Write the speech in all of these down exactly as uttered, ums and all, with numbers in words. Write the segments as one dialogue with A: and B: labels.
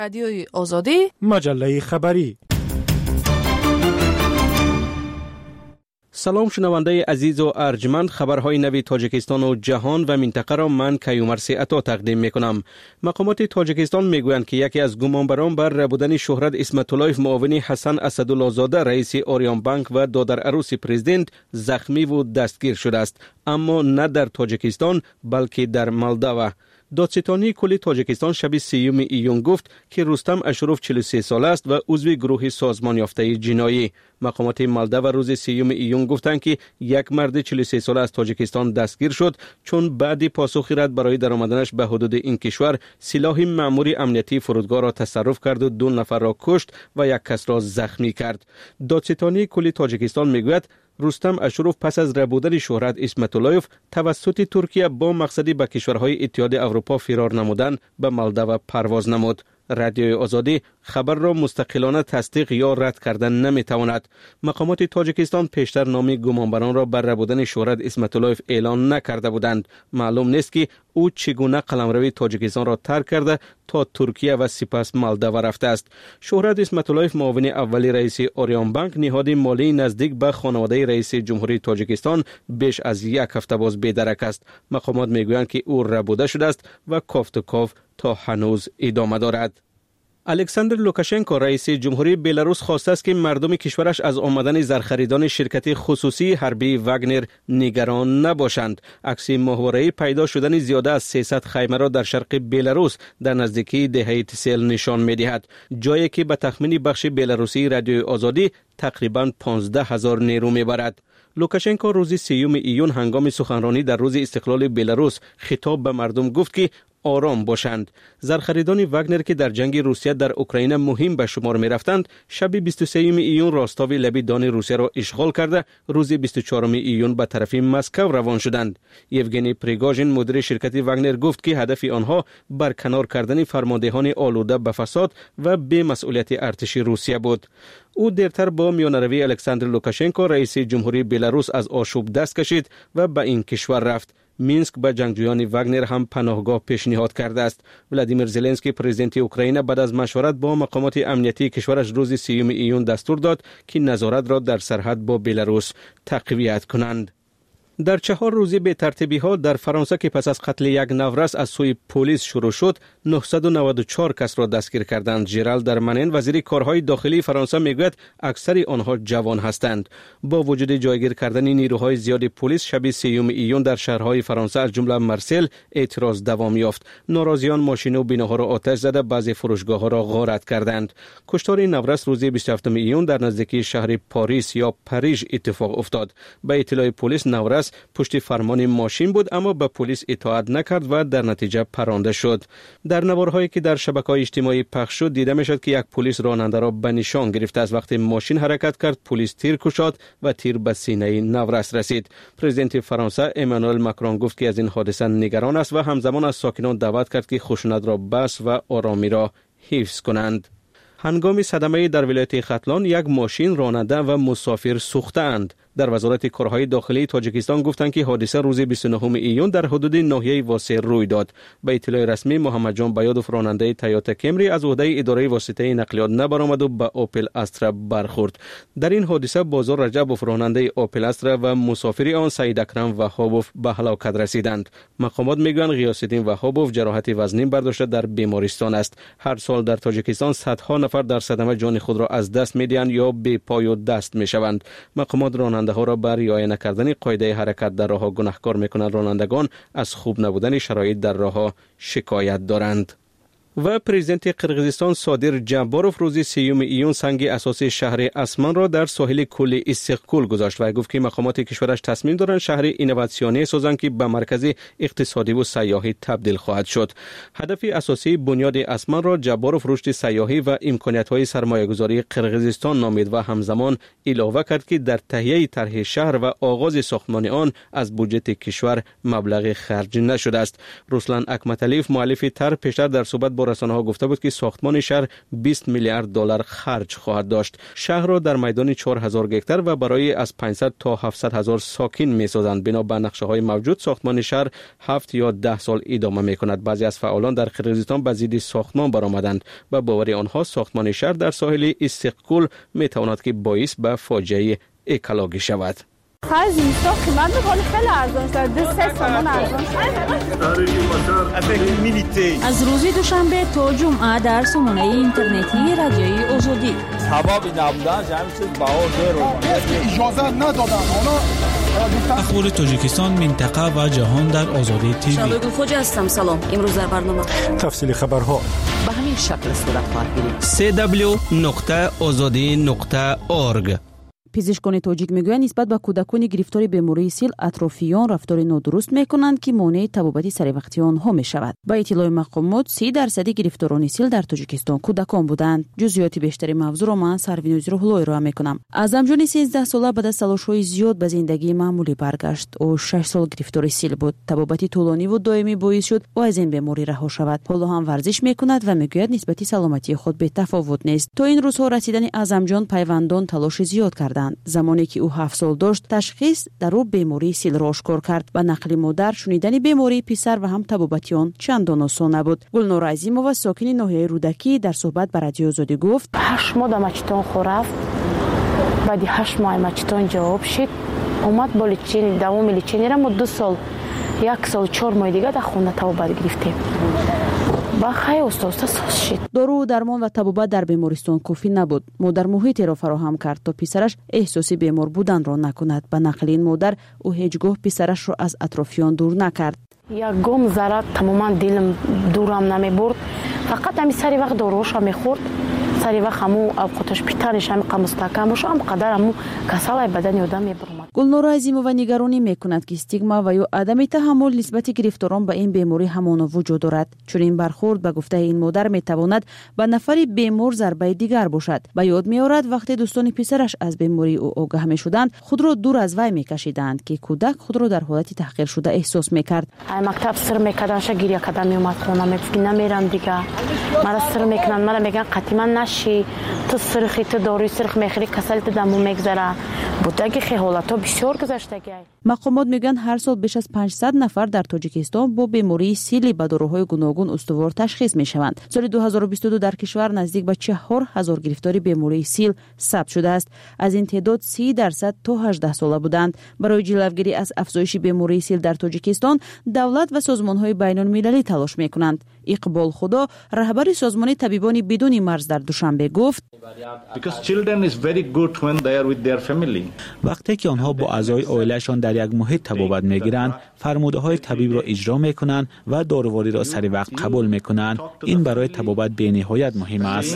A: رادیوی آزادی،
B: مجله خبری.
C: سلام شنونده عزیز و ارجمند، خبرهای نوی تاجیکستان و جهان و منطقه را من کیومرثی عطا تقدیم میکنم. مقامات تاجیکستان میگویند که یکی از گمانبران بر ربودن شهرت اسمت اللهیف معاون حسن اسدالله زاده رئیس آریان بانک و دادر عروس پرزیدنت زخمی و دستگیر شده است، اما نه در تاجیکستان بلکه در مالداوا. دادستانی کلی تاجیکستان شب سیوم ایون گفت که رستم اشرف چهل و سه ساله است و عضو گروه سازمان یافته جنایی. مقامات مالداوا روز سیوم ایون گفتند که یک مرد چهل و سه ساله از تاجیکستان دستگیر شد چون بعد پاسخی رد برای درآمدنش به حدود این کشور سلاح مأمور امنیتی فرودگاه را تصرف کرد و دو نفر را کشت و یک کس را زخمی کرد. دادستانی کلی تاجیکستان میگوید رستم اشرف پس از ربودن شهرت اسمت اللهیف توسط ترکیه با مقصدی به کشورهای اتحاد اروپا فرار نمودن به مالداوا پرواز نمود. رادیوی آزادی خبر را مستقلانه تصدیق یا رد کردن نمیتواند. مقامات تاجیکستان پیشتر نام گمانبران را بر ربودن شهرت اسمت اللهیف اعلان نکرده بودند. معلوم نیست که او چگونه قلمروی تاجیکستان را ترک کرده تا ترکیه و سپس مالداوا رفته است. شهرت اسمت اللهیف معاون اول رئیس آریان بانک نهاد مالی نزدیک به خانواده رئیس جمهوری تاجیکستان بیش از یک هفته باز بی‌درک است. مقامات میگویند که او ربوده شده است و کافت و کاف تا هنوز ادامه دارد. الکساندر لوکاشنکو رئیس جمهوری بلاروس خواسته است که مردم کشورش از آمدن زرخریدان شرکت خصوصی حربی واگنر نگران نباشند. عکس ماهواره‌ای پیدا شدن زیاده از سیصد خیمه را در شرق بلاروس در نزدیکی دهه تسل نشان می‌دهد، جایی که به تخمین بخش بلاروسی رادیوی آزادی تقریباً پانزده هزار نیرو میبرد. لوکاشنکو روز سیوم ایون هنگام سخنرانی در روز استقلال بلاروس خطاب به مردم گفت که آرام باشند. زرخریدان واگنر که در جنگ روسیه در اوکراین مهم به شمار می رفتند، شب بیست و سه ایون راستاوی لبی دان روسیه را اشغال کرده روز بیست و چهارم ایون به طرف مسکو روان شدند. یوگنی پریگاژین مدیر شرکت واگنر گفت که هدف آنها برکنار کردن فرماندهان آلوده به فساد و بی‌مسئولیت ارتش روسیه بود. او دیرتر با میانروی الکساندر لوکاشنکو رئیس جمهوری بلاروس از آشوب دست کشید و به این کشور رفت. مینسک به جنگجویان واگنر هم پناهگاه پیشنهاد کرده است. ولادیمیر زلنسکی پرزیدنت اوکراین بعد از مشورت با مقامات امنیتی کشورش روز سیوم ایون دستور داد که نظارت را در سرحد با بلاروس تقویت کنند. در چهار روزی به ترتیبی ها در فرانسه که پس از قتل یک نورس از سوی پلیس شروع شد، نهصد و نود و چهار کس را دستگیر کردند. ژرال درمانین وزیر کارهای داخلی فرانسه میگوید اکثر آنها جوان هستند. با وجود جایگیر کردن نیروهای زیاد پلیس شب سیوم ایون در شهرهای فرانسه از جمله مرسل اعتراض دوام یافت. ناراضیان ماشین و بناها را آتش زده بعضی فروشگاه ها را غارت کردند. کشتار نورس روز بیست و هفتم ایون در نزدیکی شهر پاریس یا پاریژ اتفاق افتاد. به اطلاع پلیس نورس پشت فرمان ماشین بود اما به پلیس اطاعت نکرد و در نتیجه پرانده شد. در نوارهایی که در شبکه‌های اجتماعی پخش شد دیده میشد که یک پلیس راننده را به نشان گرفته از وقتی ماشین حرکت کرد پلیس تیر کشاد و تیر به سینه نورس رسید. پرزیدنت فرانسه امانوئل ماکرون گفت که از این حادثه نگران است و همزمان از ساکنان دعوت کرد که خشونت را بس و آرامی را حفظ کنند. هنگام صدمه در ولایت ختلان یک ماشین راننده و مسافر سوختند. در وزارت کارهای داخلی تاجیکستان گفتند که حادثه روز بیست و نه ایون در حدود ناحیه واسه روی داد. به اطلاع رسمی محمد جان بیادوف راننده تویوتا کمری از عهده اداره واسطه نقلیات نبرآمد و به اوپل استرا برخورد. در این حادثه بازار رجبوف راننده اوپل استرا و مسافر آن سعید اکرم وهابوف به هلاکت رسیدند. مقامات میگویند غیاث‌الدین وهابوف جراحت وزنی برداشته در بیمارستان است. هر سال در تاجیکستان صدها نفر در صدمه جان خود را از دست میدهند یا بی پای و دست میشوند. مقامات راننده ها را بر رعایت نکردن قاعده حرکت در راه گناهکار میکنند. رانندگان از خوب نبودن شرایط در راه شکایت دارند. و پرزیدنت قرقیزستان صادر جباروف روز سیوم ایون سنگ اساسی شهر اسمان را در ساحل کل استقلال گذاشت و گفت که مقامات کشورش تصمیم دارند شهر اینوواسیونی سازند که به مرکز اقتصادی و سیاحی تبدیل خواهد شد. هدف اساسی بنیاد اسمان را جباروف رشد سیاحی و امکانات‌های سرمایه‌گذاری قرقیزستان نامید و همزمان علاوه کرد که در تهیه طرح شهر و آغاز ساختمان آن از بودجه کشور مبلغ خرج نشده است. رسلان اکمتالیف مؤلف طرح پیشتر در صحبت با با رسانه‌ها گفته بود که ساختمان شهر بیست میلیارد دلار خرج خواهد داشت. شهر را در میدان چهار هزار گکتار و برای از پانصد تا هفتصد هزار ساکن می‌سازند. بنا به نقشه‌های موجود ساختمان شهر هفت یا ده سال ادامه می‌کند. بعضی از فعالان در قرقیزستان به ضد ساختمان برآمدند و باور آنها ساختمان شهر در ساحل استقلال می‌تواند که باعث به فاجعه اکولوژی شود.
A: خرج اینستا قیمت می‌کنه خیلی ارزان شده. دو سه تومان ارزان شده.
B: از روز دوشنبه تا جمعه در سامانه اینترنتی رادیوی آزادی.
D: تبابی نبودن جمعی چیز بهار زیر
E: اجازه ندادن.
F: اخبار تاجیکستان، منطقه و جهان در آزادی تیوی.
B: شبگو خوجا هستم. سلام. امروز در برنامه
E: تفصیل خبرها
B: به همین شکل صورت خواهد گرفت.
C: سی دبلیو نقطه آزادی نقطه اورگ.
G: پزشکان تاجیک میگویند نسبت به کودکان گرفتار بیماری سیل اطرافیان رفتار نادرست میکنند که مانع طبابت سری وقتی آنها میشود. با اطلاع مقامات سی درصد گرفتاران سیل در تاجیکستان کودکان بودند. جزئیات بیشتری موضوع را من سروینوز روحلو ارائه میکنم. اعظمجان سیزده ساله بعد از تلاش‌های زیاد به زندگی معمولی برگشت. او شش سال گرفتار سیل بود. طبابت طولانی و دائمی باعث شد او از این بیماری رها شود. حالا هم ورزش میکند و میگوید نسبت سلامتی خود به تفاوت نیست. تا این روزها رسیدن اعظمجان پیوندان تلاش زیاد کردند. زمانی که او هفت سال داشت تشخیص در او بیماری سیل را آشکار کرد و نقل مادر شنیدن بیماری پسر و هم طبابتیان چندان آسان نبود. گلنور عظیمова ساکن ناحیه رودکی در صحبت با رادیو آزادی گفت
A: هشت ماه مچتون خورفت. بعد هشت ماه مچتون جواب شد. اومد با لچین دوام لچینی را دو سال یک سال چهار ماه دیگه در خونه طبابت گرفتیم. با خیلی استاد ساز شد.
G: دارو درمان و طبابت در بیمارستان کافی نبود. مادر محیطی را فراهم کرد تا پسرش احساسی بیمار بودن را نکند. به نقل این مادر او هیچگاه پسرش را از اطرافیان دور نکرد.
A: یک گام ذره تماما دلم دورم نمی برد. فقط همی سری وقت داروش هم میخورد. سری وقت همو ابخوتش پیتانش هم قمستکمش هم قدر همو کسال بدن آدم میبرد.
G: گلنور عظیمова نگرانی میکند که استیگما و یا عدم تحمل نسبت گرفتاران به این بیماری همان وجود دارد. چون این برخورد به گفته این مادر میتواند به نفر بیمار ضربه دیگر باشد. به یاد میآورد وقتی دوستان پسرش از بیماری او آگاه میشدند خود را دور از وی میکشیدند که کودک خود را در حالت تحقیر شده احساس میکرد.
A: مکتب سر میکردنش گریه کردن میومد خونه میگفت نمیرم دیگه. مرا سر میکنن مرا میگن قطعا نشی تو سرخی تو داروی سرخ میخوری کسلت دمو میگذره. بودگی خیالات بسیار گذشتگی.
G: مقامات میگن هر سال بیش از پانصد نفر در تاجیکستان با بیماری سیل به داروهای گوناگون استوار تشخیص میشوند. سال دو هزار و بیست و دو در کشور نزدیک به چهار هزار گرفتاری بیماری سیل ثبت شده است. از این تعداد سی درصد تا هجده ساله بودند. برای جلوگیری از افزایش بیماری سیل در تاجیکستان دولت و سازمان‌های بین‌المللی تلاش میکنند. اقبال خدا رهبر سازمان طبیبان بدون مرز در دوشنبه گفت
F: وقتی که آنها با اعضای عائله‌شان در یک محیط طبابت میگیرند فرموده‌های طبیب را اجرا میکنند و داروواری را سری وقت قبول میکنند. این برای طبابت بی‌نهایت مهم است.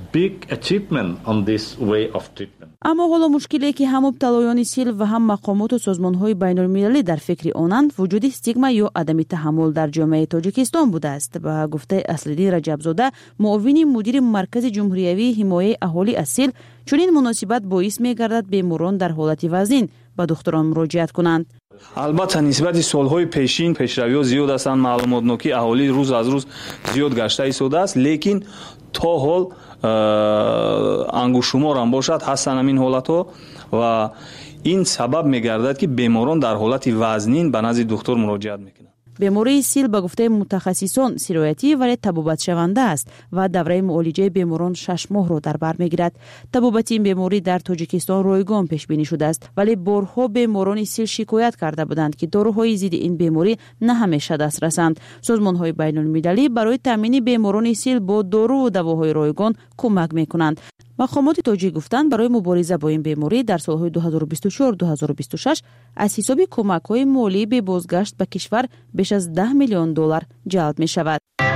G: اما حالا مشکلی که هم مبتلایان سیل و هم مقامات و سازمان‌های بین‌المللی در فکر آنند وجود استیگما یا عدم تحمل در جامعه تاجیکستان بوده است. با گفته اصل‌الدین رجب‌زاده معاون مدیر مرکز جمهوری حمایت اهالی از سیل چون این مناسبت باعث می‌گردد بیماران در حالت وزین به دکتران مراجعت کنند.
H: البته نسبت سالهای پیشین پیشروی‌ها زیاد هستند. معلومات نوکی اهالی روز از روز زیاد گشته ایستاده است. لیکن تا حال انگشت‌شمار هم باشد هستند همین حالت‌ها و این سبب می‌گردد که بیماران در حالت وزنین به نزد دکتر مراجعت می‌کنند.
G: بیماری سیل به گفته متخصصان سرایتی ولی طبابت شونده است و دوره معالجه بیماران شش ماه را در بر میگیرد. طبابت این بیماری در تاجیکستان رایگان پیش بینی شده است ولی بارها بیماران سیل شکایت کرده بودند که داروهای ضد این بیماری نه همیشه دسترسند. سازمان‌های بین‌المللی برای تامین بیماران سیل با دارو و دواهای رایگان کمک میکنند. مقامات تاجیک گفتند برای مبارزه با این بیماری در سالهای دو هزار و بیست و چهار تا دو هزار و بیست و شش از حساب کمک‌های مالی به بازگشت به کشور بیش از ده میلیون دلار جلب می شود.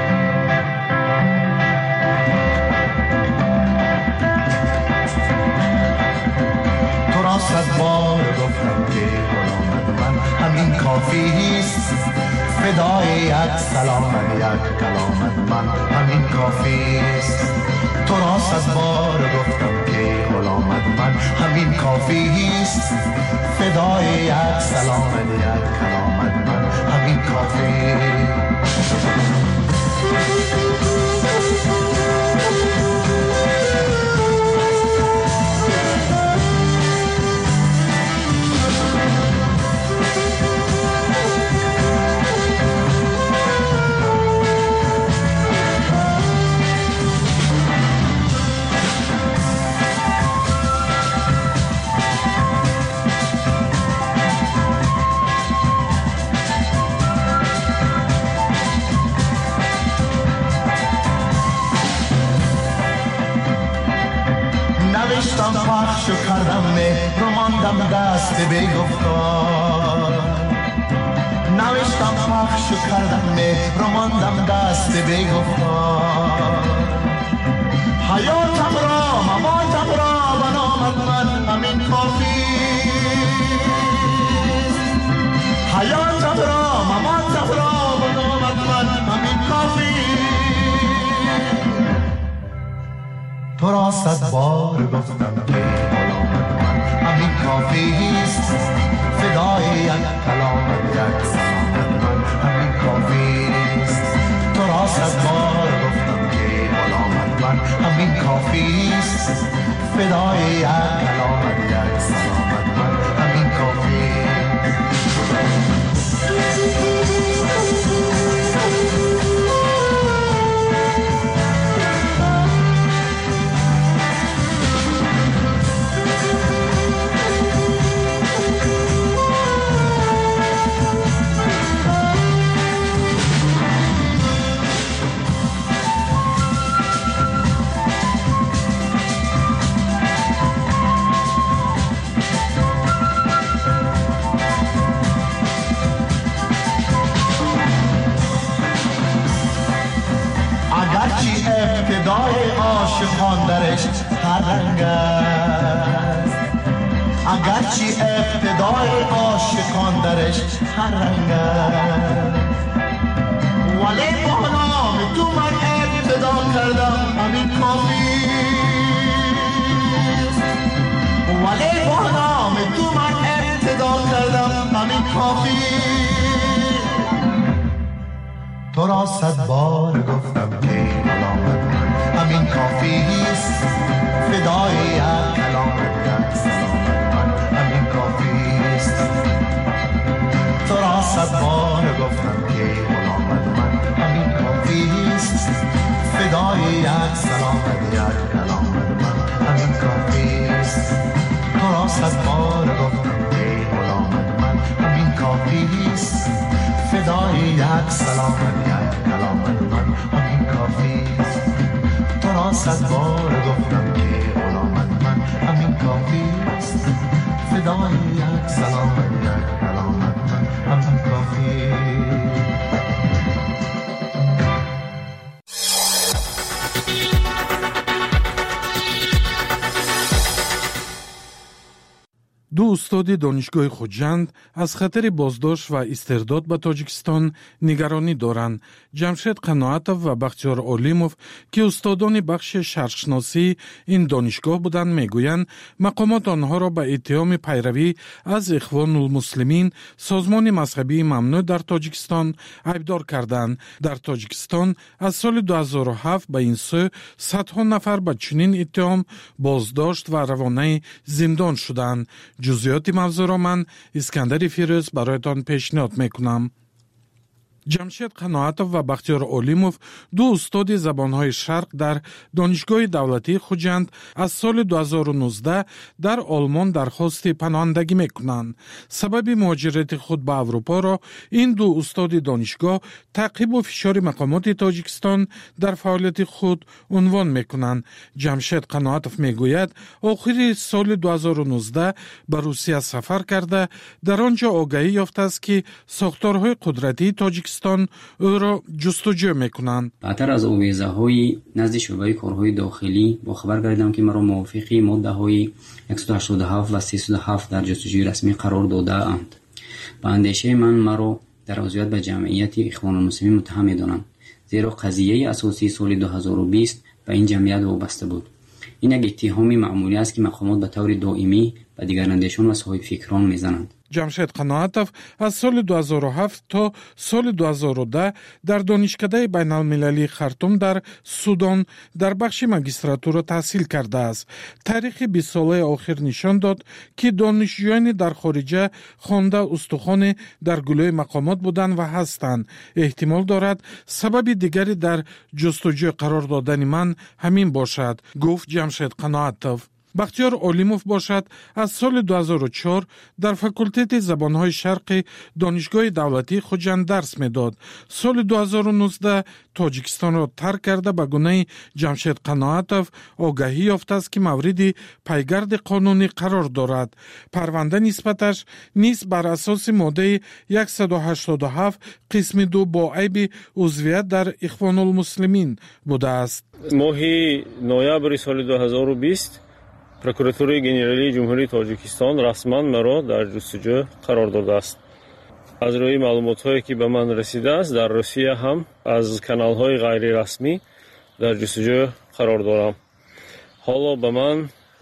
I: تو را صد بار گفتم که غلامت من همین کافی است. فدای یک سلامت یک کلامت من همین کافی است. تو را صد بار گفتم که غلامت من همین کافی است. فدای یک سلامت یک کلامت من همین کافی است. نوشتم پخش و کردم مهر و ماندم دست به گفتار نوشتم پخش و کردم مهر و ماندم دست به گفتار حیاتم را مماتم را بنامد من همین کافی حیاتم را مماتم را بنامد من همین کافی تو را صد بار گفتم که غلامت من همین کافی است فدای یک کلامت یک سلامت من همین کافی است تو را صد بار گفتم که غلامت من همین کافی است فدای یک کلامت یک سلامت من همین کافی ابتدای عاشقان درش هر رنگ است اگرچه ابتدای عاشقان درش هر رنگ است ولی با نام تو من ابتدا کردم همین کافی ولی با نام تو من ابتدا کردم همین کافی تو را صد بار گفتم که غلامت من همین کافی است فدای یک کلامت یک سلامت من همین کافی است تو را صد بار گفتم که غلامت من همین کافی است فدای یک سلامت یک کلامت من همین کافی است تو را صد بار گفتم که غلامت من همین کافی است فدای یک سلامت یک کلامت من همین کافی است تو را صد بار گفتم که غلامت من همین کافی است فدای یک سلامت یک کلامت من همین کافی
E: دو استاد دانشگاه خوجند از خطر بازداشت و استرداد به تاجیکستان نگرانی دارند. جمشید قناعتов و بختیار علیمov که استادان بخش شرقشناسی این دانشگاه بودند میگویند مقامات آنها را به اتهام پیروی از اخوان المسلمین سازمان مذهبی ممنوع در تاجیکستان عیبدار کردند. در تاجیکستان از سال دو هزار و هفت به این سو صدها نفر به چنین اتهام بازداشت و روانه زندان شدند. جزئیات موضوع را من اسکندر فیروز برایتان پیشنهاد میکنم. جمشید قناعتов و بختیار علیمov دو استاد زبانهای شرق در دانشگاه دولتی خوجند از سال دو هزار و نوزده در آلمان درخواست پناهندگی میکنند. سبب مهاجرت خود به اروپا را این دو استاد دانشگاه تعقیب و فشار مقامات تاجیکستان در فعالیت خود عنوان میکنند. جمشید قناعتov میگوید آخر سال دو هزار و نوزده به روسیه سفر کرده در آنجا آگاهی یافته است که ساختارهای قدرتی تاجیکستان او را جستجو میکنند.
J: بعدتر از آویزه های نزد شعبه کارهای داخلی با خبر گردیدم که مرا موافقی ماده های صد و هشتاد و هفت و سیصد و هفت در جستجوی رسمی قرار داده اند. با اندیشه من مرا در عضویت به جمعیت اخوان المسلمین متهم می‌دانند، زیرا قضیه اساسی سال دو هزار و بیست به این جمعیت وابسته بود. این یک اتهام معمولی است که مقامات به طور دائمی به دیگراندیشان و صاحب فکران میزنند.
E: جمشید قناعتов از سال دو هزار و هفت تا سال دو هزار و ده در دانشکده بین المللی خرطوم در سودان در بخش ماجستراتور تحصیل کرده است. تاریخ بیست ساله آخر نشان داد که دانشجویان در خارجه خوانده استخوان در گلوی مقامات بودند و هستند. احتمال دارد سبب دیگری در جستجو قرار دادن من همین باشد، گفت جمشید قناعتov. бахтиёр олимов бошад аз соли ду ҳазору чор дар факултети забонҳои шарқи донишгоҳи давлатии хуҷанд дарс медод. соли ду ҳазору нуздаҳ тоҷикистонро тарк карда ба гунаи ҷамшед қаноатов огаҳӣ ёфтааст ки мавриди пайгарди қонунӣ қарор дорад. парванда нисбаташ низ бар асоси моддаи яксаду ҳаштоду ҳафт қисми ду бо айби узвият дар ихвонулмуслимин будааст.
K: моҳи ноябри соли ду ҳазору бист прокуратураи генералии ҷумҳурии тоҷикистон расман маро дар ҷустуҷӯ қарор додааст. аз рӯи маълумотҳое ки ба ман расидааст, дар русия ҳам аз каналҳои ғайрирасмӣ дар ҷустуҷӯ қарор дорам. ҳоло ба ман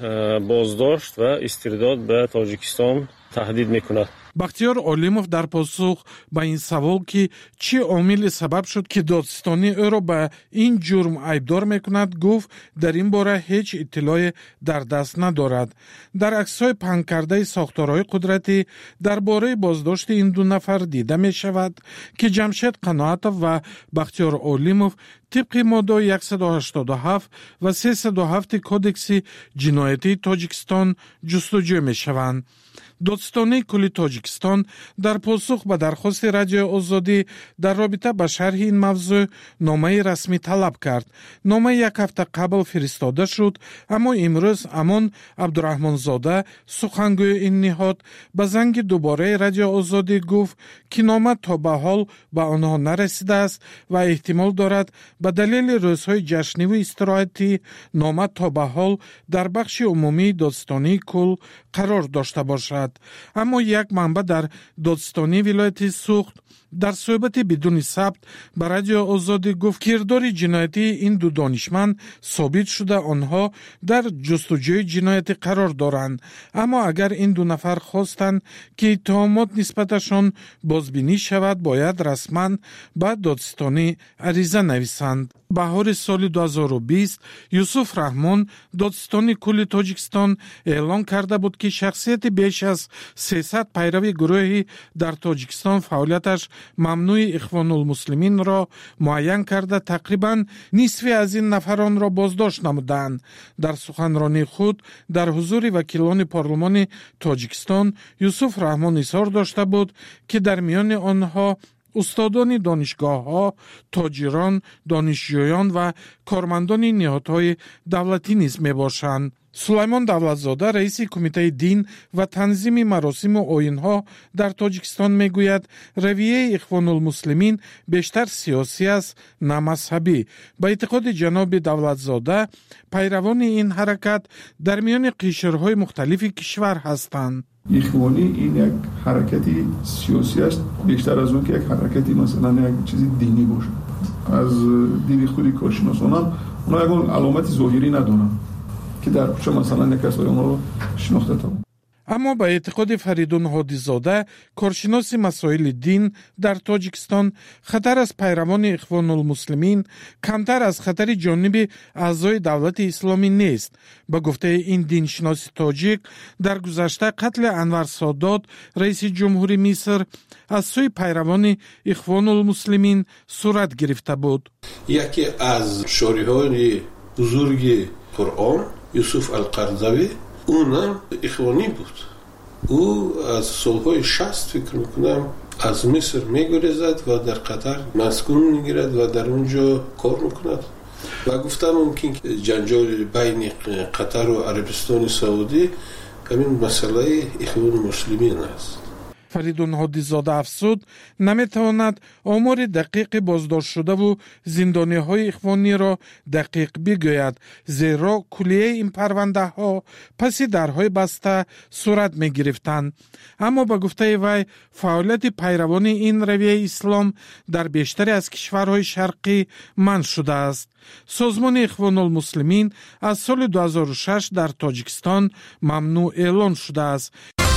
K: боздошт ва истирдод ба Тоҷикистон таҳдид мекунад.
E: бахтиёр олимов дар посух ба ин савол ки чӣ омиле сабаб шуд ки додистонӣ ӯро ба ин ҷурм айбдор мекунад, гуфт дар ин бора ҳеҷ иттилое дар даст надорад. дар аксҳои паҳнкардаи сохторҳои қудратӣ дар бораи боздошти ин ду нафар дида мешавад ки ҷамшед қаноатов ва бахтиёр олимов тибқи моддаи яксаду ҳаштоду ҳафт ва сесаду ҳафти кодекси ҷиноятии Тоҷикистон ҷустуҷӯ мешаванд. додистонии кулли Тоҷикистон дар посух ба дархости Радиои Озодӣ дар робита ба шарҳи ин мавзӯъ номаи расмӣ талаб кард. Нома як ҳафта қабл фиристода шуд, аммо имрӯз Амон Абдураҳмонзода, сухангӯи ин ниҳод, ба занги дубораи Радиои Озодӣ гуфт ки нома то ба ҳол ба онҳо нарасидааст ва эҳтимол дорад ба далели рӯзҳои ҷашниву истироҳатӣ нома то ба ҳол дар бахши умумии додистонии кул қарор дошта бошад. аммо як манба дар додистонии вилояти Суғд дар суҳбати бидуни сабт ба Радиои Озодӣ гуфт кирдори ҷиноятии ин ду донишманд собит шуда онҳо дар ҷустуҷӯи ҷиноятӣ қарор доранд. аммо агар ин ду нафар хостанд ки иттиҳомот нисбаташон бозбинӣ шавад, бояд расман ба додистонӣ ариза нависанд. баҳори соли ду ҳазору бист Юсуф Раҳмон, додистони кулли Тоҷикистон, эълон карда буд ки шахсияти беш аз сесад пайрави гурӯҳи дар Тоҷикистон фаъолияташ мамнӯи Ихвонулмуслиминро муайян карда тақрибан нисфи аз ин нафаронро боздошт намуданд. дар суханронии худ дар ҳузури вакилони парлумони Тоҷикистон Юсуф Раҳмон изҳор дошта буд ки дар миёни онҳо устодони донишгоҳҳо, тоҷирон, донишҷӯён ва кормандони ниҳодҳои давлатӣ низ мебошанд. Сулаймон Давлатзода, раиси кумитаи дин ва танзими маросиму оинҳо дар Тоҷикистон мегӯяд, равияи Ихвонулмуслимин бештар сиёсӣ аст, на мазҳабӣ. ба эътиқоди ҷаноби Давлатзода, пайравони ин ҳаракат дар миёни қишрҳои мухталифи кишвар ҳастанд.
L: ихвонӣ ин як ҳаракати сиёсӣ аст, бештар аз он ки як ҳаракати масалан як чизи динӣ бошад. аз диди худи коршиносонам онҳо ягон аломати зоҳирӣ надоранд ки дар кӯча масалан як касои онҳоро шинохта тавон.
E: аммо ба эътиқоди Фаридун Ҳодизода, коршиноси масоили дин дар Тоҷикистон, хатар аз пайравони Ихвонулмуслимин камтар аз хатари ҷониби аъзои давлати исломӣ нест. ба гуфтаи ин диншиноси тоҷик, дар гузашта қатли Анвар Содод, раиси ҷумҳури Миср, аз сӯи пайравони Ихвонулмуслимин сурат гирифта буд.
M: яке аз шориҳои бузурги Қуръон, Юсуф Алқарзавӣ, اونم اخوانی بود. او از سالهای شصت فکر میکنم از مصر میگریزد و در قطر مسکون میگیرد و در اونجا کار میکند و گفتم ممکن جنجال بین قطر و عربستان سعودی همین مسئله اخوان مسلمین است.
E: Фаридун Ҳодизода афзуд, наметавонад омори дақиқи боздоштшудаву зиндониҳои ихвониро дақиқ бигӯяд, зеро кулияи ин парвандаҳо паси дарҳои баста сурат мегирифтанд. аммо ба гуфтаи вай, фаъолияти пайравони ин равияи ислом дар бештаре аз кишварҳои шарқӣ манъ шудааст. созмони Ихвонулмуслимин аз соли ду ҳазору шаш дар Тоҷикистон мамнӯъ эълон шудааст.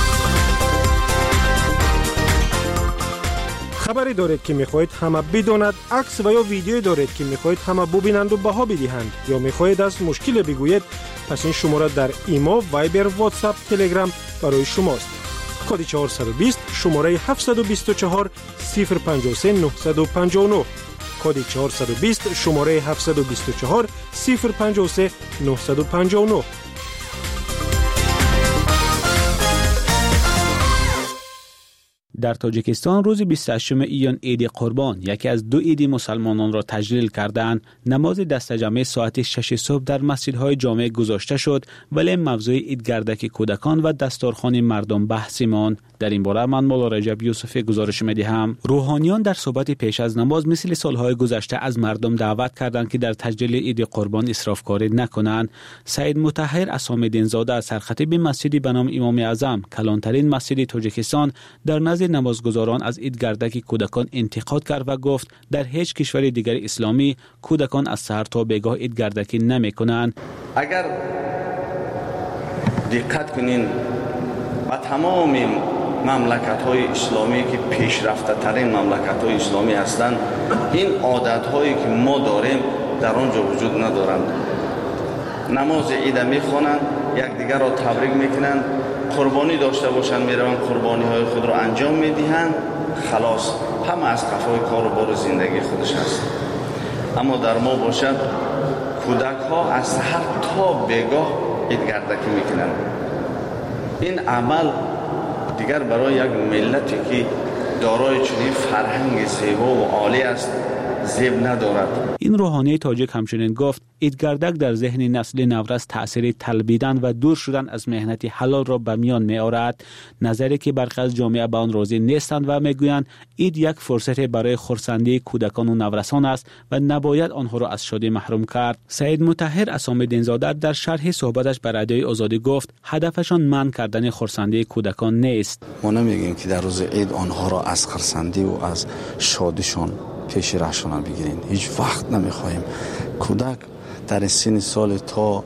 N: خبری دارید که میخواهید همه بداند، عکس و یا ویدیویی دارید که میخواهید همه ببینند و بها بدهند، یا میخواهید از مشکل بگویید، پس این شماره در ایما، وایبر، واتساپ، تلگرام برای شماست. کد چهارصد و بیست شماره هفتصد و بیست و چهار صفر پنجاه و سه نهصد و پنجاه و نه. کد چهارصد و بیست شماره هفتصد و بیست و چهار صفر پنجاه و سه نهصد و پنجاه و نه.
F: در تاجیکستان روز بیست و هشتم ایون عید قربان، یکی از دو عید مسلمانان را تجلیل کردند. نماز دست جمعی ساعت شش صبح در مسجدهای جامع گذاشته شد، ولی موضوع عید گردک کودکان و دستارخوان مردم بحثی ماند. در این باره من مولا رجب یوسفی گزارش می‌دهم. روحانیان در صحبت پیش از نماز مثل سالهای گذشته از مردم دعوت کردند که در تجلیل عید قربان اسرافکاری نکنند. سید مطهر عصام‌الدین زاده سرخطیب مسجدی به نام امام اعظم، کلانترین مسجد تاجیکستان، در نزد نمازگزاران از عید گردک کودکان انتقاد کرد و گفت در هیچ کشور دیگر اسلامی کودکان از سحر تا بیگاه عید گردکی نمی‌کنند.
O: اگر دقت کنین با تمام مملکت‌های اسلامی که پیشرفته ترین مملکت‌های اسلامی هستند، این عادت‌هایی که ما داریم در آنجا وجود ندارند. نماز عید می‌خوانند، یکدیگر را تبریک می‌کنند، قربانی داشته باشند میروند قربانی‌های خود را انجام می‌دهند، خلاص همه از قفای کار و بار زندگی خودش هست. اما در ما باشد کودک‌ها از سحر تا بیگاه عید گردکی می‌کنند. این عمل دیگر برای یک ملتی که دارای چنین فرهنگ زیبا و عالی است زیب ندارد.
F: این روحانی تاجیک همچنین گفت عید گردک در ذهن نسل نورس تأثیر طلبیدن و دور شدن از مهنت حلال را به میان می آورد. نظری که برخی از جامعه به آن راضی نیستند و میگویند عید یک فرصت برای خرسندی کودکان و نورسان است و نباید آنها را از شادی محروم کرد. سید مطهر عصام‌الدین زاده در شرح صحبتش بر رادیوی آزادی گفت هدفشان منع کردن خرسندی کودکان نیست.
P: ما نمیگیم که در روز عید آنها را از خرسندی و از شادیشان پیش رهشان بگیرین. هیچ وقت نمیخواهیم کودک در سن سال تا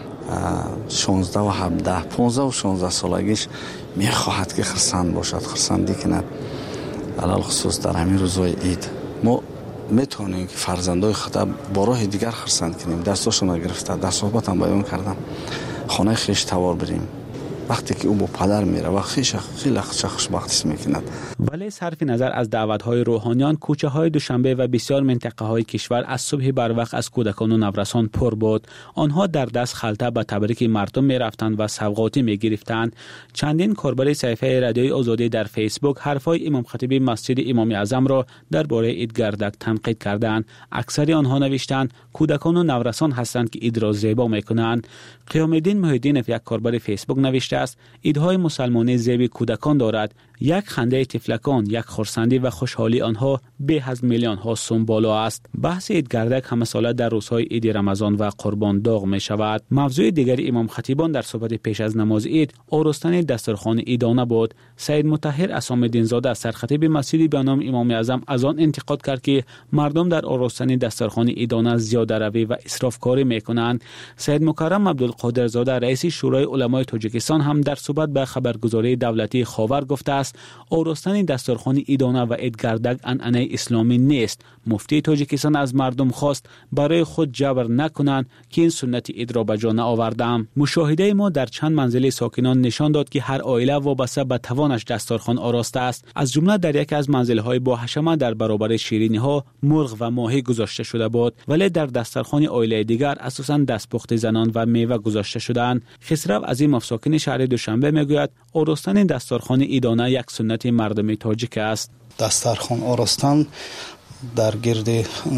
P: شانزده و هفده پانزده و شانزده سالگیش میخواهد که خرسند باشد، خرسندی کند. علال خصوص در همین روزهای عید ما میتونیم که فرزندای خود با راه دیگر خرسند کنیم. دستاشون را گرفته، در صحبت هم بیان کردم، خانه خیش توار بریم. وقتی که او با پدر میره و خیش خیلی خوشبختی میکند.
F: ولی صرف نظر از دعوت‌های روحانیان، کوچه‌های دوشنبه و بسیار منطقه‌های کشور از صبح بر وقت از کودکان و نورسان پر بود. آنها در دست خلطه به تبریک مردم میرفتند و سوغاتی میگرفتند. چندین کاربر صفحه رادیوی آزادی در فیسبوک حرفای امام خطیب مسجد امام اعظم را درباره عید گردک تنقید کردند. اکثر آنها نوشتند کودکان و نورسان هستند که عید را زیبا میکنند. قیام الدین محی‌الدین یک کاربر فیسبوک نوشته است عیدهای مسلمانی زیب کودکان دارد. یک خنده طفلکان، یک خرسندی و خوشحالی آنها به از میلیون ها سوم بالا است. بحث عید گردک همه ساله در روزهای عید رمضان و قربان داغ می شود. موضوع دیگر امام خطیبان در صحبت پیش از نماز عید آراستن دسترخوان عیدانه بود. سید مطهر عصام‌الدین زاده سرخطیب مسجدی به نام امام اعظم از آن انتقاد کرد که مردم در آراستن دسترخوان عیدانه زیاده روی و اسرافکاری میکنند. سید مکرم عبدالقادر زاده رئیس شورای علمای تاجیکستان هم در صحبت به خبرگزاری دولتی خاور گفته است آراستن دسترخوان عیدانه و عید گردک عنعنه اسلامی نیست. مفتی تاجیکستان از مردم خواست برای خود جبر نکنند که این سنت عید را به جا نآوردند. مشاهده ما در چند منزل ساکنان نشان داد که هر عائله وابسته به توانش دسترخوان آراسته است. از جمله در یک از منزل‌های با حشمه در برابر شیرینی‌ها مرغ و ماهی گذاشته شده بود، ولی در دسترخوان عائله دیگر اساساً دستپخت زنان و میوه گذاشته شدند. خسرو عظیمov ساکن شهر دوشنبه میگوید آراستن دسترخوان عیدانه یک سنت مردم تاجیک است.
Q: دسترخوان آراستن در گرد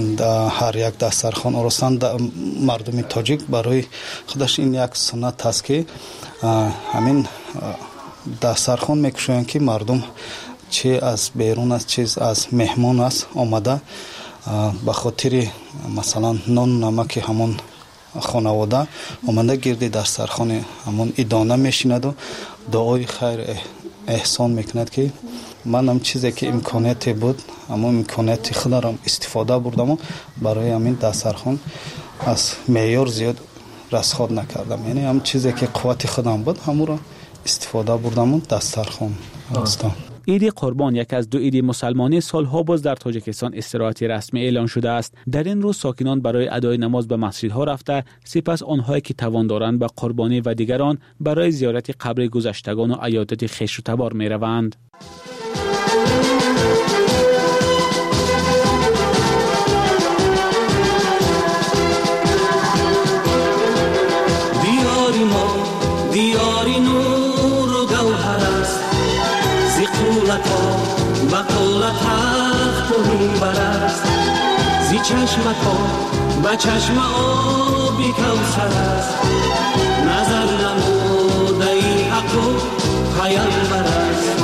Q: هر یک دسترخوان آراستن مردم تاجیک برای خودش این یک سنت است که همین دسترخوان میکشوند که مردم چه از بیرون است چه از مهمان است آمده به خاطر مثلا نان نمک همون خانواده آمده گرد دسترخوان همون عیدانه میشیند و دعای خیر احسان میکند که من هم چیزی که امکاناتی بود اما امکاناتی خودم استفاده بردم و برای همین دسترخوان از معیار زیاد رسخاد نکردم. یعنی هم چیزی که قوت خودم بود همون را استفاده بردم و دسترخوان هستم.
F: عید قربان یک از دو عید مسلمانی سالها باز در تاجیکستان استراحتی رسمی اعلان شده است. در این روز ساکنان برای ادای نماز به مسجدها رفته، سپس آنهایی که توان دارند به قربانی و دیگران برای زیارت قبر گذشتگان و عیادت خویش و تبار می روند.
R: دیاری ما دیاری نور و گوهر است، ز دولتا بقول تخت و منبر است زی چشمکا به چشم آبی کوثر است نظر نموده این حق و پیامبر است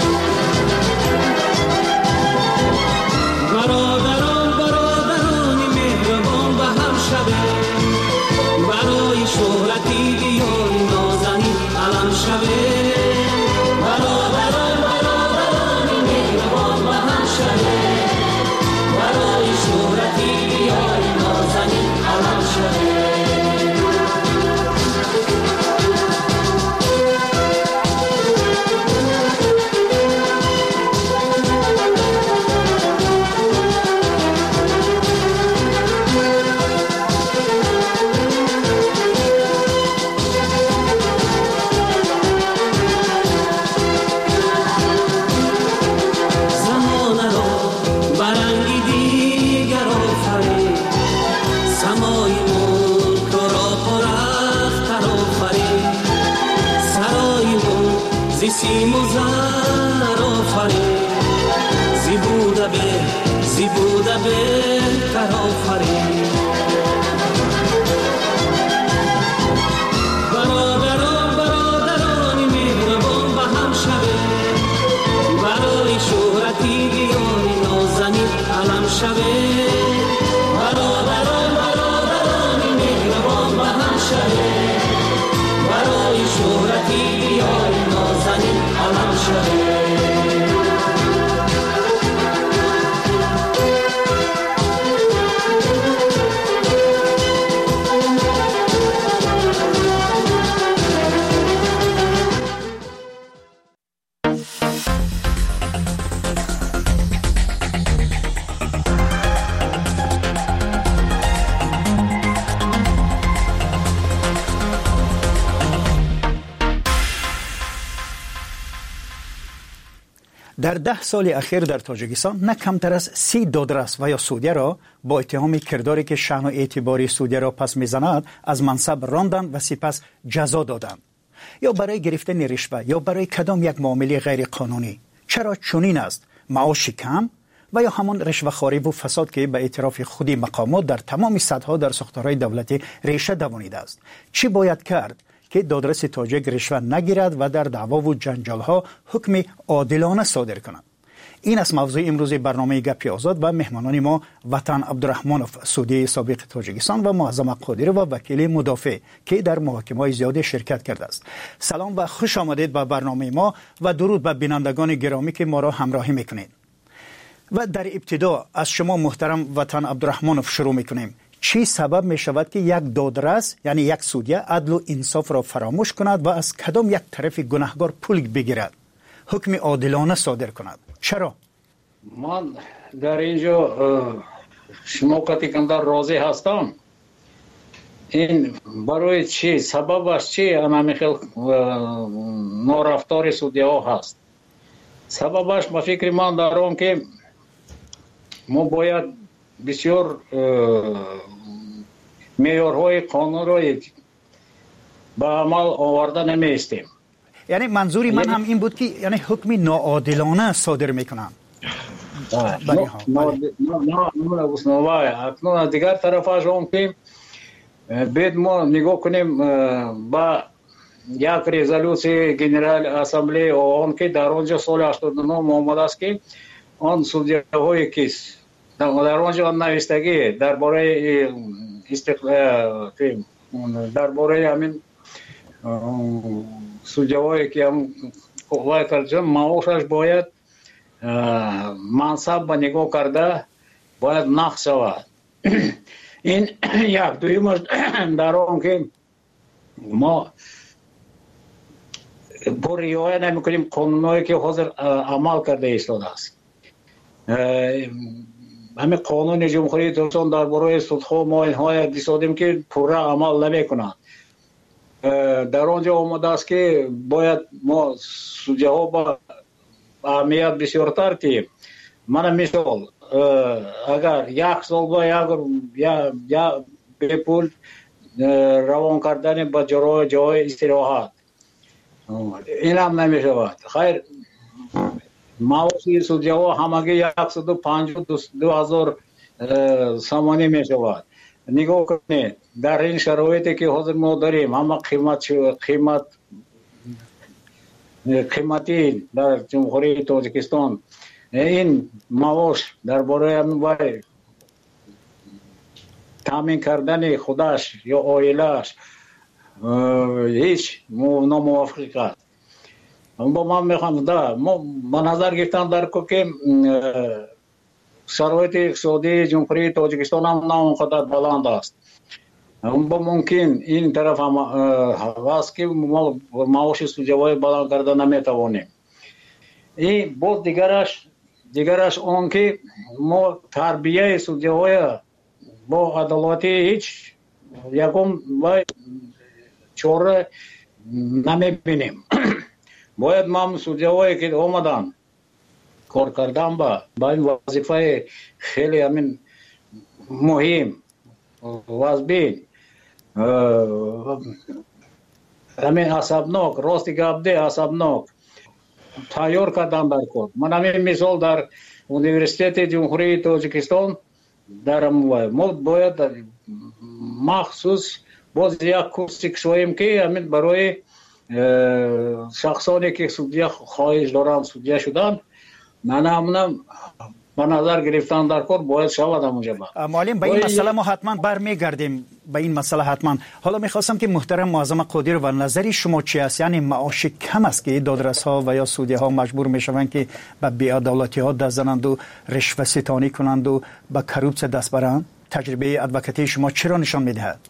R: برادران برادران مهربان به هم شوید برای شهرتی بیان نازنین علم شوید برادران برادران مهربان به هم شوید برای شهرتی بیان نازنین علم شوید سیم و زر آفرین زی بوده به زی بوده به تر آفرین برادران برادران مهربان به هم شوید برای شهرتی بیان نازنین علم شوید برادران برادران مهربان به هم شوید برای شهرتی بیان نازنین علم شوید
S: در ده سال اخیر در تاجیکستان نه کمتر از سی دادرس و یا سودیه را با اتهام کرداری که شأن و اعتباری سودیه را پس میزند از منصب راندند و سپس جزا دادند یا برای گرفتن رشوه یا برای کدام یک معامله غیر قانونی. چرا چنین است؟ معاش کم و یا همان رشوه‌خواری و فساد که به اعتراف خودی مقامات در تمام سطح‌ها در ساختارهای دولتی ریشه دوانیده است. چی باید کرد که دادرس تاجیک رشوه نگیرد و در دعوا و جنجال‌ها حکم عادلانه صادر کند؟ این است موضوع امروز برنامه گپی آزاد و مهمانان ما وطن عبدالرحمانوف سودی سابق تاجیکستان و معظم قادری و وکیل مدافع که در محاکمه‌های زیاد شرکت کرده است. سلام و خوش آمدید به برنامه ما و درود به بینندگان گرامی که ما را همراهی میکنید. و در ابتدا از شما محترم وطن عبدالرحمانوف شروع میکنیم. چی سبب می شود که یک دادرس یعنی یک سودیه عدل و انصاف را فراموش کند و از کدام یک طرف گناهکار پول بگیرد، حکم عادلانه صادر کند؟ چرا؟
T: من در اینجا شما کتیکندر راضی هستم. این برای چی سببش چی همین خیلی نارفتار سودیه ها هست؟ سببش به فکر من دارم که ما باید بسیار معیارهای قانون را به عمل آورده نمیستیم.
S: یعنی منظوری من هم این بود که یعنی حکم ناعادلانه صادر میکنم.
T: نه نه نه اکنون دیگر طرفش هم که باید ما نگاه کنیم با یک رزولوسی جنرال اسمبلی آن که در آنجا سال هشتاد و نه آمده است که آن سودیه های کیس در آنجا نوشتگی درباره استقلال درباره همین سودیه‌هایی که هم قوای کردن معاشش باید منصب به نگاه کرده باید نقص شود. این یک دویمش در آن که ما پر رعایت نمی‌کنیم قانونایی که حاضر عمل کرده ایستاده است. همین قانون جمهوری ترکستان درباره سودها ما اینها دیدیم که پوره عمل نمی‌کنند. در آنجا آمده است که باید ما سودیه ها با اهمیت بسیارتر که من مثال اگر یک سال با یا یا به پول روان کردن به جای جای استراحت این هم نمی شود. خیر маоши судяҳо ҳамагӣ яксаду панҷоҳу ду ҳазор сомонӣ мешавад. нигоҳ кунед, дар ин шароите ки ҳозир мо дорем, ҳама қимат қимат қиматӣ дар ҷумҳурии Тоҷикистон, ин маош дар бораи вай таъмин кардани худаш ё оилааш ҳеҷ номувофиқ аст. бо ман мехоҳам да мо ба назар гирифтан дар ко ки шароити иқтисодии ҷумҳурии Тоҷикистон ҳам на он қадар баланд аст. бо мумкин ин тараф ҳам ҳаст ки мо маоши судяҳои баланд карда наметавонем. И боз дигараш дигараш он ки мо тарбияи судяҳоя бо адолати ҳеҷ ягон вай чора намебинем. бояд ман судяҳое ки омадан кор кардан ба ба ин вазифаи хеле ҳамин муҳим вазбин ҳамин асабнок, рости гапде асабнок тайёр кардан дар кор. ман ҳамин мисол дар университети ҷумҳурии Тоҷикистон дар мо бояд махсус боз як курси кушоем ки ҳамин барои шахсоне ки судя хоҳиш доранд судя шудан нанамна ба назар гирифтан дар кор бояд шавад ҳамунҷа.
S: муаллим ба ин масъала мо ҳатман бармегардем, ба ин масъала ҳатман. ҳоло мехостам ки муҳтарам муаззама Қодирова, назари шумо чи аст? яъне маоши кам аст ки додрасҳо ва ё судяҳо маҷбур мешаванд ки ба беадолатиҳо даст зананду ришваситонӣ кунанду ба коррупсия даст баранд? таҷрибаи адвокатии шумо чиро нишон медиҳад?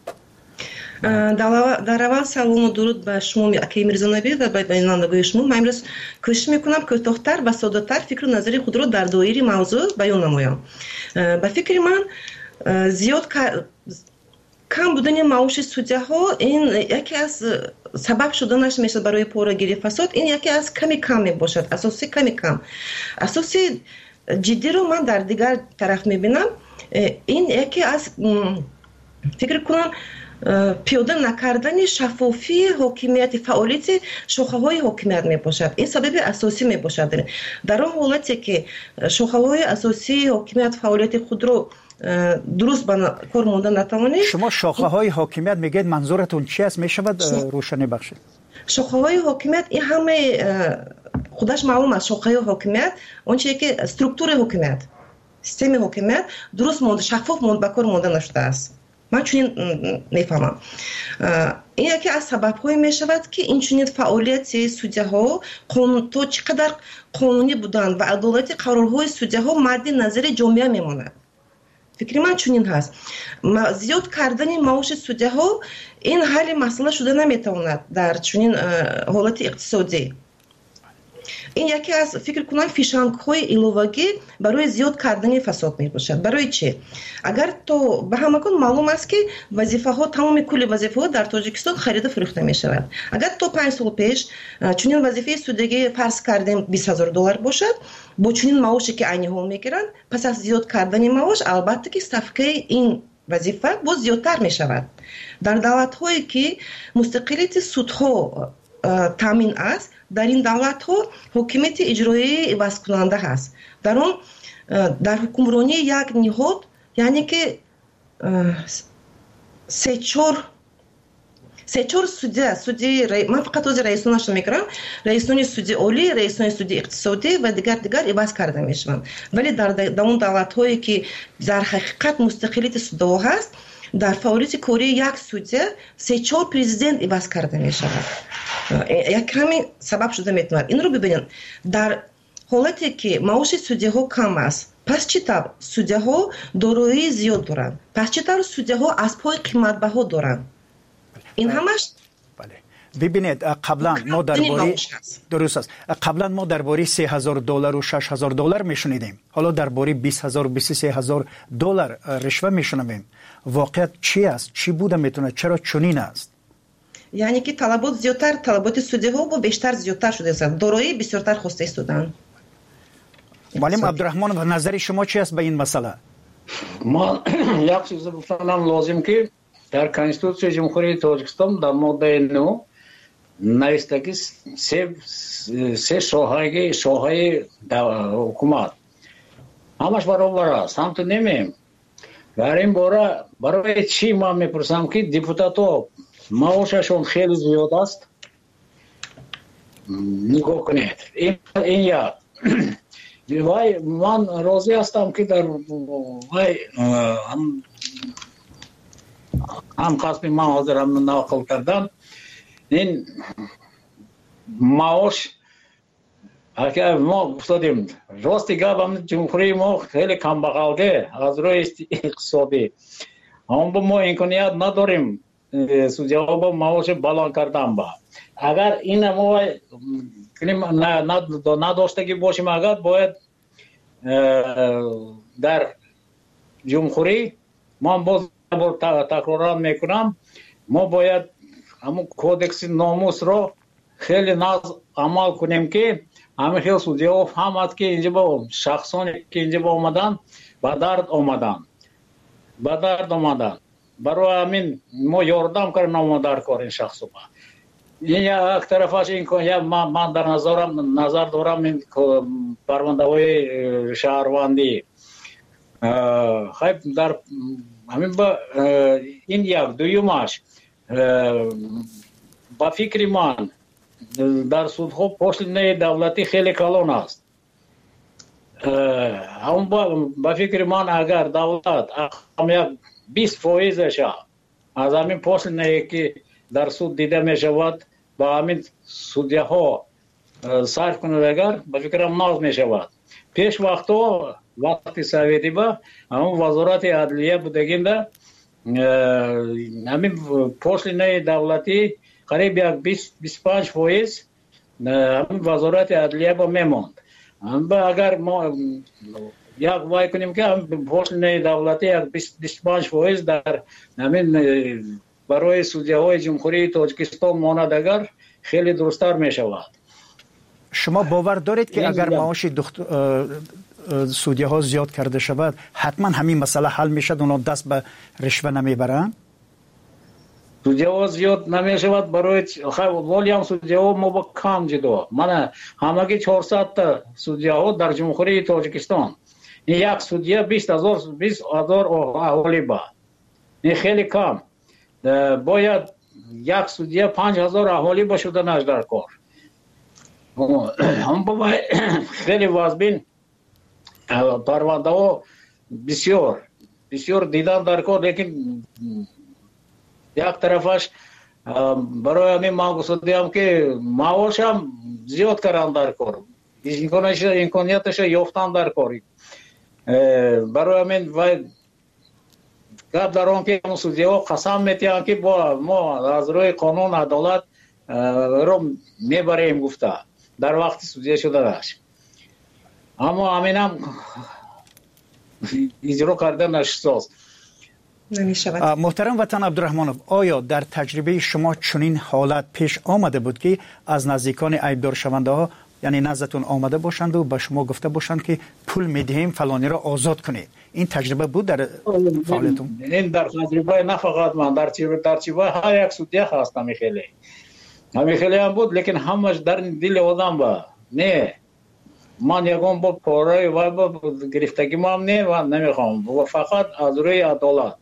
U: дар аввал салому дуруд ба шумо Аким Мирзоновӣ ва ба бинандагои шумо. ман имрӯз кӯшиш мекунам кӯтоҳтар ва соддатар фикру назари худро дар доираи мавзӯъ баён намоям. ба фикри ман зиёд кам будани маоши судяҳо ин яке аз сабаб шуданаш мешавад барои порагирии фасод. ин яке аз ками кам мебошад, асоси ками кам. асоси ҷиддиро ман дар дигар тараф мебинам. ин яке аз фикр кунам пиёда накардани шаффофии ҳокимияти фаъолияти шохаҳои ҳокимият мебошад. ин сабаби асосӣ мебошад. дар он ҳолате ки шохаҳои асосии ҳокимият фаъолияти худро дуруст ба кор монда натавонед.
S: шумо шохаҳои ҳокимият мегӯед, манзуратун чи аст? мешавад рӯшанӣ бахшед?
U: шохаҳои ҳокимият ин ҳамаи худаш маълум аст. шохаҳои ҳокимият он чие ки структураи ҳокимият, системи ҳокимият дуруст монда, шаффоф монда, ба кор монда нашудааст. ман чунин мефаҳмам. ин яке аз сабабҳое мешавад ки инчунин фаъолияти судяҳо то чӣ қадар қонунӣ буданд ва адолати қарорҳои судяҳо мадди назари ҷомеа мемонад. фикри ман чунин ҳаст. зиёд кардани маоши судяҳо ин ҳалли масъала шуда наметавонад дар чунин ҳолати иқтисодӣ. ин яке аз фикр кунам фишангҳои иловагӣ барои зиёд кардани фасод мебошад. барои чӣ? агар то ба ҳамагон маълум аст ки вазифаҳо, тамоми кулли вазифаҳо дар Тоҷикистон харида фурӯхта мешавад. агар то панҷ сол пеш чунин вазифаи судягӣ фарз кардем бист ҳазор доллар бошад, бо чунин маоше ки айниҳо мегиранд, пас аз зиёд кардани маош албатта ки ставкаи ин вазифа боз зиёдтар мешавад. дар давлатҳое ки мустақилияти судҳо таъмин аст, дар ин давлатҳо ҳокимияти иҷроӣ ивазкунанда ҳаст. дар он дар ҳукмронии як ниҳод, яъне ки се чор се чор судя судии ман фақат ҳозир раисонашро мегирам, раисони судии олӣ, раисони судии иқтисодӣ ва дигар дигар иваз карда мешаванд. вале дар он давлатҳое ки дар ҳақиқат мустақилияти судҳо ҳаст, дар фаъолияти кории як судя се чор президент иваз карда мешавад. як ками сабаб шуда метавонад. инро бибинед, дар ҳолате ки маоши судяҳо кам аст, пас чӣ таб судяҳо дороии зиёд доранд, пас чӣ тавр судяҳо аспҳои қиматбаҳо доранд. ин ҳамаш
S: бибинед, қаблан мо дар бори дуруст аст, қаблан мо дар бори се ҳазор доллару шаш ҳазор доллар мешунидем. ҳоло дар бори бист ҳазор бисту се ҳазор доллар ришва мешунавем. воқеият чӣ аст? чӣ буда метавонад? чаро чунин аст?
U: яъне ки талабот зиёдтар, талаботи судяҳо бо бештар зиёдтар шудааст, дороии бисёртар хоста истоданд.
S: муаллим Абдурахмонов, назари шумо чи аст ба ин масъала?
T: ман як чиз гуфтанам лозим ки дар Конституцияи Ҷумҳурии Тоҷикистон дар моддаи нӯ навистаки се се соҳаи соҳаи ҳукумат ҳамаш баробар аст. ҳамто немеем. дар ин бора барои чӣ ман мепурсам ки депутатҳо маошашон хеле зиёд аст. нигоҳ кунед. ин як. вай ман розӣ ҳастам ки дар вай ҳам қасми ман ҳозир ҳам нақл кардам. ин маош اگر ما گفتیم راستی گفتم جمهوری ما خیلی کمبغالده از روی اقتصادی اما ما امکانیت نداریم سودیا با معاش بالا کردن با اگر این ما کنیم نداشتگی باشیم اگر باید در جمهوری ما باز تکرار میکنم ما باید همون کودکس ناموس رو خیلی ناز عمل کنیم که همه خیلی سودیا فهمد که اینجا با شخصانی که اینجا با آمدن با درد آمدن با درد آمدن برای همین ما یاردم کردن آمدن کار این شخص با این یک طرفش این که من در نظرم نظر دارم این پرونده های شهروندی خیلی در همین با این یک دویمش با فکر من در سودها پشتینه دولتی خیلی کلان است. هم با فکر من اگر دولت هم یک بیست فایزش از همین پشتینه که در سود دیده می شود با همین سودیه ها صرف کند اگر با فکرم ناز می شود. پیش وقتا وقتی سویدی با همون وزارت عدلیه بودگیم ده همین پشتینه دولتی قریب یک بیست بیست و پنج فایز همین وزارت عدلیه با میماند. اگر ما یک وای کنیم که پشتینه دولتی یک بیست و پنج فایز در همین برای سودیه های جمهوری تاجیکستان ماند اگر خیلی درستر می شود.
S: شما باور دارید که اگر معاش سودیه ها زیاد کرده شود حتما همین مسئله حل می شد اونا دست به رشوه نمی برند؟
T: سودیه ها زیاد نمی شود برای ولی هم سودیه ها ما با کم جدا من همگی چهارصد تا سودیه ها در جمهوری تاجیکستان این یک سودیه بیست هزار بیست هزار اهالی با این خیلی کم باید یک سودیه پنج هزار اهالی با شدنش در کار هم با خیلی وازبین پرونده ها بسیار بسیار دیدن در کار لیکن یک طرفش برای همین ما گفتم که معاش هم زیاد کردن در کار امکانیتش یافتن در کاری برای همین و گپ در آن که سودیه ها قسم میتیان که با ما از روی قانون عدالت رو میبریم گفته در وقت سودیه شده داشت اما همین هم اجرا کردنش ساز
S: محترم وطن عبدالرحمنов آیا در تجربه شما چنین حالت پیش آمده بود که از نزدیکان عیبدار شونده ها یعنی نزدتون آمده باشند و به شما گفته باشند که پول میدهیم فلانی را آزاد کنید این تجربه بود در فعالیتون؟
T: این در تجربه نه فقط من در تجربه هر یک سودیه هست همی خیلی همی خیلی هم بود لیکن همش در دل آدم با نه من یکم با پاره و با گرفتگی ما هم نه و نمیخوام و فقط از روی عدالت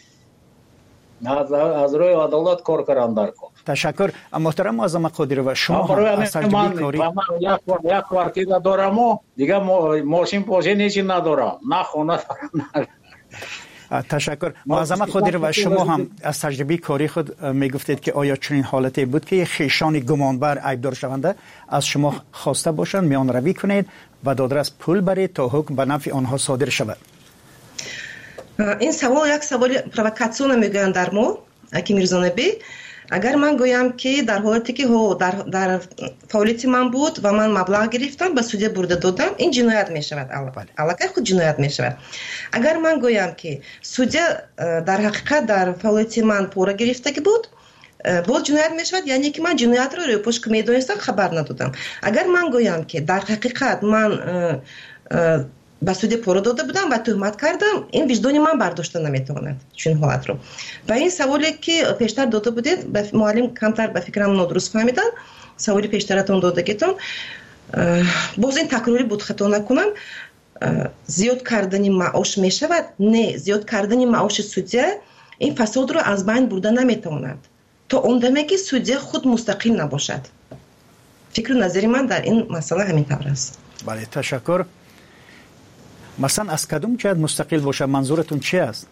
T: از روی عدالت کار کردن در کار.
S: تشکر محترم معظم قادری و شما هم از تجربه کاری
T: یک کوارتیر دارم و دیگه ماشین پاشه نیچی ندارم نه خونه دارم.
S: تشکر معظم قادری و شما هم از تجربه کاری خود میگفتید که آیا چنین حالتی بود که خیشان گمانبر عیبدار شونده از شما خواسته باشند میان روی کنید و دادرس پول برید تا حکم به نفع آنها صادر شود؟
U: این سوال یک سوال پرووکاسیون میگویند در ما اکی میرزانبی اگر من گویم که در حالتی که هو در در فعالیت من بود و من مبلغ گرفتم به سودیه برده دادم این جنایت می شود علاقه خود جنایت می شود اگر من گویم که سودیه در حقیقت در فعالیت من پوره گرفته بود باز جنایت می شود یعنی که من جنایت رو روی پشت میدونستم خبر ندادم اگر من گویم که در حقیقت من ба суди пора дода будам ва тӯҳмат кардам, ин виҷдони ман бардошта наметавонад чун ҳолатро. Ба ин саволе ки пештар дода будед, муаллим камтар ба фикрам нодуруст фаҳмидан, саволи пештаратон додагитон боз ин такрорӣ буд, хато накунам, зиёд кардани маош мешавад? Не, зиёд кардани маоши судя ин фасодро аз байн бурда наметавонад то он даме ки судя худ мустақил набошад. фикру назари ман дар ин масъала ҳамин тавр аст.
S: бале, ташаккур. масалан аз кадом ҷиҳат мустақил бошад, манзуратон чи аст?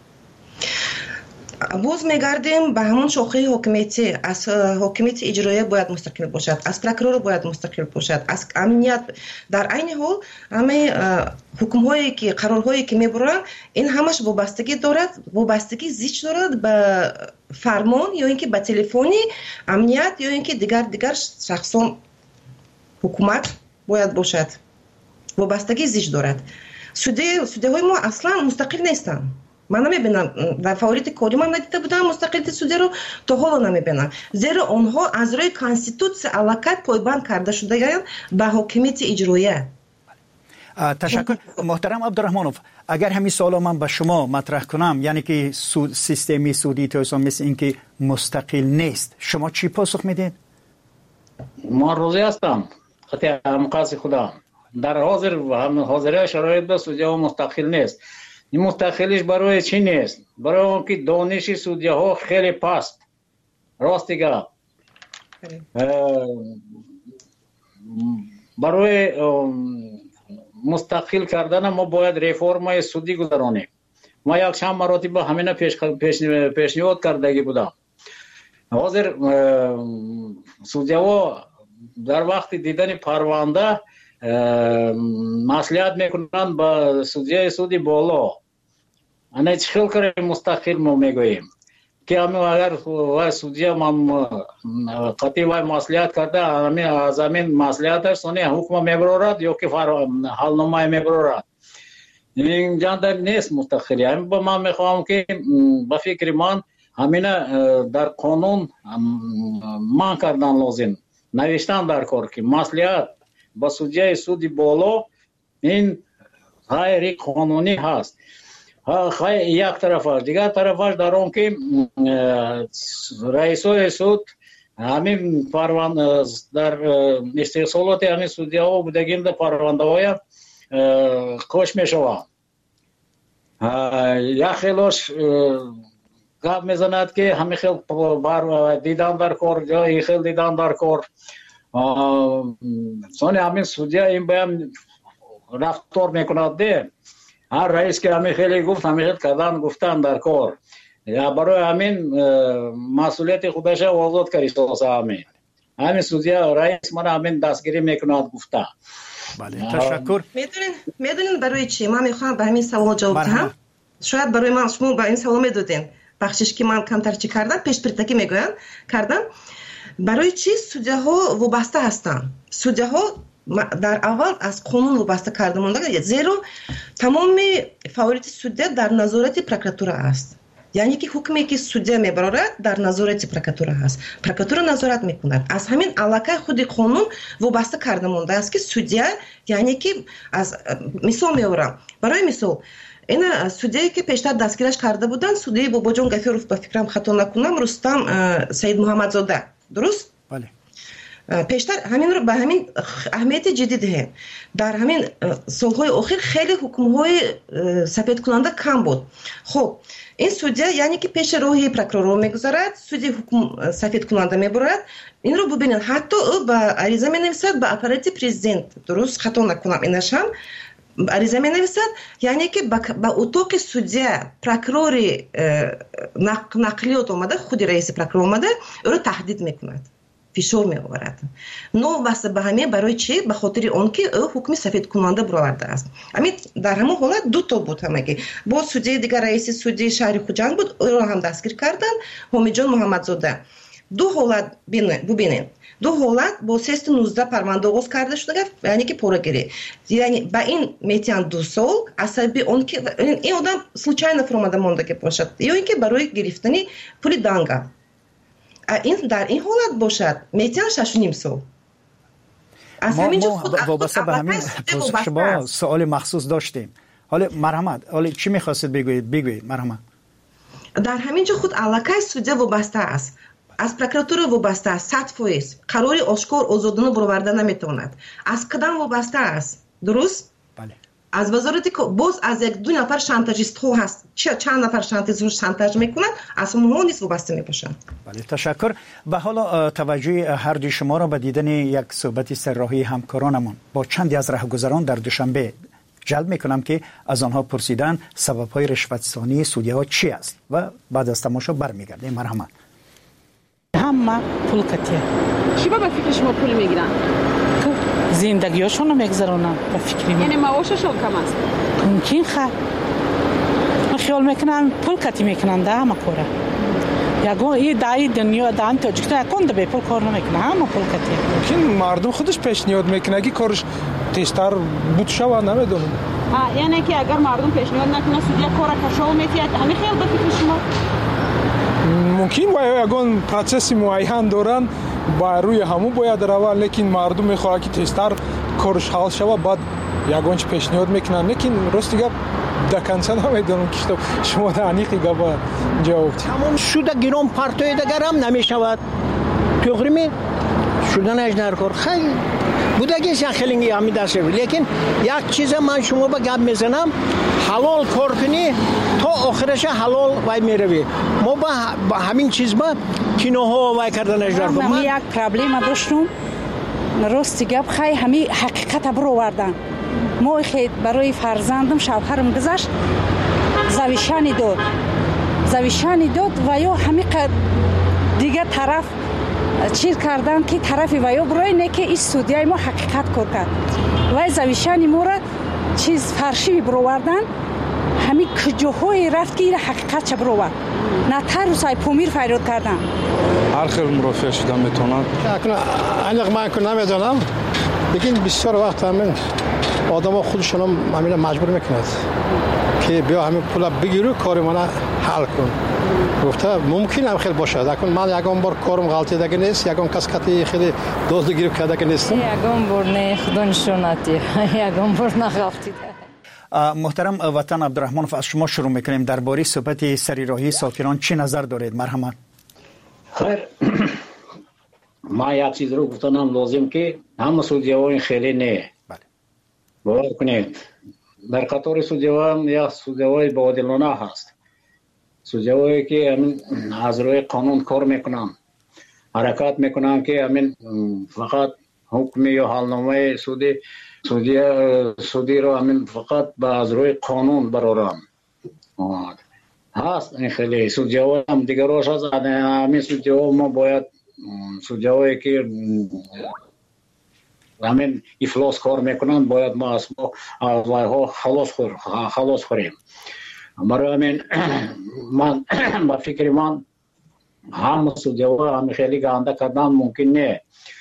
U: боз мегардем ба ҳамон шохаи ҳокимияти, аз ҳокимияти иҷроия бояд мустақил бошад, аз прокурор бояд мустақил бошад, аз амният. дар айни ҳол ҳамаи ҳукмҳое ки қарорҳое ки мебаранд, ин ҳамаш вобастагӣ дорад, вобастагӣ зич дорад ба фармон ё ин ки ба телефони амният ё ин ки дигар дигар шахсон. ҳукумат бояд бошад, вобастагӣ зич дорад. судяҳои мо аслан мустақил нестанд. ман намебинам, дар фаъолияти кори ман надида будам мустақилияти судяро, то ҳоло намебинам, зеро онҳо аз рӯи конститутсия аллакай пойбанд карда шудаанд ба ҳокимияти иҷроия.
S: ташаккур. муҳтарам Абдураҳмонов, агар ҳамин суоло ман ба шумо матрах кунам, яъне ки системи судии тоҷикистон мисли ин ки мустақил нест, шумо чӣ посух медиҳед?
T: ман розӣ ҳастам хати ҳамқаси худам. дар ҳозир ҳозира шароитда судяҳо мустақил нест. ин мустақилиш барои чӣ нест? барои он ки дониши судяҳо хеле паст. рости гап. барои мустақил кардана мо бояд реформаи судӣ гузаронем. ма якчанд маротиба ҳамина пешниҳод кардагӣ будам. ҳозир судяҳо дар вақти дидани парванда маслиҳат мекунанд ба судяи суди боло. ана чӣ хел кори мустақил мо мегӯем ки агар вай судя қатъи вай маслиҳат карда аз ҳамин маслиҳаташ сони ҳукма мебарорад ё ки ҳалномае мебарорад. ин ҷанда нест мустақилӣ. ҳамин ба ман мехоҳам ки ба фикри ман ҳамина дар қонун ман кардан лозим, навиштан дар кор ки маслиҳат ба судяи суди боло ин ғайри қонунӣ ҳаст. як тарафаш, дигар тарафаш дар он ки раисои суд ҳамин парванда дар истеҳсолоти ҳамин судяҳо будагинда парвандаҳоя кош мешаванд. як хелош гап мезанад ки ҳамин хел дидан дар кор ё ин хел дидан дар кор. сони ҳамин судя ин боям рафтор мекунад де. ҳар раис ки ҳамин хеле гуфт, ҳамин хел кардан гуфтан дар кор. барои ҳамин масъулияти худаша озод каристоса ҳамин. ҳамин судя раис мана ҳамин дастгирӣ мекунад гуфта.
S: бале, ташаккур.
U: медонин медонин барои чӣ ман мехоҳам ба ҳамин савол ҷавоб диҳам. шояд барои ман шумо ба ин савол медоден. бахшиш ки ман камтар чӣ кардам, пешпиртакӣ мегӯянд кардам. барои чӣ судяҳо вобаста ҳастанд? судяҳо дар аввал аз қонун вобаста карда монда, зеро тамоми фаъолияти судя дар назорати прокуратура аст. яъне ки ҳукме ки судя мебарорад дар назорати прокуратура аст. прокуратура назорат мекунад. аз ҳамин аллакай худи қонун вобаста карда мондааст ки судя, яъне ки аз мисол меорам. барои мисол ина судяе ки пештар дастгираш карда буданд, судяи Бобоҷон Гафёров, ба фикрам хато накунам, Рустам Саидмуҳаммадзода. дуруст?
S: бале.
U: пештар ҳаминро ба ҳамин аҳамияти ҷиддӣ диҳем. дар ҳамин солҳои охир хеле ҳукмҳои сафедкунанда кам буд. хуб, ин судя яъне ки пеши роҳи прокурор мегузарад, суди ҳукм сафедкунанда мебарад. инро бубинед, ҳатто ӯ ба ариза менависад ба аппарати президент. дуруст, хато накунам, инашам ариза менависад, яъне ки ба утоқи судя прокурори нақлиёт омада, худи раиси прокурор омада ӯро таҳдид мекунад, фишор меоварад. новобаста ба ҳамин барои чӣ? ба хотири он ки ӯ ҳукми сафедкунанда баровардааст. ҳамин дар ҳамон ҳолат ду то буд ҳамагӣ. бо судяи дигар раиси судии шаҳри Хуҷанд буд, ӯро ҳам дастгир карданд, Ҳомиҷон Муҳаммадзода. ду ҳолат бубинед. ду ҳолат бо сест нуздаҳ парванда оғоз карда шуда, яъне ки порагирӣ. яъне ба ин метиҳанд ду сол, аз сабаби он ки ин одам случайно фуромада мондаги бошад, ё ин ки барои гирифтани пули данга. ин дар ин ҳолат бошад метиҳанд шашу ним сол. از
S: ما,
U: همینجا
S: ما
U: خود
S: وابسته به همین پرسش شما سوال مخصوص داشتیم. حالا مرحمت، حالا چی می‌خواستید بگویید؟ بگویید مرحمت.
U: در همینجا خود علاقه سودیا وابسته است، از پروکراتوره وابسته است، صد فیصد قراری آشکار آزادانه برآورده نمیتواند، از کدام وابسته است؟ درست؟
S: بله.
U: از وزارتی که باز از یک دو نفر شانتاژیست ها هست، چه چند نفر شانتاژیست شانتاژ میکنند، از اونها نیست وابسته میباشند.
S: بله تشکر. و حالا توجه هر دوی شما را به دیدن یک صحبت سرراهی همکارانمان با چندی از راهگذران در دوشنبه جلب میکنم که از آنها پرسیدن سبب‌های رشوت‌ستانی سودی‌ها چی است و بعد از تماشا برمیگردیم. مرحمت.
D: همه پول کتیه.
V: چی با فکر شما پول میگیرن؟
D: زندگیشون رو میگذرونن به فکری من.
V: یعنی معاششون کم است؟
D: ممکن خواهد. من خیال میکنم پول کتی میکنن ده همه کوره. یکو این دایی دنیا دان تاجیکستان یکون دبی پول کار نمیکنه همه پول کتی.
N: ممکن مردم خودش پیشنهاد میکنه که کارش تیزتر بود شو نمیدونم.
V: یعنی که اگر مردم پیشنهاد نکنه سودیا کار کشو میتید همین خیال به فکر شما؟
N: ممکن و یگان پروسس معین دارن با روی همو باید روان، لیکن مردم میخواد که تیزتر کارش حل شوه بعد یگان چه پیشنهاد میکنن، لیکن راست گپ دکنسن نمیدونم که شما دانیقی گپ جواب
W: همون سود گرام پرتوی دیگر هم نمیشود توغری می شدن اجنر کار خیلی بودگی شخلینگی همی دست رو، لیکن یک چیز من شما با گپ میزنم حلال کار کنی تا آخرش حلال وای میروی. ما با همین چیز با کینوها وای کردن اجنر کار.
D: من یک پرابلم داشتم راستی گپ خیلی همی حقیقت برو وردن. ما خیلی برای فرزندم شوهرم گذشت زویشانی داد زویشانی داد و یا همی دیگه طرف چیز کردن که طرفی و یا برای نه که این سودیای ما حقیقت کار کرد و زویشانی ما را چیز فرشی برووردن همین کجاهای رفت که این حقیقت چه بروورد نه تر و سای پومیر فریاد کردن.
N: هر خیلی مرافع شدن میتونن
W: اکنون انق من که نمیدونم، لیکن بسیار وقت همین آدم ها خودشون هم همین مجبور میکند که بیا همین پول بگیرو کار من حل کن. گفته ممکن هم خیلی باشه، لیکن من یکم بار کارم غلطی دیگه نیست، یکم کس کتی خیلی دوست گیرو کرده که نیستم.
V: یکم بار نه خدا نشوناتی، یکم بار نخافتی.
S: محترم وطن عبدالرحمن از شما شروع میکنیم. درباره صحبت سریراهی سافران چی نظر دارید؟ مرحمت.
T: خیر ما یک چیز رو گفتنم لازم که همه سودیوان خیلی نه.
S: بله.
T: باور کنید در قطار سودیوان یا سودیوان بادلانه هست. سودیوانی که همین از روی قانون کار میکنن، حرکت میکنن که همین فقط حکمی یا حالنامه سودی سودی سودی رو همین فقط با از روی قانون برارن. هست این خیلی سودیوان هم دیگرش هست. همین سودیوان ما باید سودیوانی که همین افلاس کار میکنن باید ما از وای ها خلاص خور خلاص خوریم. برای همین من با فکر من هم سودیوان هم خیلی گنده کردن ممکن نه،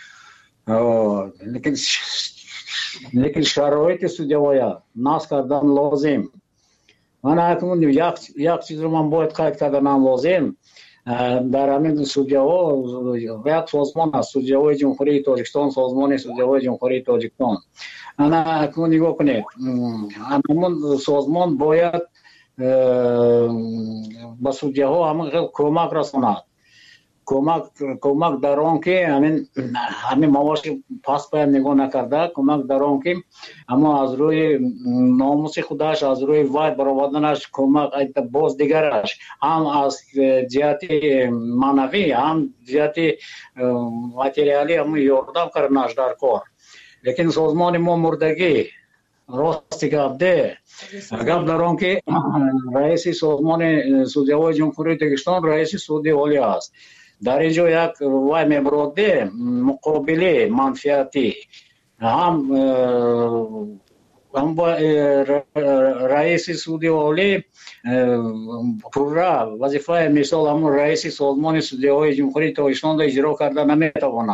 T: لیکن لیکن شرایط سودیوان ناس کردن لازم. من اکنون یک یک چیز رو من باید قید کردن لازم در همین سودیوان یک سازمان است، سودیوان جمهوری تاجیکستان، سازمان سودیوان جمهوری تاجیکستان. انا اکنون نگاه کنید همون سازمان باید با سودیوان همون کمک رساند، کمک کمک در آن که همین همین موارد پاس باید نگاه نکرده، کمک در آن که اما از روی ناموس خودش از روی وای برآوردنش کمک باز دیگرش هم از جهت معنوی هم جهت ماتریالی هم یاردم کردنش در کار. لیکن سازمان ما مردگی راستی گپ ده گپ در آن که رئیس سازمان سودیوان جمهوری تاجیکستان رئیس سودی اولی است. در اینجا یک وای میبروده مقابله منفیتی هم هم با رئیس سودی اولی پورا وظیفه مثال همون رئیس سازمان سودیوان جمهوری تاجیکستان را اجرا کرده نمیتواند.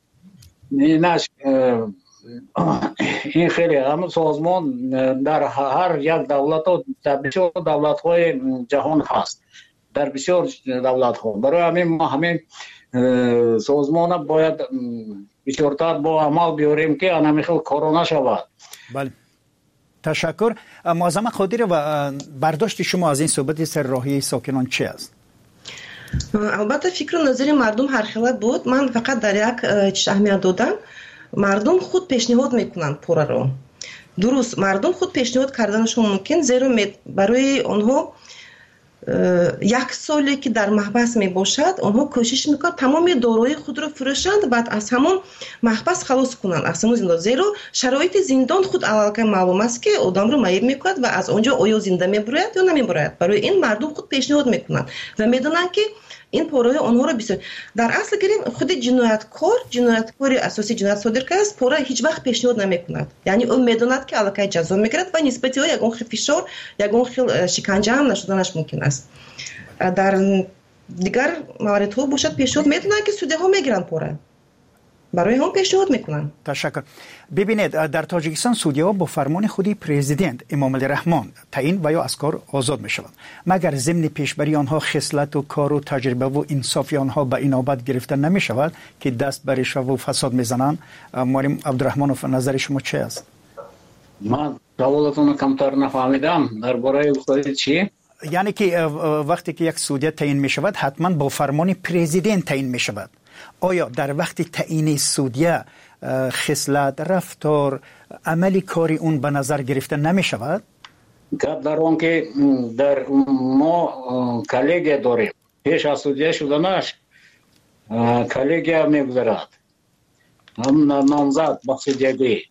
T: این خیلی همون سازمان در هر یک دولت و در بسیار دولت های جهان هست، در بسیار دولت ها. برای همین ما همین سازمان باید بسیارتر با عمل بیاریم که انمیخل کرونا شود.
S: بله تشکر. معظم قادری و برداشت شما از این صحبت سر راهی ساکنان چی است؟
U: البته فکر و نظر مردم هر خیلی بود. من فقط در یک چیز اهمیت دادم. مردم خود پیشنهاد میکنند پورا رو. درست مردم خود پیشنهاد کردنشون ممکن، زیرا برای آنها یک سالی که در محبس می باشد آنها کوشش میکنند تمام دارایی خود رو فروشند، بعد از همون محبس خلاص کنند، از همون زندان. زیرا شرایط زندان خود علاقه معلوم است که آدم رو معیب میکند و از آنجا آیا زنده میبراید یا نمیبراید. برای این مردم خود پیشنهاد میکنند و میدونند که این پورای آنها رو بسیار در اصل گریم خود جنایتکار جنایتکاری اساسی جنایت صادر کرده است، پورا هیچ وقت پیشنهاد نمیکند. یعنی اون میدوند که علاقه جزا میگیرد و نسبت او یگان خیل فشار یگان خیل شکنجه هم نشدنش ممکن است. در دیگر مواردها باشد پیشنهاد میدونند که سوده ها میگیرند پورا، برای هم پیشنهاد میکنن.
S: تشکر. ببینید در تاجیکستان سودی ها با فرمان خودی پرزیدنت امام علی رحمان تعیین و یا از کار آزاد میشوند، مگر ضمن پیشبری آنها خصلت و کار و تجربه و انصاف آنها به اینابت گرفته نمیشود که دست بر رشوه و فساد میزنند. معلم عبدالرحمنوف نظر شما چه است؟
T: من سوالتون کمتر نفهمیدم. درباره استاد چی؟
S: یعنی که وقتی که یک سودی تعیین میشود حتما با فرمان پرزیدنت تعیین میشود. آیا در وقت تعیین سودیه خصلت، رفتار، عملی کاری اون به نظر گرفته نمی شود؟
T: گپ در اون که در ما کلیگه داریم، پیش از سودیه شدنش کلیگه میگذرد، هم نامزد بخشیدگی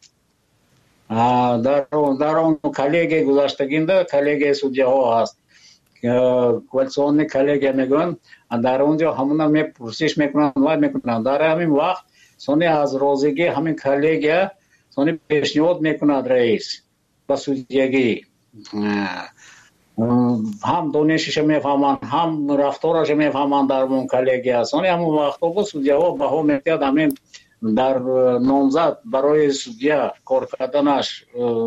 T: در اون کلیگه گذاشتگینده کلیگه سودیه ها هست. کوالسیون کلیگه میگن در اونجا همونا می پرسش میکنن و میکنن. در همین وقت سونی از روزگی همین کلیگه سونی پیشنهاد میکند رئیس با سودیگی، هم دانشش میفهمن هم رفتارش میفهمن در اون کلیگه. سونی همون وقت با سودیه ها به هم میتید همین در نامزد برای سودیه کار کردنش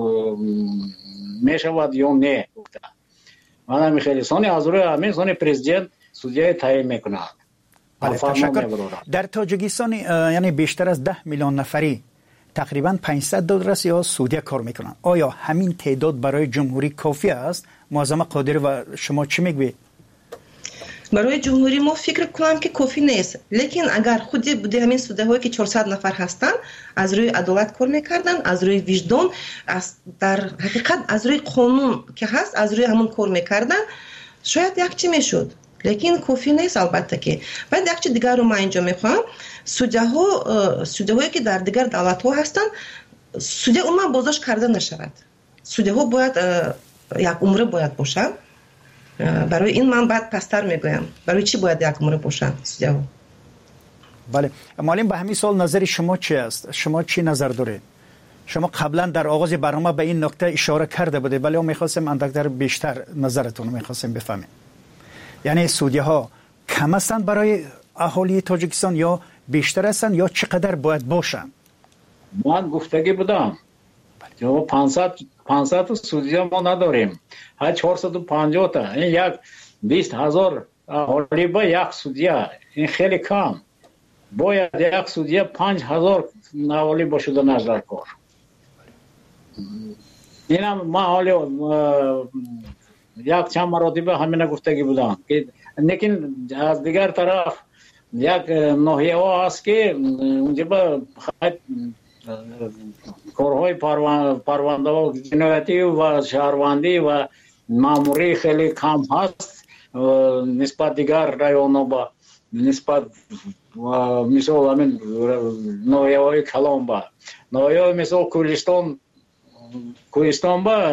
T: میشود یا نه. من هم خیلی سونی از روی همین سونی پرزیدنت سودیه تعیین میکند.
S: بله تشکر. در تاجیکستان یعنی بیشتر از ده میلیون نفری تقریبا پانصد دلار یا سودیه کار میکنن. آیا همین تعداد برای جمهوری کافی است؟ معظم قادری و شما چی میگوید؟
U: برای جمهوری ما فکر کنم که کافی نیست، لیکن اگر خودی بوده همین سوده هایی که چهارصد نفر هستن از روی عدالت کار میکردن، از روی وجدان، از در حقیقت از روی قانون که هست از روی همون کار میکردن، شاید یک چی میشد، لیکن کافی نیست. البته که بعد یک چیز دیگر رو من اینجا میخوام، سوده ها سوده هایی که در دیگر دولت ها هستن سوده عموما بازداشت کرده نشود. سوده ها باید یک عمره باید باشن. برای این من بعد پستر میگویم برای چی باید یک عمره باشن سوده ها.
S: بله معلم به همین سال نظر شما چی است؟ شما چی نظر دارید؟ شما قبلا در آغاز برنامه به این نکته اشاره کرده بوده ولی ما میخواستیم اندکتر بیشتر نظرتون رو میخواستیم بفهمیم. یعنی سودی ها کم هستند برای اهالی تاجیکستان یا بیشتر هستند یا چقدر باید باشن؟
T: من گفتگی بودم جو پانصد پانصد سودی ما نداریم، ها چهارصد و پنجاه تا، این یک بیست هزار اهالی با یک سودی، این خیلی کم. باید یک سودی پنج هزار اهالی باشد نظر کار. اینم ما حالی یک چند مراتبه همین گفتگی بودم که لیکن از دیگر طرف یک ناحیه ها هست که اونجا با کارهای پرونده و جنایتی و شهروندی و ماموری خیلی کم هست نسبت دیگر رایون ها با نسبت مثل همین ناحیه های کلام با ناحیه های مثل کوهستان کوهستان با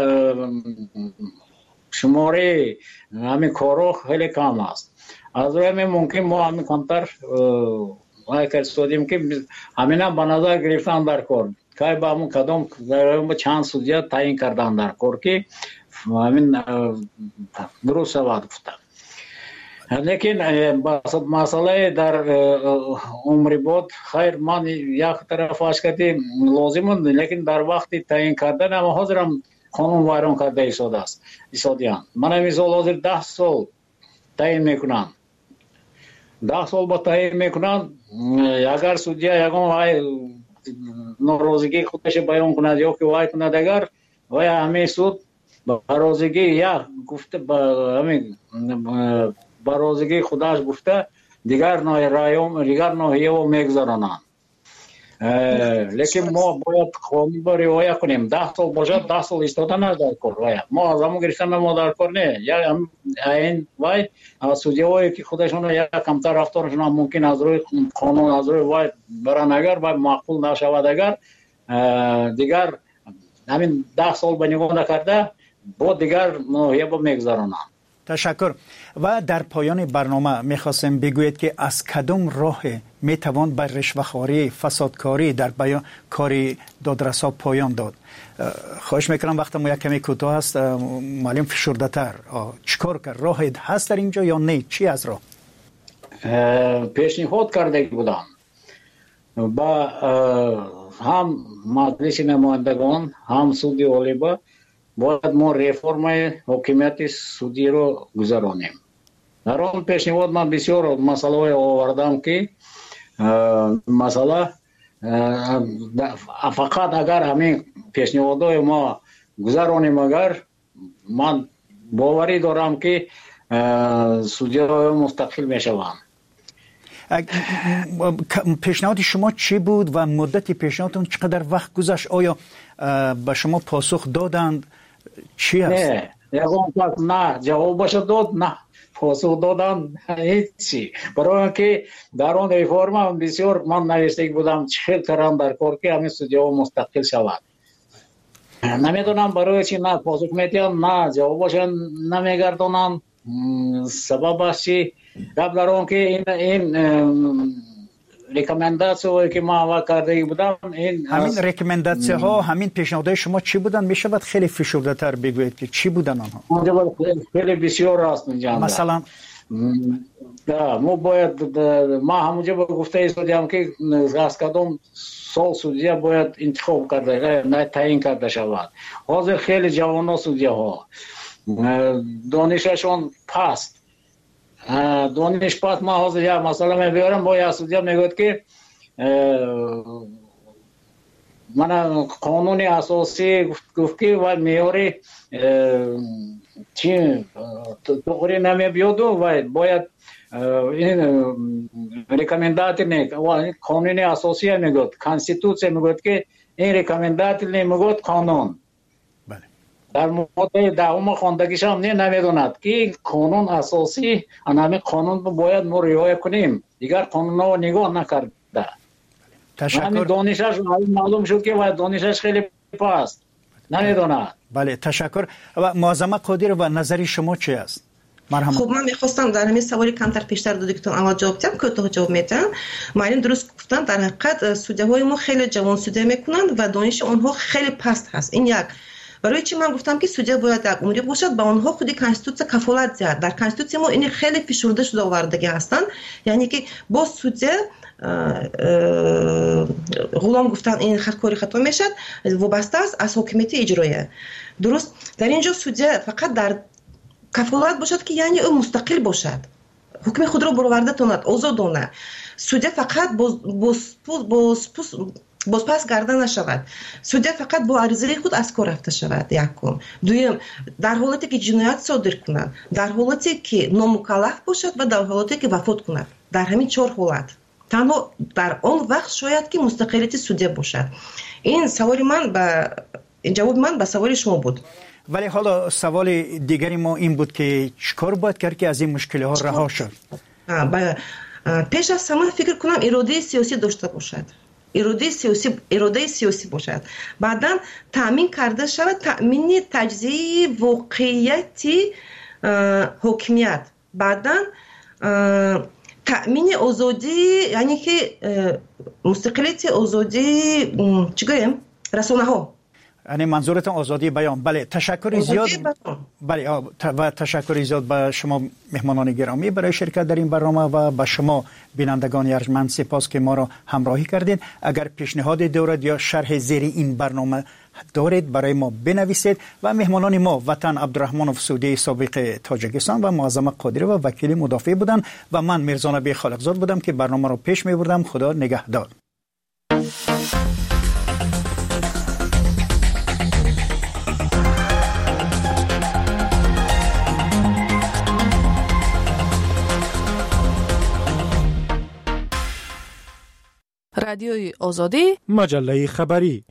T: شماره همین کارو خیلی کم است. از روی همین ممکن ما همین کمتر وای سودیم که همین هم به نظر گرفتن در کار که با همون کدام با چند سودیه تعیین کردن در کار که همین درست شود گفتم. لیکن مسئله در عمری بود خیر من یک طرف اشکتی لازم لیکن در وقت تعیین کردن هم حاضرم قانون ویران کرده ایستاده است ایستادیان. من هم ایستاد حاضر ده سال تعیین میکنم ده سال با تعیین میکنند اگر судья ягон вай норозигии худаш баён кунад ё ки вай кунад агар вай ҳамин суд ба розигии як гуфта ба ҳамин ба розигии худаш гуфта дигар ноҳияҳо дигар ноҳияҳо мегузаронанд. лекин мо бояд қонунро риоя кунем. даҳ сол бошад, даҳ сол истоданаш дар кор. Мо аз ҳамон гирифтаме мо дар кор не. Ин вай судьяҳое ки худашон як камтар рафторашон мумкин аз рӯи қонун аз рӯи вай баранд агар вай маъқул нашавад агар дигар ҳамин даҳ сол ба нигоҳ накарда бо дигар ноҳияҳо мегузаронанд.
S: تشکر. و در پایان برنامه میخواستم بگویید که از کدام راه میتوان به رشوه‌خواری فسادکاری در بیان کاری دادرسا پایان داد؟ خواهش میکنم وقت ما یک کمی کوتاه است معلم فشرده تر چیکار کرد؟ راه هست در اینجا یا نه؟ چی از راه؟
T: پیشنهاد کرده بودم با هم مجلس نمایندگان هم سود عالی با باید ما ریفرم حکومت سودی رو گذرانیم. در آن پیشنهاد من بسیار مسئله آوردم که مسئله فقط اگر همین پیشنهادهای ما گذرانیم اگر من باوری دارم که سودی‌ها مستقل میشوند.
S: پیشنهاد شما چی بود و مدت پیشنهادتون چقدر وقت گذشت؟ آیا به شما پاسخ دادند؟ چی هست؟
T: نه یکم پس نه جوابش داد نه پاسخ دادن هیچی. برای اینکه در آن ریفرم بسیار من نوشته بودم چه کردم در کار که همین سودی‌ها مستقل شود. نمیدونم برای چی نه پاسخ میدن نه جوابش نمیگردونن. سببش چی؟ گپ در آن که این این ریکامنداسیون که ما وا کرده بودم این
S: همین ریکامنداسیون ها همین پیشنهادهای شما چی بودن؟ میشه بعد خیلی فشرده تر بگویید که چی بودن آنها؟
T: خیلی بسیار راست میگم.
S: مثلا
T: ما باید ما همونجا گفته ایستادیم که از کدام سال سودیا باید انتخاب کرده نه تعیین کرده شود. حاضر خیلی جوانان سودیا ها دانششون پست دانش پس ما حاضر یا مثلا میبرم با یا سودیا میگوید که من قانون اساسی گفت که و میاری چی توری نمیبیاد و باید این ریکامندات نه قانون اساسی میگوید کانستیتوسیون میگوید که این ریکامندات نمیگوید قانون. در مورد دهم خواندگیش هم نه نمیدوند که قانون اساسی همین قانون باید ما رعایت کنیم. دیگر قانون ها نگاه نکرده.
S: تشکر.
T: همین دانشش معلوم شد که باید دانشش خیلی پست نمیدوند.
S: بله تشکر. و معظمه قادر و نظری شما چی است؟
U: مرحبا. خب من میخواستم در همین سوالی کمتر پیشتر دو دکتر اما جواب بدم که تو جواب میدم. معلم درست گفتن در حقیقت سودی‌های ما خیلی جوان سودی میکنند و دانش آنها خیلی پست هست. این یک. برای چی من گفتم که سودیا باید یک عمری باشد با آنها خودی کانستیتوسیون کفالت زد. در کانستیتوسیون ما این خیلی فشرده شده آوردگی هستند. یعنی که با سودیا غلام گفتن این خطکاری خطا میشد وابسته است از حکومت اجرایی. درست در اینجا سودیا فقط در کفالت باشد که یعنی او مستقل باشد. حکم خود را برآورده کند، آزادانه. سودیا فقط باز باز باز بازپس گردن نشود. سودیا فقط با عریضه خود از کار رفته شود. یکم. دوم در حالتی که جنایت صادر کند، در حالتی که نامکلف باشد و در حالتی که وفات کند. در همین چهار حالت. تنها در آن وقت شاید که مستقلیت سودیا باشد. این سوال من به جواب من به سوال شما بود.
S: ولی حالا سوال دیگری ما این بود که چیکار باید کرد که از این مشکل ها رها شد؟
U: پیش از همه فکر کنم اراده سیاسی داشته باشد. اراده سیاسی اراده سیاسی باشد. بعداً تامین کرده شود تامین تجزیه واقعیتی حکمیت. بعداً تامین آزادی یعنی که مستقلیت آزادی چی گویم رسانه ها.
S: یعنی منظورتون آزادی بیان. بله تشکر زیاد. بله و تشکر زیاد به شما مهمانان گرامی برای شرکت در این برنامه و به شما بینندگان ارجمند سپاس که ما را همراهی کردید. اگر پیشنهاد دارید یا شرح زیر این برنامه دارید برای ما بنویسید. و مهمانان ما وطن عبدالرحمنوف سودی سابق تاجیکستان و معظم قادری و وکیل مدافع بودند و من میرزا نبی خالقزاد بودم که برنامه را پیش می بردم. خدا نگهدار.
A: رادیوی آزادی،
N: مجله خبری.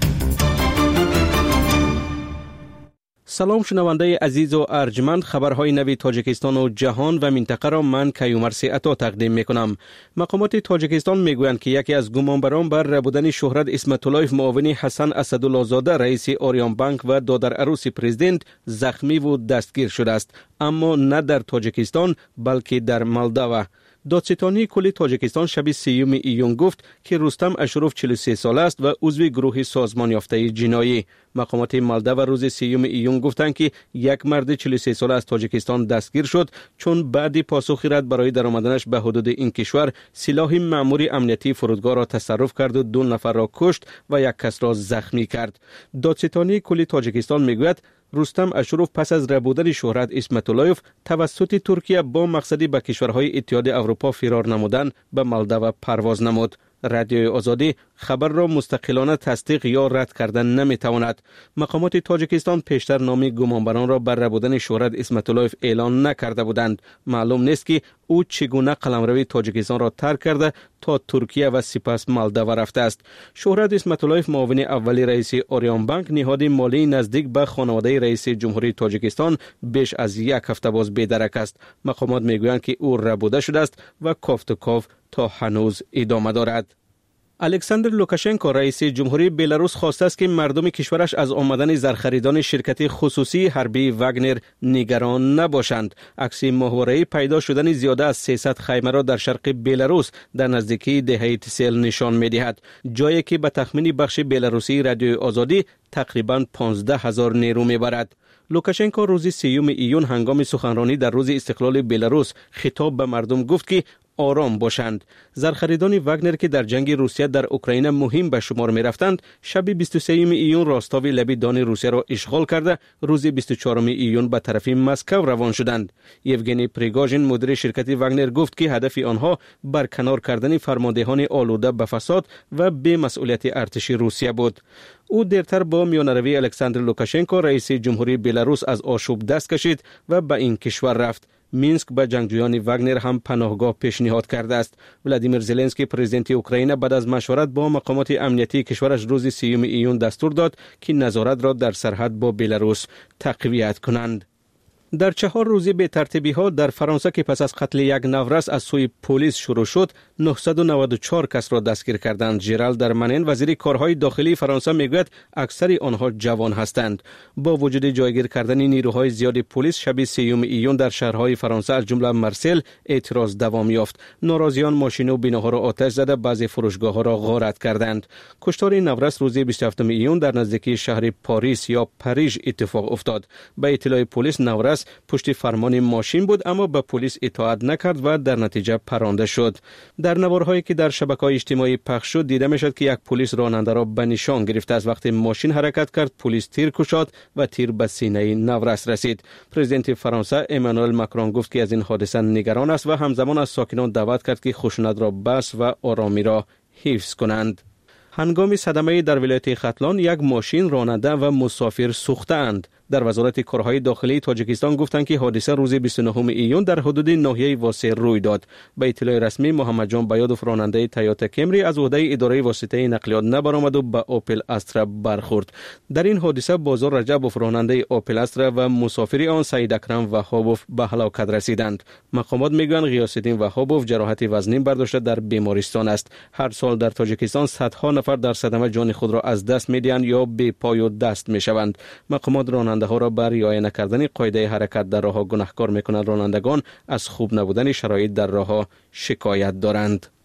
B: سلام شنونده عزیز و ارجمند، خبرهای نوی تاجیکستان و جهان و منطقه را من کیومرثی عطا تقدیم می کنم. مقامات تاجیکستان می گویند که یکی از گمانبران بر ربودن شهرت اسمت اللهیف معاون حسن اسدالله زاده رئیس آریان بانک و دادر عروس پرزیدنت زخمی و دستگیر شده است، اما نه در تاجیکستان بلکه در مالداوا. دادستانی کل تاجیکستان شب سیوم ایون گفت که رستم اشرف چهل و سه ساله است و عضو گروه سازمان یافته جنایی. مقامات مالداوا روز سیوم ایون گفتند که یک مرد چهل و سه ساله از تاجیکستان دستگیر شد چون بعد پاسخی رد برای درآمدنش به حدود این کشور سلاح مأمور امنیتی فرودگاه را تصرف کرد و دو نفر را کشت و یک کس را زخمی کرد. دادستانی کل تاجیکستان میگوید رستم اشرف پس از ربودن شهرت اسمت اللهیف توسط ترکیه با مقصدی به کشورهای اتحاد اروپا فرار نمودن به مالداوا پرواز نمود. رادیوی آزادی خبر را مستقلانه تصدیق یا رد کردن نمیتواند. مقامات تاجیکستان پیشتر نام گمانبران را بر ربودن شهرت اسمت اللهیف اعلان نکرده بودند. معلوم نیست که او چگونه قلمروی تاجیکستان را ترک کرده تا ترکیه و سپس مالداوا رفته است. شهرت اسمت اللهیف معاون اولی رئیس آریان بانک نهاد مالی نزدیک به خانواده رئیس جمهوری تاجیکستان بیش از یک هفته باز بی‌درک است. مقامات میگویند که او ربوده شده است و کافت و کاف تا هنوز ادامه دارد. الکساندر لوکاشنکو رئیس جمهوری بلاروس خواسته است که مردم کشورش از آمدن زرخریدان شرکت خصوصی حربی واگنر نگران نباشند. عکس ماهواره‌ای پیدا شدن زیاده از سیصد خیمه را در شرق بلاروس در نزدیکی دهه تسل نشان می‌دهد، جایی که به تخمین بخش بلاروسی رادیوی آزادی تقریباً پانزده هزار نیرو می‌برد. لوکاشنکو روز سیوم ایون هنگام سخنرانی در روز استقلال بلاروس خطاب به مردم گفت که آرام باشند. زرخریدان واگنر که در جنگ روسیه در اوکراین مهم به شمار می رفتند، شب بیست و سوم ایون راستاوی لبی دان روسیه را اشغال کرده روز بیست و چهارم ایون به طرف مسکو روان شدند. یوگنی پریگاژین مدیر شرکت واگنر گفت که هدف آنها برکنار کردن فرماندهان آلوده به فساد و بی مسئولیت ارتش روسیه بود. او دیرتر با میانروی الکساندر لوکاشنکو رئیس جمهوری بلاروس از آشوب دست کشید و به این کشور رفت. مینسک به جنگجویان واگنر هم پناهگاه پیشنهاد کرده است. ولادیمیر زلنسکی پرزیدنت اوکراین بعد از مشورت با مقامات امنیتی کشورش روز سیوم ایون دستور داد که نظارت را در سرحد با بلاروس تقویت کنند. در چهار روزی به ترتیبی ها در فرانسه که پس از قتل یک نورس از سوی پلیس شروع شد، نهصد و نود و چهار کس را دستگیر کردند. ژرال درمانن وزیر کارهای داخلی فرانسه میگوید اکثر آنها جوان هستند. با وجود جایگیر کردن نیروهای زیاد پلیس شب سیوم ایون در شهرهای فرانسه از جمله مرسل اعتراض دوام یافت. ناراضیان ماشین و بناها را آتش زده، بعضی فروشگاه ها را غارت کردند. کشتار نورس روز بیست و هفتم ایون در نزدیکی شهر پاریس یا پاریژ اتفاق افتاد. به اطلاع پلیس نورس پشت فرمان ماشین بود اما به پلیس اطاعت نکرد و در نتیجه پرانده شد. در نوارهایی که در شبکه‌های اجتماعی پخش شد دیده میشد که یک پلیس راننده را به نشان گرفته از وقتی ماشین حرکت کرد پلیس تیر کشاد و تیر به سینه نورس رسید. پرزیدنت فرانسه امانوئل ماکرون گفت که از این حادثه نگران است و همزمان از ساکنان دعوت کرد که خشونت را بس و آرامی را حفظ کنند. هنگام صدمه در ولایت ختلان یک ماشین راننده و مسافر سوختند. در وزارت کارهای داخلی تاجیکستان گفتند که حادثه روز بیست و نهم ایون در حدود ناحیه واسه روی داد. به اطلاع رسمی محمد جان بیادوف راننده تویوتا کمری از عهده اداره واسطه نقلیات نبرآمد و به اوپل استرا برخورد. در این حادثه بازار رجبوف راننده اوپل استرا و مسافر آن سعید اکرم وهابوف به هلاکت رسیدند. مقامات میگویند غیاث‌الدین وهابوف جراحت وزنی برداشته در بیمارستان است. هر سال در تاجیکستان صدها نفر در صدمه جان خود را از دست میدهند یا بی پای و دست میشوند. مقامات راننده ها را بر رعایت نکردن قاعده حرکت در راه‌ها گناهکار می‌کنند. رانندگان از خوب نبودن شرایط در راه‌ها شکایت دارند.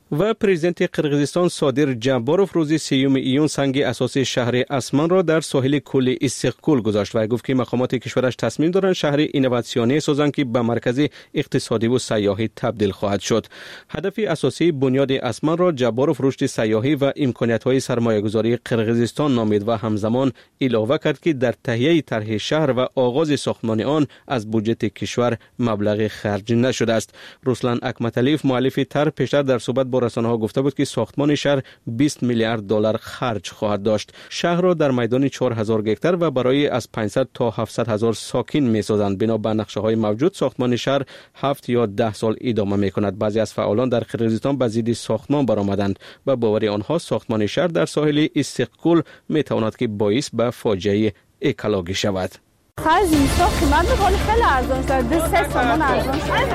B: و پرزیدنت قرقیزستان صادر جباروف روز سیوم ایون سنگ اساسی شهر اسمان را در ساحل کولی استقلال گذاشت و گفت که مقامات کشورش تصمیم دارند شهر اینوواسیونی سازند که به مرکز اقتصادی و سیاحی تبدیل خواهد شد. هدف اساسی بنیاد اسمان را جباروف رشد سیاحی و امکانات‌های سرمایه‌گذاری قرقیزستان نامید و همزمان علاوه کرد که در تهیه طرح شهر و آغاز ساختمان آن از بودجه کشور مبلغ خرج نشده است. رسلان اکمتالیف مؤلف طرح پیشتر در صحبت با رسانه‌ها گفته بود که ساختمان شهر بیست میلیارد دلار خرج خواهد داشت. شهر را در میدان چهار هزار گکتار و برای از پانصد تا هفتصد هزار ساکن می‌سازند. بنا به نقشه‌های موجود ساختمان شهر هفت یا ده سال ادامه می‌کند. بعضی از فعالان در قرقیزستان به ضد ساختمان برآمدند و باور آنها ساختمان شهر در ساحل استقلال می‌تواند که باعث به فاجعه اکولوژی شود.
V: خرج نیستا قیمت می‌کنه خیلی ارزان شده سه تومان ارزان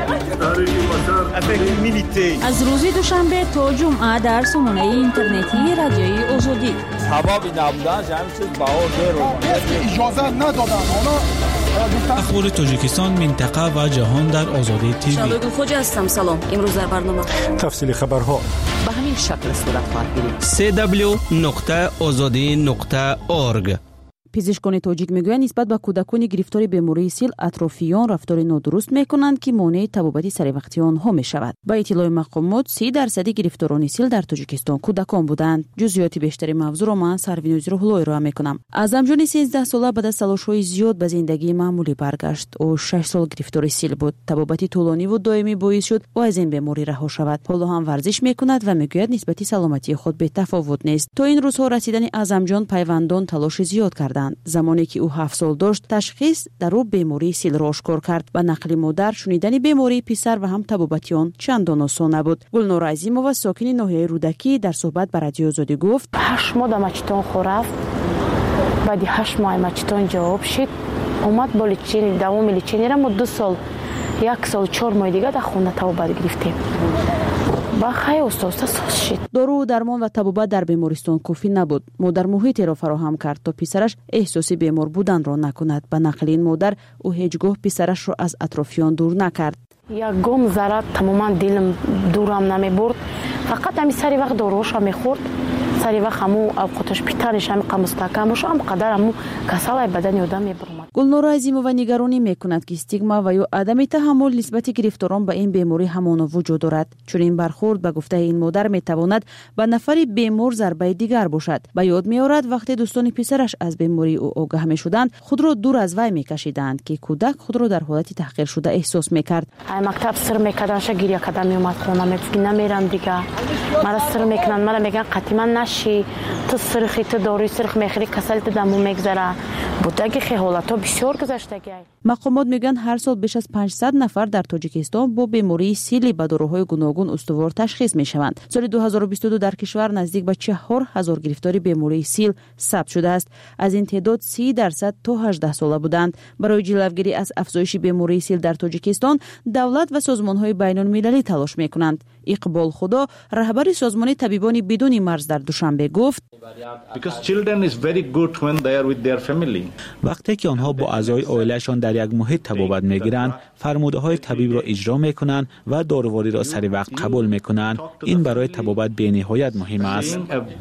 V: شده.
A: از روز دوشنبه تا جمعه در سامانه اینترنتی رادیوی آزادی
C: حبابی نبودن جمع چیز بهار دیر
G: اجازه ندادن
F: اخبار تاجیکستان منطقه و جهان در آزادی تیوی.
A: شادو خوج هستم. سلام. امروز در برنامه
N: تفصیل خبرها
A: به همین شکل صورت خواهد گرفت.
B: سی دبلیو نقطه آزادی نقطه اورگ.
A: پزشکان تاجیک میگویند نسبت به کودکان گرفتار بیماری سیل اطرافیان رفتار نادرست میکنند که مانع تبابت سری وقتی آنها میشود. با اطلاع مقامات سی درصد گرفتاران سیل در تاجیکستان کودکان بودند. جزئیات بیشتری موضوع را من سروینوز روحلو ارائه میکنم. از امجان سیزده ساله بعد از تلاش‌های زیاد به زندگی معمولی برگشت. او شش سال گرفتار سیل بود. تبابت طولانی و دائمی باعث شد او از این بیماری رها شود. حالا هم ورزش میکند و میگوید نسبت سلامتی خود به تفاوت نیست. تا این روزها رسیدن از امجان پیوندان تلاش زیاد کردند. زمانی که او هفت سال داشت تشخیص در او بیماری سیل را آشکار کرد و نقل مادر شنیدن بیماری پسر و هم تبابتیان چندان آسان نبود. گلنور عظیمова ساکن ناحیه رودکی در صحبت با رادیو آزادی گفت
V: هشت ماه مچتون خورفت بعد هشت ماه مچتون جواب شد اومد با لچین دوام لچین را ما دو سال یک سال چهار ماه دیگه در خونه تبابت گرفتیم. با خیلی استوسته ساز شد.
A: دارو درمان و تبابت در بیمارستان کافی نبود. مادر محیطی را فراهم کرد تا پسرش احساسی بیمار بودن را نکند. به نقل این مادر او هیچگاه پسرش را از اطرافیان دور نکرد.
V: یک گام ذره تماما دلم دورم نمی برد. فقط همی سری وقت داروش هم میخورد. سری وقت همو اوقاتش پیترش هم مستحکم باشه هم قدر همو کسال بدن آدم میبرد.
A: گلنور عظیمова نگرانی میکند که استیگما و یا عدم تحمل نسبت گرفتاران به این بیماری همانا وجود دارد. چون این برخورد به گفته این مادر میتواند به نفر بیمار ضربه دیگر باشد. به یاد میآورد وقتی دوستان پسرش از بیماری او آگاه میشدند خود را دور از وی میکشیدند که کودک خود را در حالت تحقیر شده احساس میکرد.
V: مکتب سر میکردنش گریه کردن میومد خونه میگفت نمیرم دیگه. مرا سر میکنن مرا میگن قطعا نشی تو سرخی تو داروی سرخ میخری کسلت دمو میگذره. بودگی خیالات بسیار گذشتگی.
A: مقامات میگن هر سال بیش از پانصد نفر در تاجیکستان با بیماری سیل با داروهای گوناگون استوار تشخیص میشوند. سال دو هزار و بیست و دو در کشور نزدیک به چهار هزار گرفتاری بیماری سیل ثبت شده است. از این تعداد سی درصد تا هجده ساله بودند. برای جلوگیری از افزایش بیماری سیل در تاجیکستان دولت و سازمان‌های بین‌المللی تلاش میکنند. اقبال خدا رهبر سازمان طبیبان بدون مرز در دوشنبه گفت
F: وقتی که آنها با اعضای عائله‌شان در یک محیط تبابت میگیرند فرموده‌های طبیب را اجرا میکنند و داروواری را سری وقت قبول میکنند. این برای تبابت بی‌نهایت مهم است.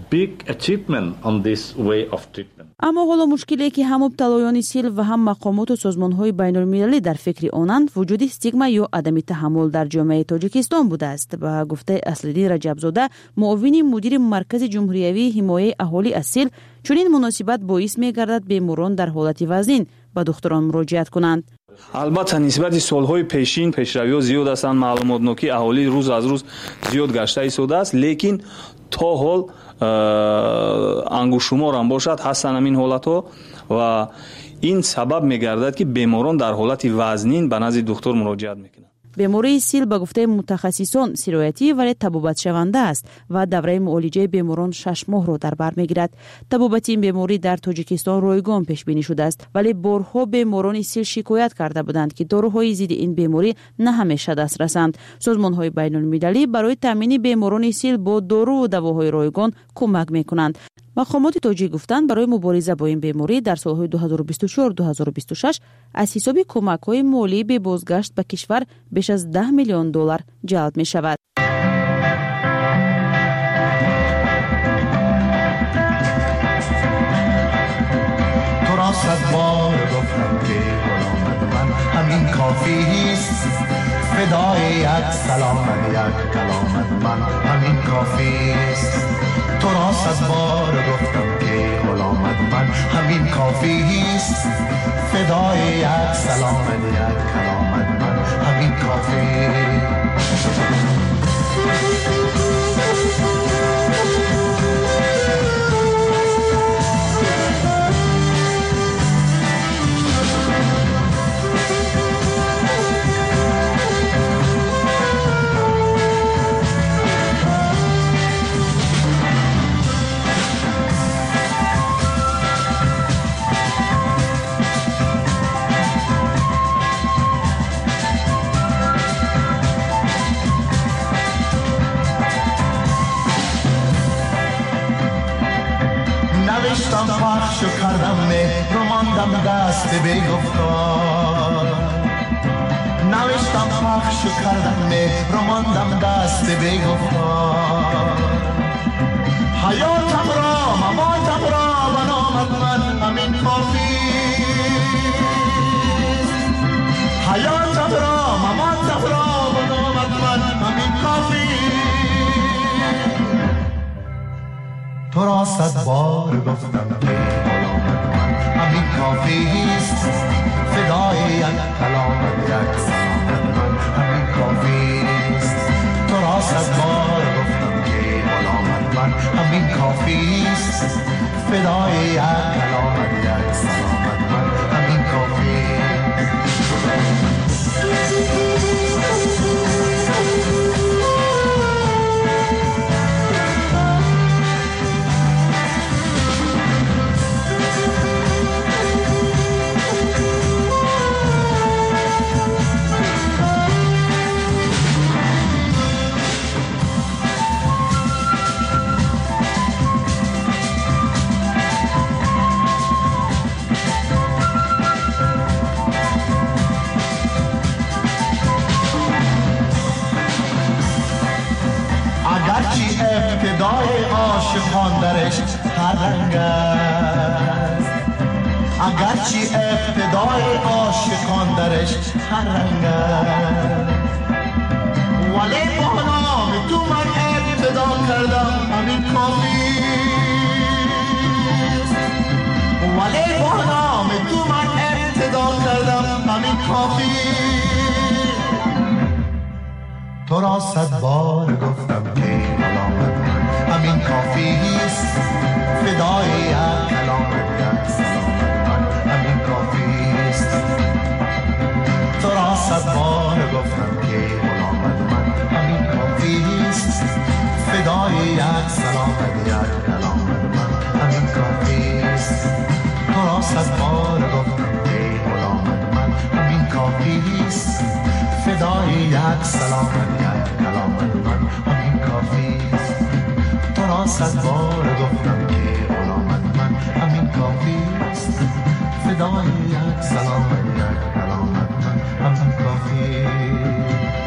A: اما حالا مشکلی که هم مبتلایان سیل و هم مقامات و سازمان‌های بین‌المللی در فکر آنند وجود استیگما یا عدم تحمل در جامعه تاجیکستان بوده است. با گفته اصلدین رجبزاده معاون مدیر مرکز جمهوری حمایت اهالی از سیل چون این مناسبت باعث می‌گردد بیماران در حالت وزین به دکتران مراجعت کنند.
H: البته نسبت سالهای پیشین پیشروی‌ها زیاد هستند. معلومات‌نوکی اهالی روز از روز زیاد گشته ایستاده است لیکن تا حال انگشت‌شمار هم باشد هستند همین حالت‌ها و این سبب می‌گردد که بیماران در حالت وزنین به نزد دکتر مراجعت می‌کنند.
A: بیماری سیل به گفته متخصصان سرایتی ولی تبابت شونده است و دوره معالجه بیماران شش ماه را در بر میگیرد. تبابت این بیماری در تاجیکستان رایگان پیش بینی شده است ولی بارها بیماران سیل شکایت کرده بودند که داروهای ضد این بیماری نه همیشه دست رسند. سازمان‌های بین‌المللی برای تامین بیماران سیل با دارو و دواهای رایگان کمک میکنند. مقامات تاجیک گفتند برای مبارزه با این بیماری در سالهای دو هزار و بیست و چهار تا دو هزار و بیست و شش از حساب کمک‌های مالی به بازگشت به کشور بیش از ده میلیون دلار جلب می‌شود.
G: فدای یک سلامت یک کلامت من همین کافی است. تو را صد بار گفتم که غلامت من همین کافی است. فدای یک سلامت یک کلامت من همین کافی. نوشتم پخش و کردم مهر و ماندم دست بیگفتار. نوشتم پخش و کردم مهر و ماندم دست بیگفتار. حیاتم را مماتم را بنامت من همین کافی. حیاتم را مماتم را بنامت من همین کافی. تو را صد بار گفتم که غلامت من همین کافی است. فدای یک کلامت یک سلامت من همین کافی است. تو را صد بار گفتم که غلامت من همین کافی است. فدای یک کلامت یک سلامت من همین کافی است. ابتدای عاشقان درش هر رنگ است. اگرچه ابتدای عاشقان درش هر رنگ است، ولی با نام تو من ابتدا کردم همین کافی است. ولی با نام تو من ابتدا کردم همین کافی. تو را صد بار گفتم که غلامت من همین کافی است. فدای یک کلامت یک سلامت من همین کافی است. تو را صد بار گفتم که غلامت من همین کافی است. فدای یک سلامت یک کلامت من همین کافی است. تو را صد بار گفتم که غلامت من همین کافی است. فدای یک سلامت یک کلامت من همین کافی است. تو را صد بار گفتم که غلامت من همین کافی است. فدای یک سلامت یک کلامت من همین کافی است.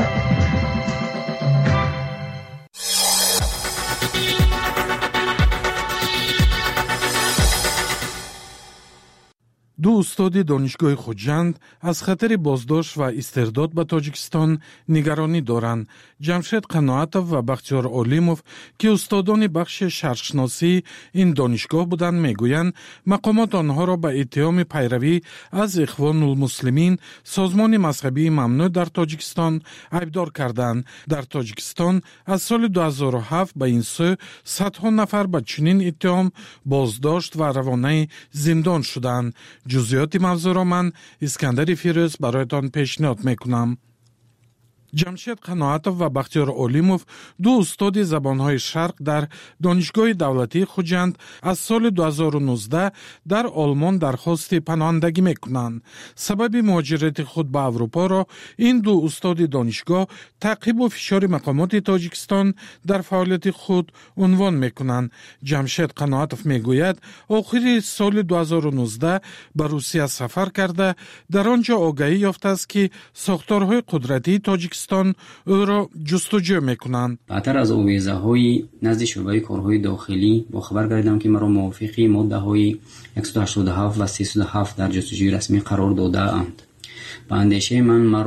E: دو استاد دانشگاه خوجند از خطر بازداشت و استرداد به تاجیکستان نگرانی دارند. جمشید قناعتов و بختیار علیمov که استادان بخش شرقشناسی این دانشگاه بودند میگویند مقامات آنها را به اتهام پیروی از اخوان المسلمین، سازمان مذهبی ممنوع در تاجیکستان، ایبدار کردند. در تاجیکستان از سال دو هزار و هفت به این سو صدها نفر به چنین اتهام بازداشت و روانه زندان شدند. جزئیات موضوع را من اسکندر فیروز برایتان پیشنهاد میکنم. جمشید قناعتов و بختیار علیمov دو استاد زبانهای شرق در دانشگاه دولتی خوجند از سال دو هزار و نوزده در آلمان درخواست پناهندگی میکنند. سبب مهاجرت خود به اروپا را این دو استاد دانشگاه تعقیب و فشار مقامات تاجیکستان در فعالیت خود عنوان میکنند. جمشید قناعتov میگوید آخر سال دو هزار و نوزده به روسیه سفر کرده در آنجا آگاهی یافته است که ساختارهای قدرتی تاجیکستان او را جستجو میکنند.
I: بعدتر از آویزه های نزد شعبه کارهای داخلی با خبر گردیدم که مرا موافقی ماده های صد و هشتاد و هفت و سیصد و هفت در جستجوی رسمی قرار داده اند. به اندیشه من مرا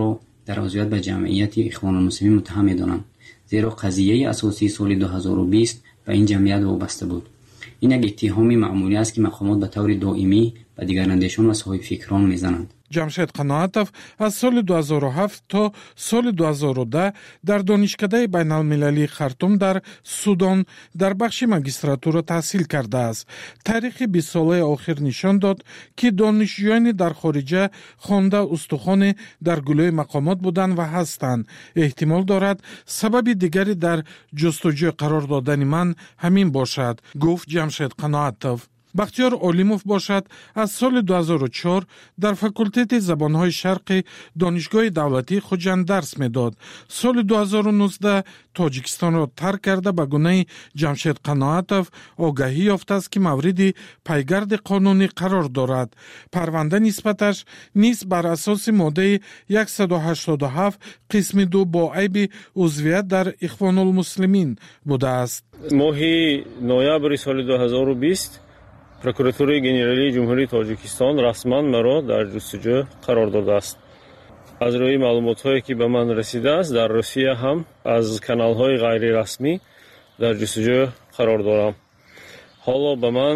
I: در عضویت به جمعیت اخوان المسلمین متهم می‌دانند، زیرا قضیه اساسی سال دو هزار و بیست به این جمعیت وابسته بود. این یک اتهام معمولی است که مقامات به طور دائمی به دیگراندیشان و صاحب فکران می‌زنند.
E: جمشید قناعتов از سال دو هزار و هفت تا سال دو هزار و ده در دانشکده بین المللی خرطوم در سودان در بخش ماگیستراتورا تحصیل کرده است. تاریخ بیست ساله آخر نشان داد که دانشجویانی در خارجه خوانده استخوان در گلوی مقامات بودند و هستند. احتمال دارد سبب دیگری در جستجوی قرار دادن من همین باشد، گفت جمشید قناعتов. بختیار علیموف باشد از سال دو هزار و چهار در فاکولته زبانهای شرقی دانشگاه دولتی خوجند درس میداد. سال دو هزار و نوزده تاجیکستان را ترک کرده به گونه جمشید قناعتов آگاهی یافته است که مورد پیگرد قانونی قرار دارد. پرونده نسبتش نیز بر اساس ماده صد و هشتاد و هفت قسم دو با عیب عضویت در اخوان المسلمین بوده است.
J: ماه نوامبر سال دو هزار و بیست прокуратураи генералии ҷумҳурии тоҷикистон расман маро дар ҷустуҷӯ қарор додааст. аз рӯи маълумотҳое ки ба ман расидааст, дар русия ҳам аз каналҳои ғайрирасмӣ дар ҷустуҷӯ қарор дорам. ҳоло ба ман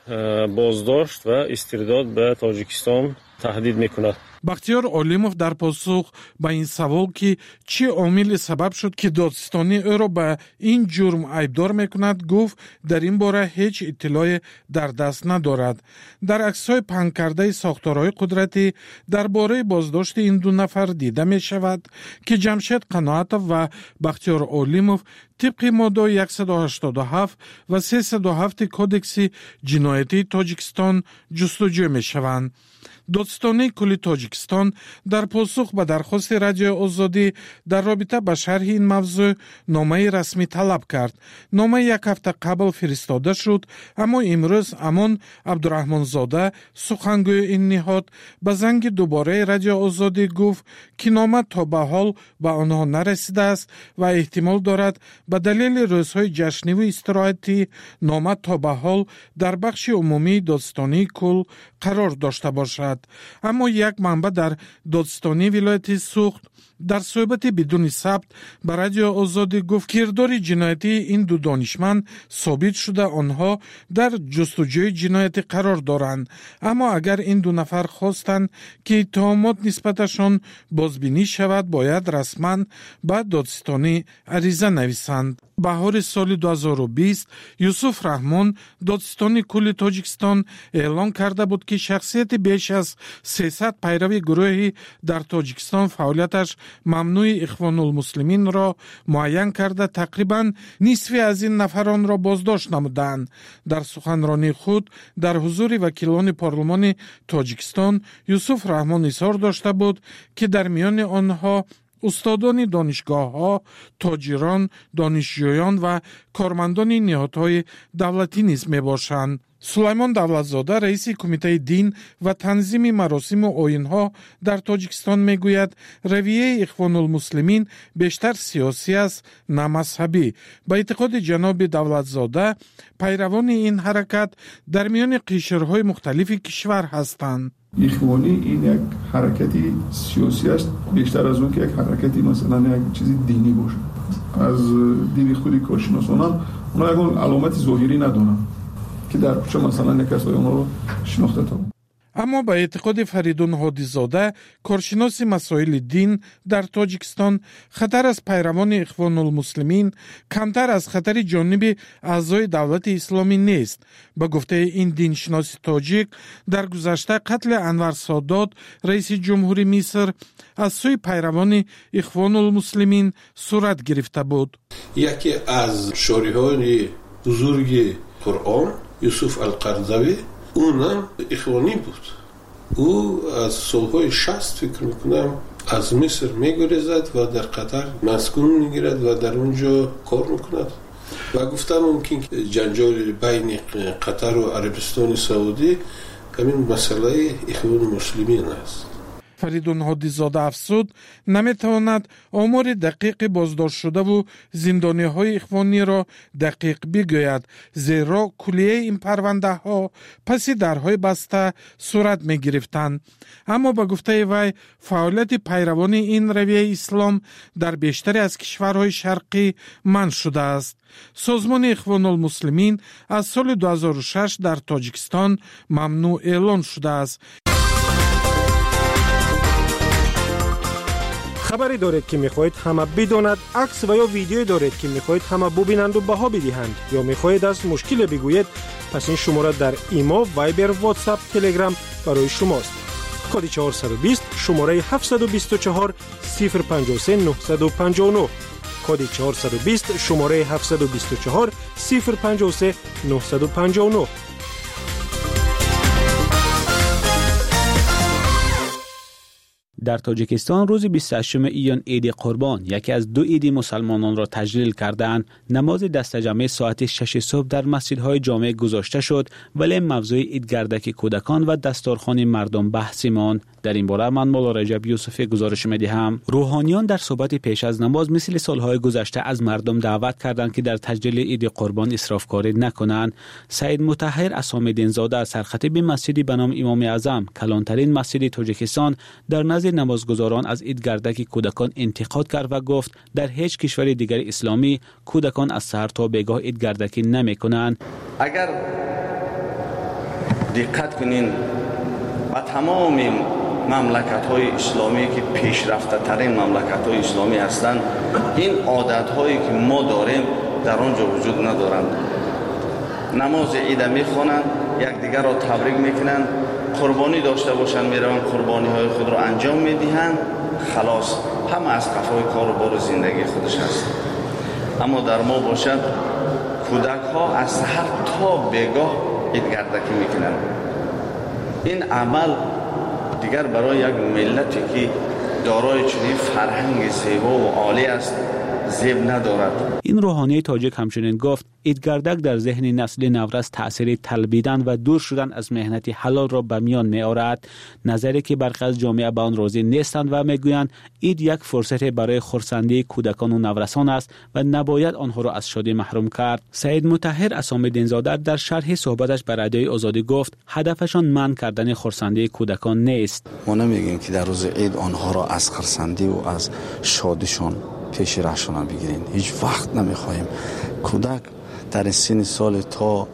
J: боздошт ва истирдод ба тоҷикистон таҳдид мекунад.
E: бахтиёр олимов дар посух ба ин савол ки чӣ омили сабаб шуд ки додистонӣ ӯро ба ин ҷурм айбдор мекунад, гуфт дар ин бора ҳеҷ иттилое дар даст надорад. дар аксҳои паҳнкардаи сохторҳои қудратӣ дар бораи боздошти ин ду нафар дида мешавад ки ҷамшед қаноатов ва бахтиёр олимов тибқи моддаи сад و هشتاد و هفت ва сесад و ҳафт кодекси ҷиноятии Тоҷикистон ҷустуҷӯ мешаванд. додистонии кулли Тоҷикистон дар посух ба дархости Радиои Озодӣ дар робита ба шарҳи ин мавзӯъ номаи расмӣ талаб кард. Нома як ҳафта қабл фиристода шуд, аммо имрӯз Амон Абдураҳмонзода, сухангӯи ин ниҳод, ба занги дубораи Радиои Озодӣ гуфт ки нома то ба ҳол ба онҳо нарасидааст ва эҳтимол дорад ба далели рӯзҳои ҷашниву истироҳатӣ нома то ба ҳол дар бахши умумии додистонии кул қарор дошта бошад. аммо як манба дар додистонии вилояти Суғд дар суҳбати бидуни сабт ба Радиои Озодӣ гуфт кирдори ҷиноятии ин ду донишманд собит шуда онҳо дар ҷустуҷӯи ҷиноятӣ қарор доранд. аммо агар ин ду нафар хостанд ки иттиҳомот нисбаташон бозбинӣ шавад, бояд расман ба додистонӣ ариза нависанд. баҳори соли ду ҳазору бист Юсуф Раҳмон, додистони кулли Тоҷикистон, эълон карда буд ки шахсияти беш аз сесад пайрави гурӯҳи дар Тоҷикистон фаъолияташ мамнӯи Ихвонулмуслиминро муайян карда тақрибан нисфи аз ин нафаронро боздошт намуданд. дар суханронии худ дар ҳузури вакилони парлумони Тоҷикистон Юсуф Раҳмон изҳор дошта буд ки дар миёни онҳо устодони донишгоҳҳо, тоҷирон, донишҷӯён ва кормандони ниҳодҳои давлатӣ низ мебошанд. сулаймон давлатзода, раиси кумитаи дин ва танзими маросиму оинҳо дар Тоҷикистон мегӯяд, равияи Ихвонулмуслимин бештар сиёсӣ аст, на мазҳабӣ. ба эътиқоди ҷаноби давлатзода, пайравони ин ҳаракат дар миёни қишрҳои мухталифи кишвар ҳастанд.
K: ایخوانی این یک حرکتی سیاسی است بیشتر از اون که یک حرکتی مثلا یک چیزی دینی باشه. از دید خودی کارشناسانم اونا یک علامتی ظاهری ندارن که در کوچه مثلا یک کسای اونا رو شناخته تا بود.
E: аммо ба эътиқоди Фаридун Ҳодизода, коршиноси масоили дин дар Тоҷикистон, хатар аз пайравони Ихвонулмуслимин камтар аз хатари ҷониби аъзои давлати исломӣ нест. ба гуфтаи ин диншиноси тоҷик, дар гузашта қатли Анвар Содод, раиси ҷумҳури Миср, аз сӯи пайравони Ихвонулмуслимин сурат гирифта буд.
M: яке аз шориҳои бузурги Қуръон, Юсуф Алқарзавӣ, اونم اخوانی بود. او از سالهای شصت فکر میکنم از مصر میگریزد و در قطر مسکون میگیرد و در اونجا کار میکند و گفتم ممکن جنجال بین قطر و عربستان سعودی همین مسئله اخوان مسلمین است.
E: فریدون هادیزاده افزود نمیتواند آمار دقیق بازداشت شده و زندانی های اخوانی را دقیق بگوید، زیرا کلیه این پرونده ها پس درهای بسته صورت می گرفتند. اما با گفته وی فعالیت پیروان این رویه اسلام در بیشتری از کشورهای شرقی منع شده است. سازمان اخوان المسلمین از سال دو هزار و شش در تاجیکستان ممنوع اعلان شده است.
N: خبری دارید که میخواهید همه بداند، عکس و یا ویدیویی دارید که میخواهید همه ببینند و بها بدهند یا میخواهید از مشکل بگویید، پس این شماره در ایما، وایبر، واتساپ، تلگرام برای شماست. کد چهارصد و بیست شماره هفتصد و بیست و چهار صفر پنجاه و سه نهصد و پنجاه و نه. کد چهارصد و بیست شماره هفتصد و بیست و چهار صفر پنجاه و سه نهصد و پنجاه و نه.
F: در تاجیکستان روز بیست و هشتم ایان عید قربان، یکی از دو عید مسلمانان را تجلیل کردند. نماز دست جمعی ساعت شش صبح در مسجدهای جامع گذاشته شد، ولی موضوع عید گردک کودکان و دستارخوان مردم بحثی ماند. در این باره من مولا رجب یوسفی گزارش می‌دهم. روحانیان در صحبت پیش از نماز مثل سالهای گذشته از مردم دعوت کردند که در تجلیل عید قربان اسرافکاری نکنند. سید مطهر عصام‌الدین زاده از سرخطیب مسجدی به نام امام اعظم، کلانترین مسجد تاجیکستان، در نزد نمازگزاران از عید گردک کودکان انتقاد کرد و گفت در هیچ کشور دیگر اسلامی کودکان از سحر تا بیگاه عید گردکی نمی‌کنند.
L: اگر دقت کنین با تمام مملکت‌های اسلامی که پیشرفته ترین مملکت‌های اسلامی هستند، این عادت‌هایی که ما داریم در آنجا وجود ندارند. نماز عید می‌خوانند، یکدیگر را تبریک می‌کنند، قربانی داشته باشند میروند قربانی‌های خود را انجام می‌دهند، خلاص همه از قفای کار و بار زندگی خودش هست. اما در ما باشد کودک‌ها از سحر تا بیگاه عید گردکی می‌کنند. این عمل دیگر برای یک ملتی که دارای چنین فرهنگ زیبا و عالی است زیب ندارد.
F: این روحانی تاجیک همچنین گفت عید گردک در ذهن نسل نورس تأثیر طلبیدن و دور شدن از مهنت حلال را به میان می آورد. نظری که برخی از جامعه به آن راضی نیستند و میگویند عید یک فرصت برای خرسندی کودکان و نورسان است و نباید آنها را از شادی محروم کرد. سید مطهر عصام‌الدین زاده در شرح صحبتش به رادیوی آزادی گفت هدفشان منع کردن خرسندی کودکان نیست.
O: ما نمیگیم که در روز عید آنها را از خرسندی و از شادیشان پیش رهشان بگیرین. هیچ وقت نمیخواهیم کودک در سن سال تا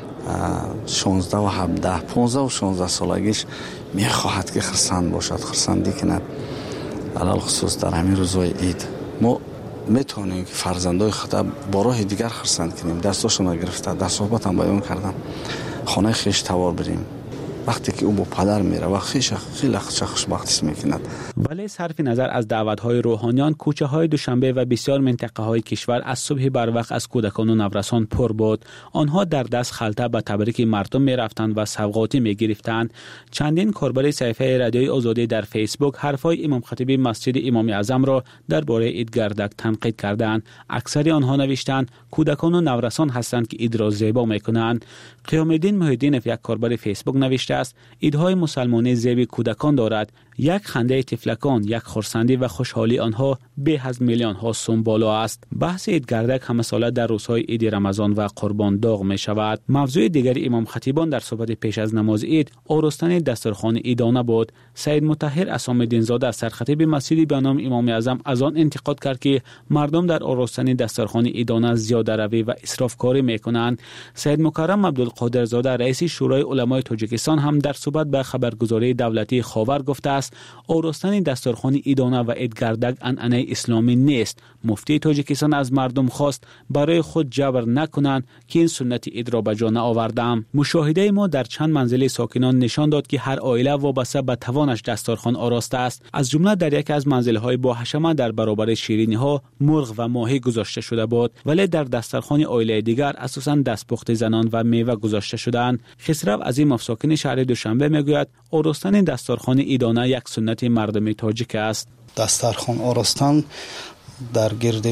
O: شانزده و هفده پانزده و شانزده سالگیش میخواهد که خرسند باشد، خرسندی کند. علال خصوص در همین روزهای عید ما میتونیم که فرزندای خود با راه دیگر خرسند کنیم. دستاشون را گرفته، در صحبتم بیان کردم، خانه خیش توار بریم. وقتی که او با پدر میره و خیش خیلی خوشبختی میکند.
F: ولی صرف نظر از دعوت‌های روحانیان، کوچه‌های دوشنبه و بسیار منطقه‌های کشور از صبح بر وقت از کودکان و نورسان پر بود. آنها در دست خلطه به تبریک مردم میرفتند و سوغاتی میگرفتند. چندین کاربر صفحه رادیوی آزادی در فیسبوک حرفای امام خطیب مسجد امام اعظم را درباره عید گردک تنقید کردند. اکثر آنها نوشتند کودکان و نورسان هستند که عید را زیبا میکنند. قیام الدین محی‌الدینов یک کاربر فیسبوک نوشته است عیدهای مسلمانی زیب کودکان دارد. یک خنده طفلکان، یک خرسندی و خوشحالی آنها به از میلیون ها سوم بالا است. بحث عید گردک همه ساله در روزهای عید رمضان و قربان داغ می شود. موضوع دیگر امام خطیبان در صحبت پیش از نماز عید آراستن دسترخوان عیدانه بود. سید مطهر عصام‌الدین زاده از سرخطیب مسجدی به نام امام اعظم از آن انتقاد کرد که مردم در آراستن دسترخوان عیدانه زیاده روی و اسرافکاری میکنند. سید مکرم عبدالقادر زاده رئیس شورای علمای تاجیکستان هم در صحبت به خبرگزاری دولتی خاور گفته است آراستن دسترخوان عیدانه و عید گردک عنعنه اسلامی نیست. مفتی تاجیکستان از مردم خواست برای خود جبر نکنند که این سنت عید را به جا نآوردند. مشاهده ما در چند منزل ساکنان نشان داد که هر عائله وابسته به توانش دسترخوان آراسته است. از جمله در یک از منزل‌های با حشمه در برابر شیرینی‌ها مرغ و ماهی گذاشته شده بود، ولی در دسترخوان عائله دیگر اساساً دستپخت زنان و میوه گذاشته شدند. خسرو عظیم ساکن شهر دوشنبه میگوید آراستن دسترخوان عیدانه یک سنت مردم تاجیک است.
Q: دسترخوان آراستن در گرد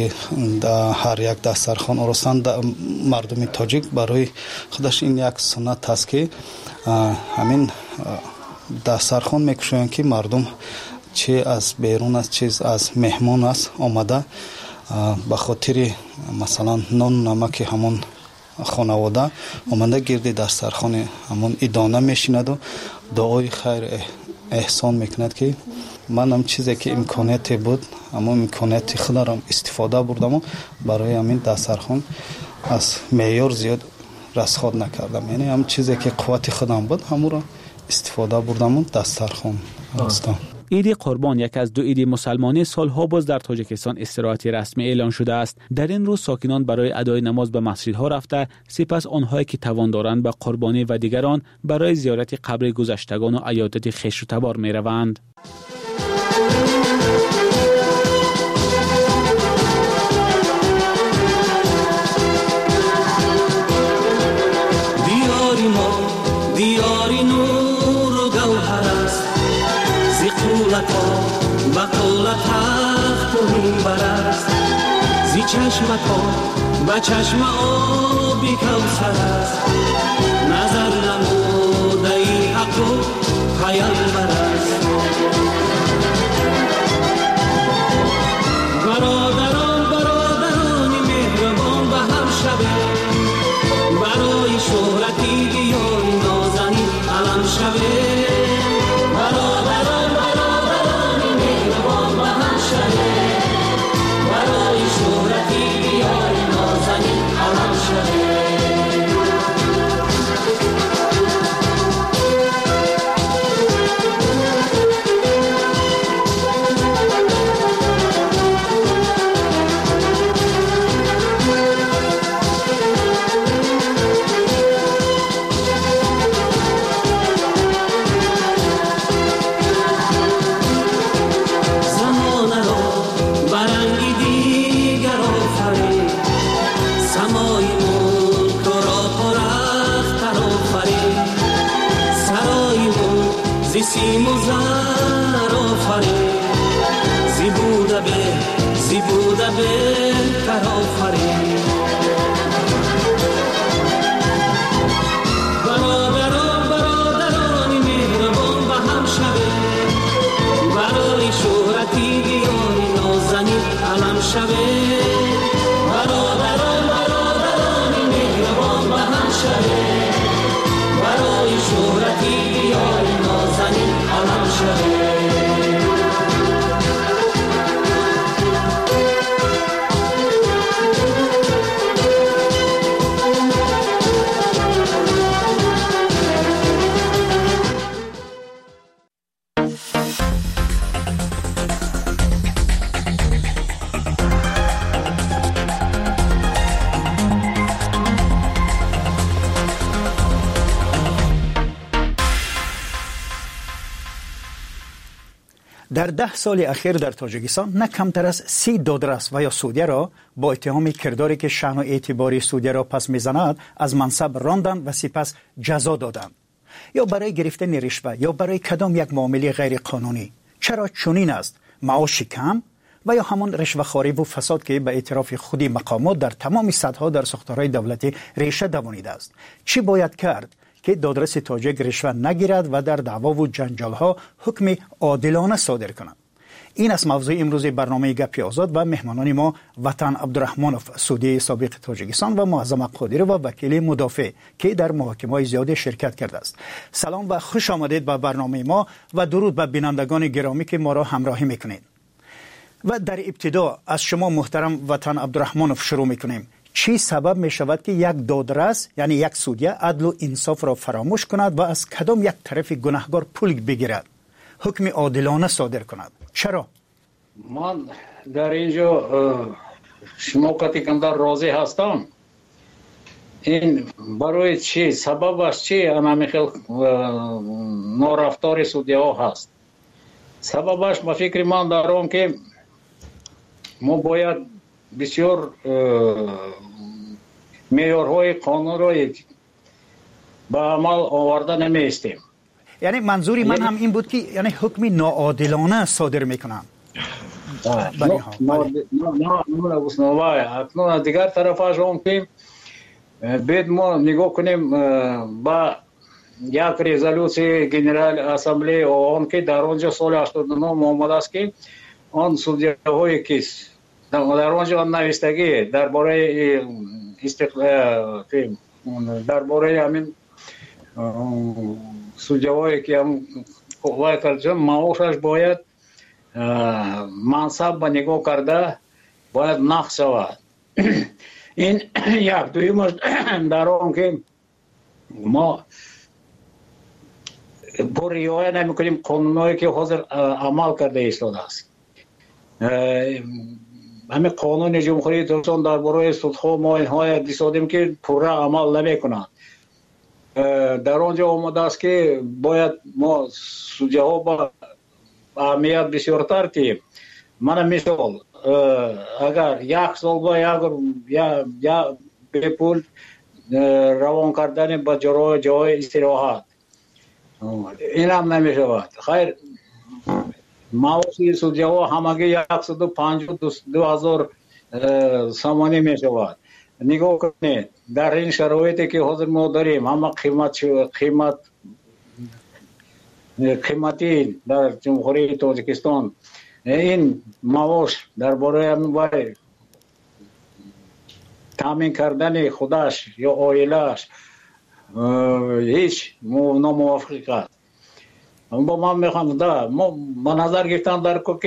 Q: هر یک دسترخوان آراستن مردم تاجیک برای خودش این یک سنت است که همین دسترخوان میکشوند که مردم چه از بیرون از چیز از مهمان است آمده به خاطر مثلا نان نمک همون خانواده آمده گرد دسترخوان همون ایدانه میشیند و دعای خیر احسان میکند که من هم چیزی که امکانیت بود اما امکانیت خودم استفاده بردم و برای همین دسترخوان از معیار زیاد رسخاد نکردم. یعنی هم چیزی که قوت خودم بود همون را استفاده بردم و دسترخوان هستم.
F: عید قربان یک از دو عید مسلمانی سالها باز در تاجیکستان استراحت رسمی اعلان شده است. در این روز ساکنان برای ادای نماز به مسجدها رفته، سپس آنهایی که توان دارند به قربانی و دیگران برای زیارت قبر گذشتگان و عیادت خویش و تبار می روند.
D: دیاری ما دیاری نور و گوهر است، زی قولتا بقولت تخت و منبر است، زی چشمتا به چشم آبی کوثر است، نظر نموده ای حق و پیامبر است. برادران برادرانی مهربان به هم شوید، برای شهرتی دیاری نازنین علم شوید. برادران برادرانی مهربان به هم شوید، برای شهرتی دیاری نازنین علم شوید. سیم و زر آفرین، زی بوده به زی بوده بهتر آفرین. برادران برادرانی مهربان به هم شوید، برای شهرتی دیاری نازنین علم شوید. برادران برادرانی مهربان به هم شوید، برای شهرتی دیاری نازنین علم شوید.
S: در ده سال اخیر در تاجیکستان نه کمتر از سی دادرس و یا سودیه را با اتهام کرداری که شأن و اعتباری سودیه را پس میزند از منصب راندند و سپس جزا دادند، یا برای گرفتن رشوه یا برای کدام یک معامله غیر قانونی. چرا چنین است؟ معاش کم و یا همان رشوه‌خواری و فساد که به اعتراف خودی مقامات در تمام سطح‌ها در ساختارهای دولتی ریشه دوانیده است. چی باید کرد که دادرس تاجیک رشوه نگیرد و در دعوا و جنجال‌ها حکم عادلانه صادر کند؟ این است موضوع امروز برنامه گپی آزاد و مهمانان ما وطن عبدالرحمانوف سودی سابق تاجیکستان و معظم قادری و وکیل مدافع که در محاکمه‌های زیاد شرکت کرده است. سلام و خوش آمدید به برنامه ما و درود به بینندگان گرامی که ما را همراهی میکنید. و در ابتدا از شما محترم وطن عبدالرحمانوف شروع میکنیم. چی سبب می شود که یک دادرس یعنی یک سودیه عدل و انصاف را فراموش کند و از کدام یک طرف گناهکار پول بگیرد، حکم عادلانه صادر کند؟ چرا؟
T: من در اینجا شما کتیکندر راضی هستم. این برای چی؟ سببش چی؟ همه خیلی نارفتار سودیه ها هست. سببش به فکر من دارم که ما باید بسیار معیارهای قانون را به عمل آورده نمیستیم.
S: یعنی منظوری من هم این بود که یعنی حکم ناعادلانه صادر میکنم.
T: نه نه نه نه اکنون از دیگر طرف هم که باید ما نگاه کنیم با як резолюции Генеральной ассамблеи ООН ки дар онҷо соли ҳаштоду нӯ омадааст ки он судяҳое ки дар онҷо навистагӣ дар бораи дар бораи ҳамин судяҳое ки вай карда маошаш бояд мансаб ба нигоҳ карда бояд нақд шавад. ин як. дуюмаш дар он ки мо бо риоя намекунем қонунҳое ки ҳозир амал карда истодааст. ҳамин қонуни ҷумҳурии Тоҷикистон дар бораи судҳо мо инҳоя дисодем ки пурра амал намекунанд. дар он ҷо омадааст ки бояд мо судяҳо ба аҳамият бисёртар диҳем. мана мисол агар як сол ба як бепул равон кардани ба ҷоҳои истироҳат инам намешавад. хайр маоши судяҳо ҳамагӣ яксаду панҷоҳу ду ҳазор сомонӣ мешавад. нигоҳ кунед дар ин шароите ки ҳозир мо дорем ҳама қимат қимат қиматӣ дар ҷумҳурии Тоҷикистон ин маош дар бораи вай таъмин кардани худаш ё оилааш ҳеҷ номувофиқ аст. бо ман мехоҳам да мо ба назар гирифтан дар ки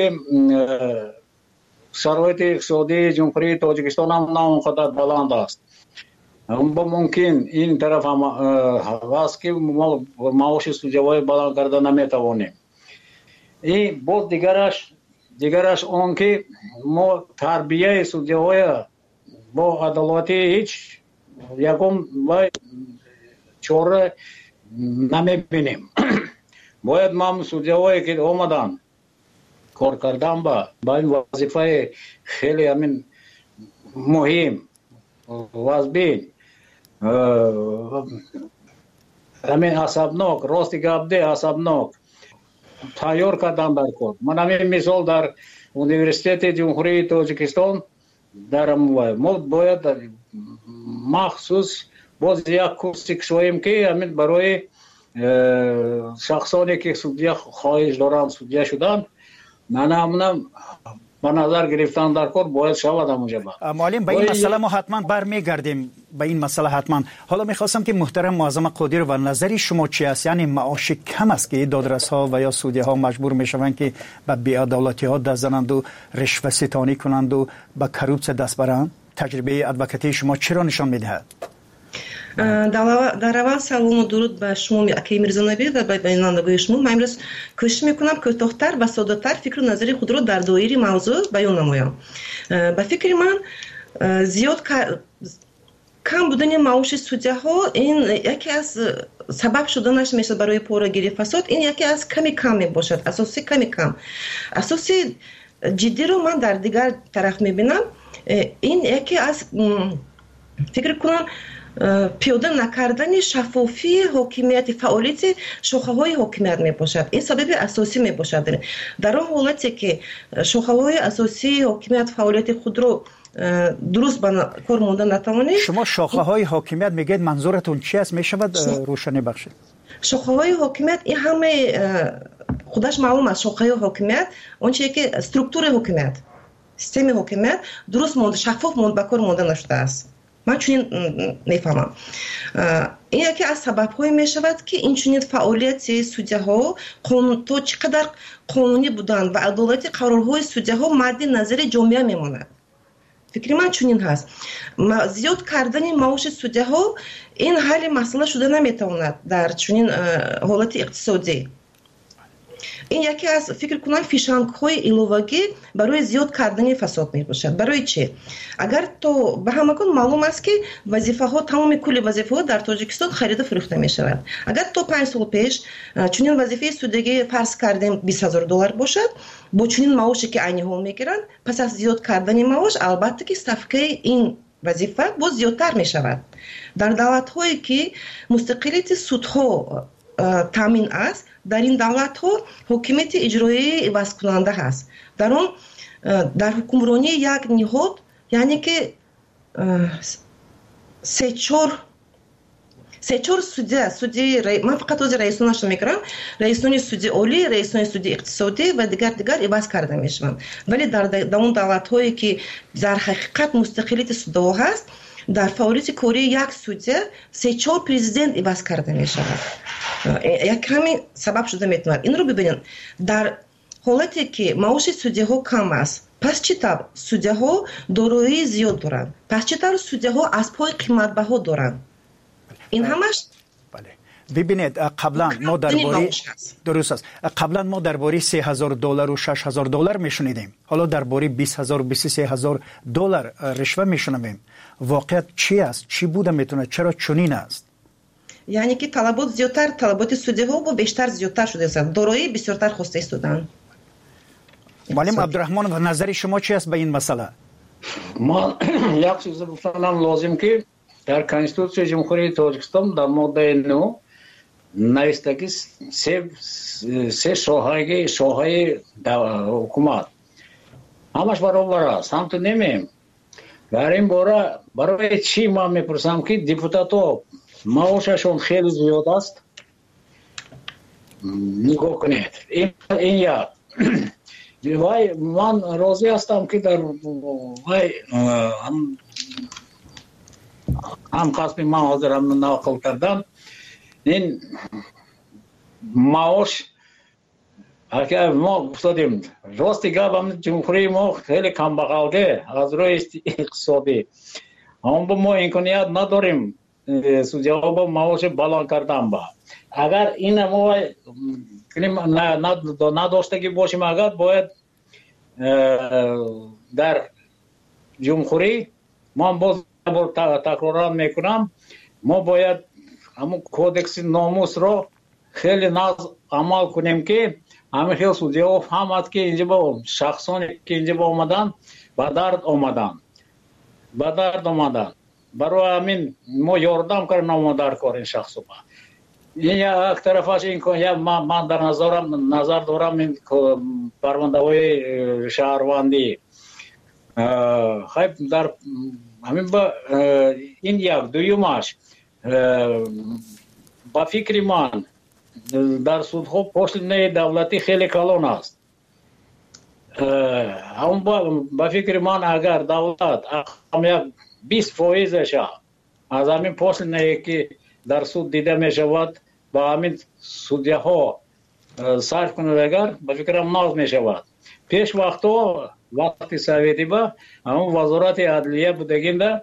T: шароити иқтисодии ҷумҳурии Тоҷикистон ҳам на он қадар баланд аст. бо мумкин ин тараф ҳам аст ки мо маоши судяҳои баланд карда наметавонем. и боз дигараш дигараш он ки мо тарбияи судяҳоя бо адолати ҳеҷ ягон вай чора намебинем. бояд ман судяҳое ки омадан кор кардан ба ба ин вазифаи хеле ҳамин муҳим вазбин ҳамин асабнок рости гапде асабнок тайёр кардан дар кор. ман ҳамин мисол дар университети ҷумҳурии Тоҷикистон дар мо бояд махсус боз як курсе кушоем ки ҳамин барои шахсоне ки судя хоҳиш доранд судя шудан нанамна ба назар гирифтан дар кор бояд шавад ҳамонҷа.
S: муаллим ба ин масъала мо ҳатман бармегардем. ба ин масъала ҳатман. ҳоло мехостам ки муҳтарам муаззама қодирова назари шумо чи аст? яъне маоши кам аст ки додрасҳо ва ё судяҳо маҷбур мешаванд ки ба беадолатиҳо даст зананду ришваситонӣ кунанду ба коррупсия даст баранд? таҷрибаи адвокатии шумо чиро нишон медиҳад?
U: дар аввал салому дуруд ба шумо акаи Мирзонабӣ ва ба бинандагои шумо. ман имрӯз кӯшиш мекунам кӯтоҳтар ва соддатар фикру назари худро дар доираи мавзӯъ баён намоям. ба фикри ман зиёд кам будани маоши судяҳо ин яке аз сабаб шуданаш мешавад барои порагирии фасод. ин яке аз ками кам мебошад. асоси ками кам. асоси ҷиддиро ман дар дигар тараф мебинам. ин яке аз фикр кунам пиёда накардани шаффофии ҳокимияти фаъолияти шохаҳои ҳокимият мебошад. ин сабаби асосӣ мебошад. дар он ҳолате ки шохаҳои асосии ҳокимият фаъолияти худро дуруст ба кор монда натавонед.
S: шумо шохаҳои ҳокимият мегӯед манзуратун чи аст? мешавад рӯшанӣ бахшед?
U: шохаҳои ҳокимият ин ҳамаи худаш маълум аст. шохаҳои ҳокимият он чие ки структураи ҳокимият системаи ҳокимият дуруст монда шаффоф монда ба кор монда наштааст. ман чунин мефаҳмам. ин яке аз сабабҳое мешавад ки инчунин фаъолияти судяҳо то чӣ қадар қонунӣ буданд ва адолати қарорҳои судяҳо мадди назари ҷомеа мемонад. фикри ман чунин ҳаст. зиёд кардани маоши судяҳо ин ҳалли масъала шуда наметавонад дар чунин ҳолати иқтисодӣ. ин яке аз фикр кунам фишангҳои иловагӣ барои зиёд кардани фасод мебошад. барои чӣ? агар то ба ҳамагон маълум аст ки вазифаҳо тамоми кулли вазифаҳо дар Тоҷикистон харида фурӯхта мешавад. агар то панҷ сол пеш чунин вазифаи судягӣ фарз кардем бист ҳазор доллар бошад бо чунин маоше ки айни ҳол мегиранд, пас аз зиёд кардани маош албатта ки ставкаи ин вазифа боз зиёдтар мешавад. дар давлатҳое ки мустақилияти судҳо таъмин аст, дар ин давлатҳо ҳокимияти иҷроии ивазкунанда ҳаст. дар он дар ҳукмронии як ниҳод яъне ки се чор سه چهار судья судьи من فقط از رئیسونش میگم رئیسون судьи اولی رئیسون судьи اقتصادی و دیگر دیگر عوض کرده میشوند ولی در در اون دولت هایی که در حقیقت مستقلیت سودها هست در فعالیت کاری یک судья سه چهار پرزیدنت عوض کرده میشود یک همین سبب شده میتونه این رو ببینید در حالتی که معاش судьи ها کم است پس چطور судьи ها دارایی زیاد دارند پس چطور судьи ها از پای قیمت بها دارند این همش
S: بله ببینید قبلا ما درباره درست است قبلا ما درباره سه هزار دلار و شش هزار دلار میشنیدیم حالا درباره بیست هزار و بیست و سه هزار دلار رشوه میشنویم واقعیت چی است چی بوده میتونه چرا چنین است
U: یعنی که طلبات زیادتر طلبات судьи ها با بیشتر زیادتر شده است دارایی بسیارتر خواسته استودن
S: معلم عبدالرحمن و نظر شما چی است به این مسئله
T: ما یک چیز گفتم لازم که در کنستیتوسیون جمهوری تاجیکستان در ماده نه نوشته که سه سه شاخه شاخه حکومت همش برابر است هم تو نمیم در این باره برای چی ما میپرسم که دیپوتاتو معاششون خیلی زیاد است نگاه کنید این این یا وای من راضی هستم که در وای هم هم قسمی من حاضرم نقل کردم این معاش اگر ما افتادیم راستی گفتم جمهوری ما خیلی کم بغاده از روی اقتصادی هم با ما امکانیت نداریم судьи ها با معاش بلند کردن با اگر این ما نداشتگی باشیم اگر باید در جمهوری ما باز تکرار میکنم ما باید همون کودکس ناموس رو خیلی ناز عمل کنیم که همه خیلی судьи ها فهمد که اینجا با شخصانی که اینجا با آمدن با درد آمدن با درد آمدن برای همین ما یاردم کردیم در کار این شخص با این یک طرفش این که من در نظرم نظر دارم این پرونده های شهروندی خیلی در همین با این یک دویمش با فکر من در سودها پشت دولتی خیلی کلان است هم با فکر من اگر دولت هم یک بیست فایزش از همین پشت که در سود دیده می شود با همین судьи ها صرف کنند اگر با فکرم ناز می شود پیش وقتا وقتی سویدی با همون وزارت عدلیه بودگیم ده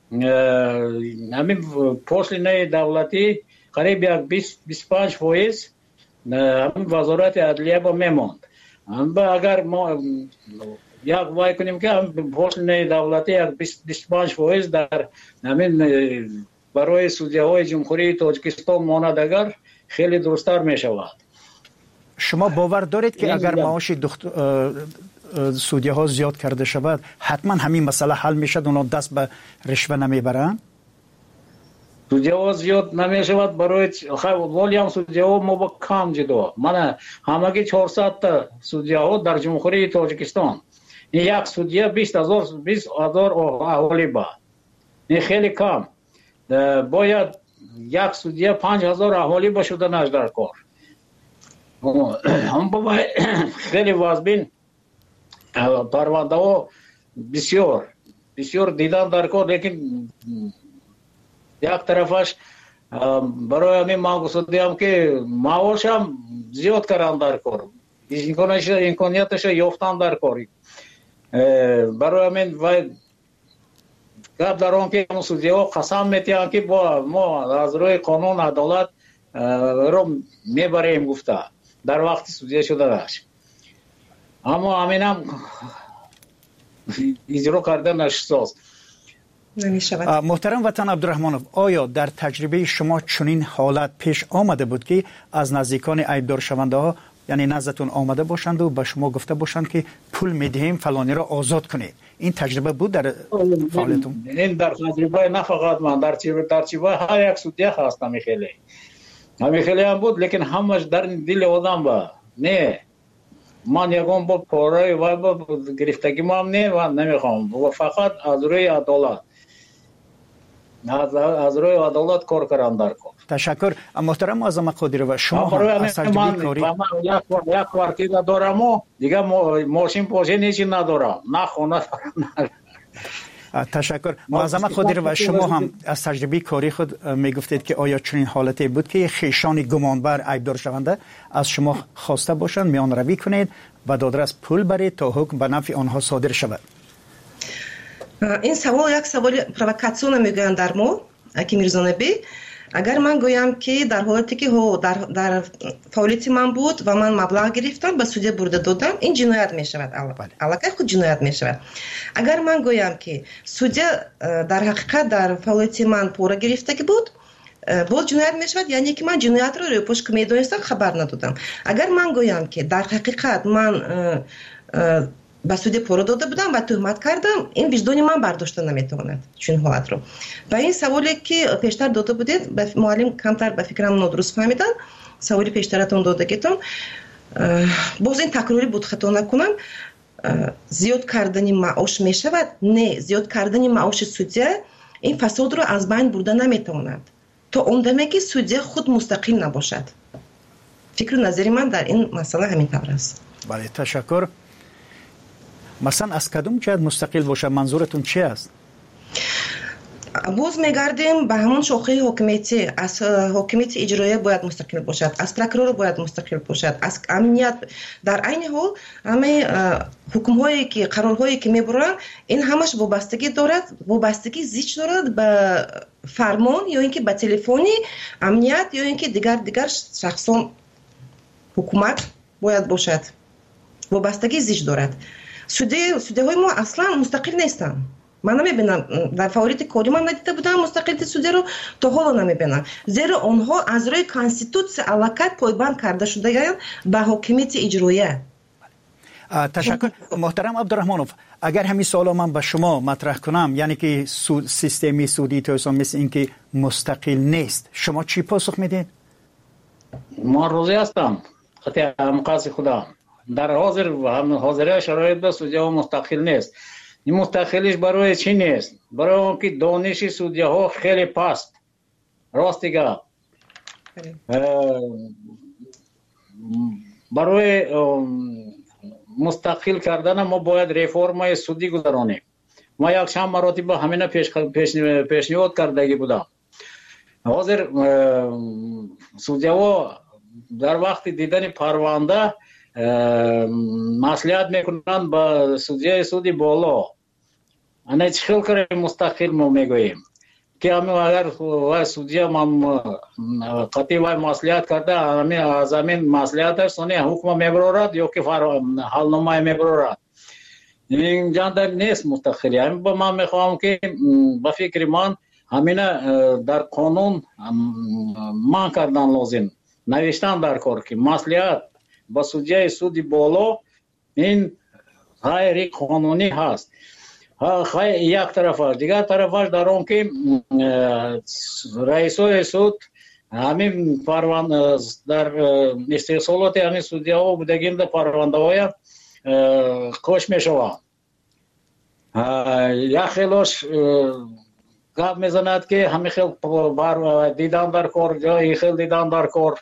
T: همین پشت دولتی قریب یک بیست بیست و پنج فایز همین وزارت عدلیه با میماند اگر ما یک وای کنیم که پشت دولتی یک بیست و پنج فایز در همین برای судьи های جمهوری تاجیکستان ماند اگر خیلی درست‌تر می شود
S: شما باور دارید که اگر معاش судьи ها زیاد کرده شود حتما همین مسئله حل میشد اونا دست به رشوه نمیبرن
T: судьи ها زیاد نمی شود برای ولی هم судьи ها ما با کم جدا من همگی چهارصد تا судьи ها در جمهوری تاجیکستان این یک судьи بیست هزار بیست هزار اهالی با این خیلی کم باید یک судьи پنج هزار اهالی باشده نش در کار هم باید خیلی وازبین پرونده ها بسیار بسیار دیدن در کار لیکن یک طرفش برای همین ما گفتم که معاش هم زیاد کردن در کار امکانیتش یافتن در کار برای همین باید گپ در آن که судьи ها قسم میتیان که با ما از روی قانون عدالت رو میبریم گفته در وقتی судьи شده داشت اما همین هم اجرا کردن اشتاز
S: محترم وطن عبدالرحمنوف آیا در تجربه شما چنین حالت پیش آمده بود که از نزدیکان عیبدار شونده ها یعنی نزدتون آمده باشند و به شما گفته باشند که پول میدهیم فلانی را آزاد کنید این تجربه بود در فعالیتون
T: این در تجربه نه فقط من در تجربه هر یک судьи هست همین خیلی همین خیلی هم بود لیکن همش در دل آدم با نه من یکم با پاره و با گرفتگی ما هم نه و نمیخوام و فقط از روی عدالت аз аз рӯи адолат кор кардан дар кор.
S: تشکر محترم معظم قادرова شما هم از تجربه کاری
T: یک کارتیدا دارم دیگه ماشین پاشین هیچی ندارم نه خونه دارم.
S: تشکر معظم قادرova شما هم از تجربه کاری خود میگفتید که آیا چنین حالتی بود که خویشان گمانبر عیبدار شونده از شما خواسته باشند میان روی کنید و دادرس پول برید تا حکم به نفع آنها صادر شود؟
U: این سوال یک سوال پرووکاسیون میگویند در ما اکی میرزانبی. اگر من گویم که در حالتی که هو در در فعالیت من بود و من مبلغ گرفتم به سودی برده دادم این جنایت می شود. علاقه خود جنایت می شود. اگر من گویم که سودی در حقیقت در فعالیت من پول گرفته که بود بود جنایت می شود، یعنی که من جنایت رو روی پشت می دانستم خبر ندادم. اگر من گویم که در حقیقت من با سودی پول داده بودم و تهمت کردم این وجدان من برداشته نمیتواند چون حالت رو. و این سوالی که پیشتر داده بودید معلم کمتر به فکرم نادرست فهمیدن. سوالی پیشترتون دادگیتون باز این تکراری بود خطا نکنم زیاد کردن معاش میشود. نه، زیاد کردن معاش سودی این فساد رو از بین برده نمیتواند تا اون دمی که سودی خود مستقل نباشد. فکر و نظری من در این مسئله همین طور است.
S: بله تشکر. مثلا از کدوم جهت مستقل باشه منظورتون چی است؟
U: باز میگردیم به همون شاخه حکومتی. از حکومت اجرایی باید مستقل باشد، از پروکرور باید مستقل باشد، از امنیت. در عین حال همه حکم هایی که قرارهایی که میبرن این همش وابستگی دارد، وابستگی زیچ دارد به فرمان یا اینکه به تلفنی امنیت یا اینکه دیگر دیگر شخصان حکومت باید باشد. وابستگی زیچ دارد. سوده سوده های ما اصلا مستقل نیستن. من نمیبینم در فعالیت کاری من ندیده بودم مستقلیت سوده رو تا حالا نمیبینم، زیرا آنها از روی کانستیتوسیون علاقت پایبند کرده شده گردند به حکومت اجرایی.
S: تشکر محترم عبدالرحمنوف. اگر همین سوال من به شما مطرح کنم یعنی که سود سیستمی سودی توسان مثل این که مستقل نیست، شما چی پاسخ میدید؟
T: ما روزی هستم خطی مقاصد خدا در حاضر و هم حاضره شرایط به سودی ها مستقل نیست. این مستقلیش برای چی نیست؟ برای اون که دانش سودی ها خیلی پست. راست دیگه برای مستقل کردن ما باید ریفورمای سودی گذرانیم. ما یک چند مراتب همین پیش پیش پیشنهاد کردگی بودم. حاضر سودی ها در وقت دیدن پرونده مصلحت میکنند با سودی سودی بالا. انا چخیل کاری مستقل ما میگوییم که همین اگر سودی ما قطعی وای مصلحت کرده همین از همین مصلحتش سونی حکم میبرورد یا که حال نمای میبرورد. این جان نیست مستقلی. همین با من میخوام که با فکر من همین در قانون من کردن لازم نوشتن در کار که مصلحت با سودی سودی بالا این غیر قانونی هست. خیلی یک طرفش دیگر طرفش در اون که رئیسای سود همین پرونده در استحصالات همین سودی ها بودگیم در پرونده های کش می شود. یک خیلیش گپ میزند که همین خیلی بر دیدن در کار جایی خیلی دیدن در کار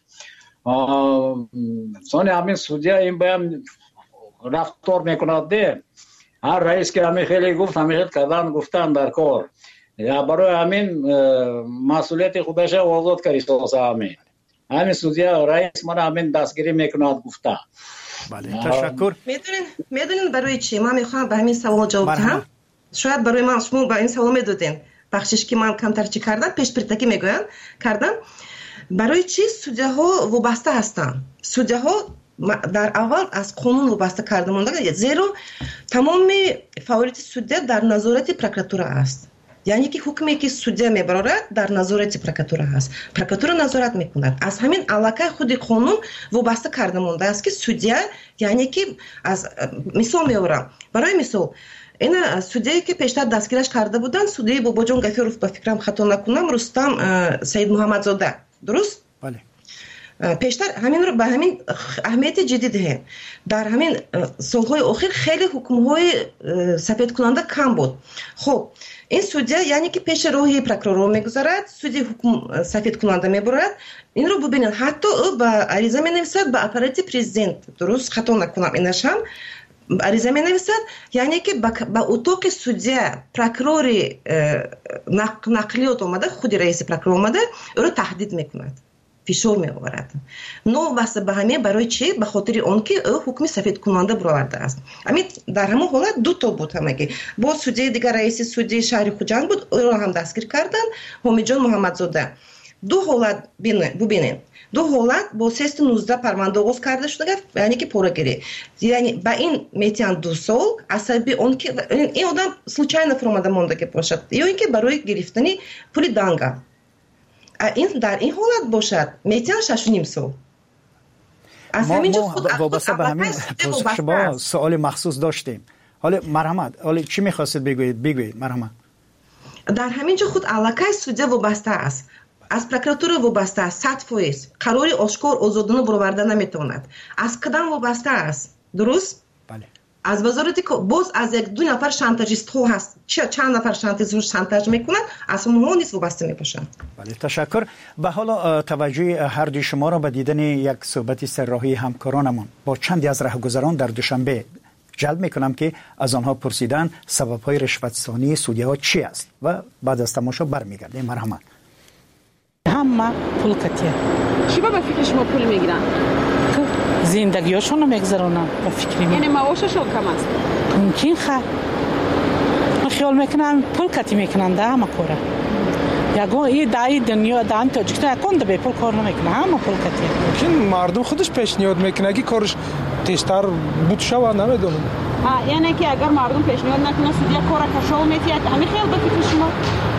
T: سانی همین سودی ها این باید رفتار میکند ده. هر رئیس که همین خیلی گفت همین خیلی کردن گفتن در کار یا برای همین مسئولیت خودش آزاد کردی سازه همین همین سودی رئیس من همین دستگیری میکند گفته.
S: بله تشکر.
U: میدونین میدونین برای چی من میخوام به همین سوال جواب بدم؟ شاید برای من شما با این سوال میدادین بخشش که من کمتر چی کردم پیش پرتکی میگوین کردم. برای چی سودی ها وابسته هستن؟ سودی ها در اول از قانون وابسته کرده مونده، زیرا تمام فعالیت سودی در نظارت پروکراتور است. یعنی که حکمی که سودی میبرد در نظارت پروکراتور است. پروکراتور نظارت میکند. از همین علاقه خود قانون وابسته کرده مونده است که سودی یعنی که از مثال میورم برای مثال این سودی که پیشتر دستگیرش کرده بودن سودی بابا جان غفیرов به فکرم خطا نکنم رستم سید محمدزاده درست؟
S: بله.
U: پیشتر همین رو به همین اهمیت جدید هم در همین سالهای اخیر خیلی حکم‌های سفید کننده کم بود. خب این судья یعنی که پیش روحی پروکورور میگذارد، судья حکم سفید کننده میبرد. این رو ببینید حتی او با عریضه مینویسد به اپاراتی پرزیدنت، درست خطا نکنم اینش هم عریضه مینویسد، یعنی که با اتاق судья پروکورور نقلیات اومده، خود رئیس پروکورور اومده او رو تهدید میکند، فشار می آورد. نو واسه به همین برای چی؟ به خاطر اون که او حکم سفید کننده برآورده است. همین در همون حالت دو تا بود همگی. با судья دیگر رئیس судья شهر خوجند بود، او رو هم دستگیر کردن، حامد جان محمدزاده. دو حالت ببینید. دو حالت با سیست نوزده پرونده آغاز کرده شده، یعنی که پورگیری. یعنی با این میتیان دو سال عصبی اون که این آدم случайно فرمانده مونده که باشد، یا اینکه برای گرفتن پول دانگا. این در این حالت باشد میتیان شش و نیم سال. از همین جو خود
S: وابسته به همین پرسش شما سوال مخصوص داشتیم. حالا مرحمت، حالا چی میخواستید بگویید؟ بگویید مرحمت.
U: در همین جو خود علاقه судья وابسته است. از پروکوراتور وابسته است. صد فیصد قراری آشکار آزادانه برآورده نمیتواند. از کدام وابسته است؟ درست؟
S: بله.
U: از وزارت باز از یک دو نفر شانتاژیست ها هست، چند نفر شانتاژیست شانتاژ میکنند، از اونها نیست وابسته میباشند.
S: بله تشکر. و حالا توجه هر دوی شما را به دیدن یک صحبت سرراهی همکارانمان با چندی از راهگذران در دوشنبه جلب میکنم که از آنها پرسیدن سبب های رشوت‌ستانی судья ها چی است و بعد از تماشا برمیگردیم. مرحمت.
P: همه پول کتیه.
R: چی با فکر شما پول میگیرن؟
P: زندگیشون رو میگذرونن با فکری می.
R: یعنی معاششون کم است؟
P: ممکن خیر. من خیال میکنم پول کتی میکنن ده همه کاره. یگو این دای دنیا دان تاجیکستان یکون به پول کار نمیکنه، همه پول کتی.
N: ممکن مردم خودش پیشنهاد میکنه که کارش تیزتر بود شو نمیدونم.
R: ها یعنی که اگر مردم پیشنهاد نکنه судья کار کشو میتید، همین خیال به فکر شما؟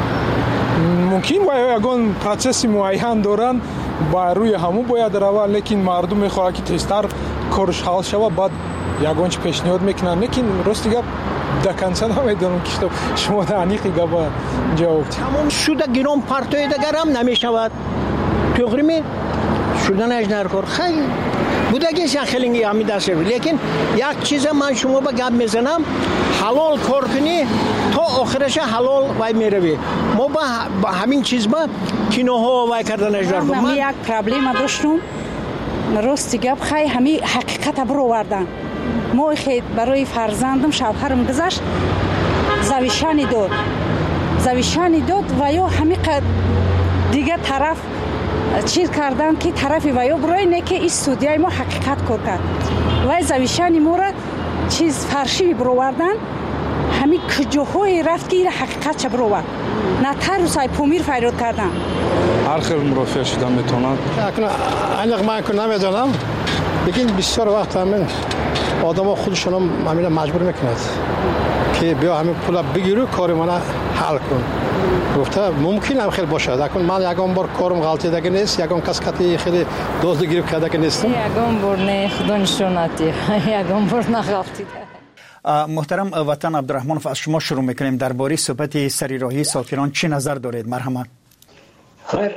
N: ممکن باید اگون پروسس معین دارن با روی همون باید روان، لیکن مردم میخواد که تیزتر کارش حل شود، بعد یگون چه پیشنهاد میکنن، لیکن راست گپ دکنسن نمیدونم که شما دانیقی گپ جواب
W: تمام شده گیرم پرتوی دیگر هم نمیشود. تقریبا شدن اجنر کار خیلی بوده که خیلی همی دسته، لیکن یک چیز من شما با گپ میزنم، حلال کار کنی تا آخرش حلال وای میروی. ما با همین چیز با کینوها وای کردن اجرا کنم.
P: من یک پرابلم داشتم، راستی گپ خیلی همین حقیقت برآوردن. ما خیلی برای فرزندم شوهرم گذشت، زویشانی داد زویشانی داد و یا همین دیگه طرف چیز کردن که طرف و یا برای نه که این судья ما حقیقت کار کرد و زویشانی ما را چیز فرشی برآوردن، همین کجاهای رفت که این حقیقت چه برآورد، نه تر و سای پومیر فریاد کردن.
N: هر خیلی مرافع شدن میتونن.
W: اکنون انق من کنم نمیدونم، لیکن بسیار وقت همین آدم ها خودشون هم همین مجبور میکند که بیا همین پول بگیرو کار من حل کن. گفته ممکن هم خیلی باشه، اکنون من یکم بار کارم غلطی دیگه نیست، یکم کس کتی خیلی دزد گیرو کرده که نیستم.
P: یکم بار نه خدا نشوناتی، یکم بار نغلطی.
S: محترم وطن عبدالرحمن، از شما شروع میکنیم. درباره صحبت سریراهی ساکنان چی نظر دارید؟ مرحمت.
T: خیر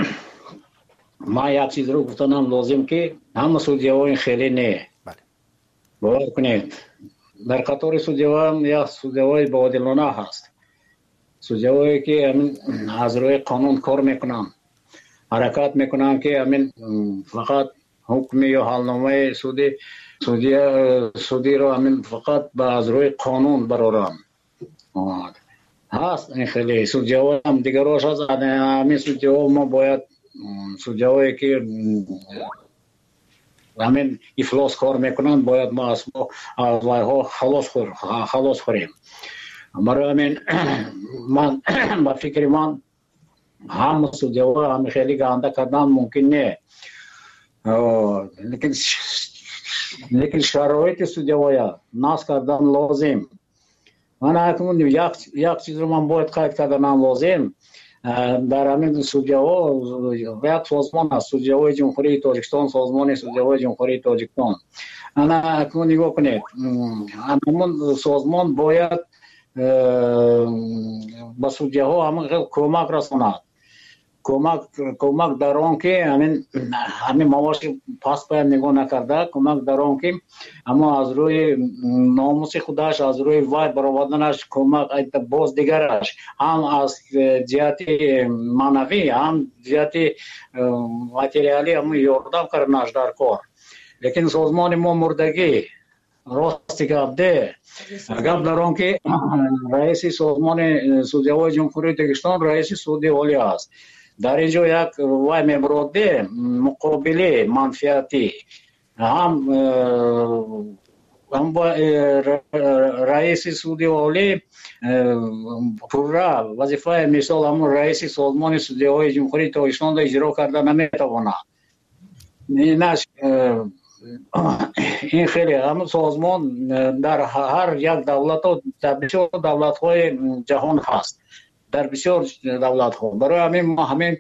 T: ما یک چیز رو گفتنم لازم که همه судья ها خیلی نه.
S: بله.
T: باور کنید در قطار судья ها یا судья های باعادلانه هست. судья هایی که همین از روی قانون کار میکنن، حرکت میکنن که همین فقط حکم یا حالنامه سودی سودی سودی رو همین فقط با از روی قانون برارن هست. این خیلی судья ها هم دیگراش هست. همین судья ها ما باید судья هایی که همین افلاس کار میکنن باید ما از ها خلاص خور خلاص خوریم. مرا همین من با فکر من هم судья ها هم خیلی گنده کردن ممکن نه، لیکن لیکن شرایط судья ها ناس کردن لازم. من اکنون یک یک چیز رو من باید قید کردن لازم. در همین судья ها یک سازمان است، судья های جمهوری تاجیکستان، سازمان судья های جمهوری تاجیکستان. انا اکنون نگاه کنید، همون سازمان باید با судья ها هم کمک رساند. کمک کمک در آن که همین همین موارد پاس پای نگاه نکرده کمک در آن که اما از روی ناموس خودش از روی وای برآوردنش کمک باز دیگرش هم از جهت معنوی هم جهت ماتریالی هم یاردم کردنش در کار لیکن سازمان ما مردگی راستی گفته گفت در آن که رئیس سازمان سودیهای جمهوری تاجیکستان رئیس سودی عالی است در اینجا یک وای میبرده مقابله منفیتی هم هم با رئیس سودی عالی پورا وظیفه مثال همون رئیس سازمان سودی های جمهوری تاجیکستان را اجرا کرده نمیتواند اینش این خیلی همون سازمان در هر یک دولت و در بسیار دولت های جهان هست در بسیار دولت ها برای همین ما همین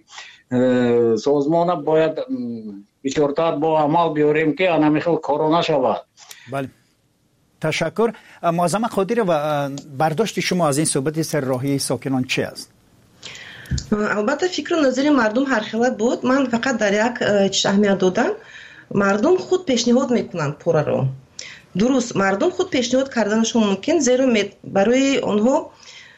T: سازمان باید بیشتر با عمل بیاریم که انمیخل کرونا شود.
S: بله تشکر. معظم قادری و برداشت شما از این صحبت سر راهی ساکنان چی است؟
U: البته فکر و نظر مردم هر خیلی بود. من فقط در یک چیز اهمیت دادم. مردم خود پیشنهاد میکنند پورا رو. درست مردم خود پیشنهاد کردنشون ممکن زیرا برای آنها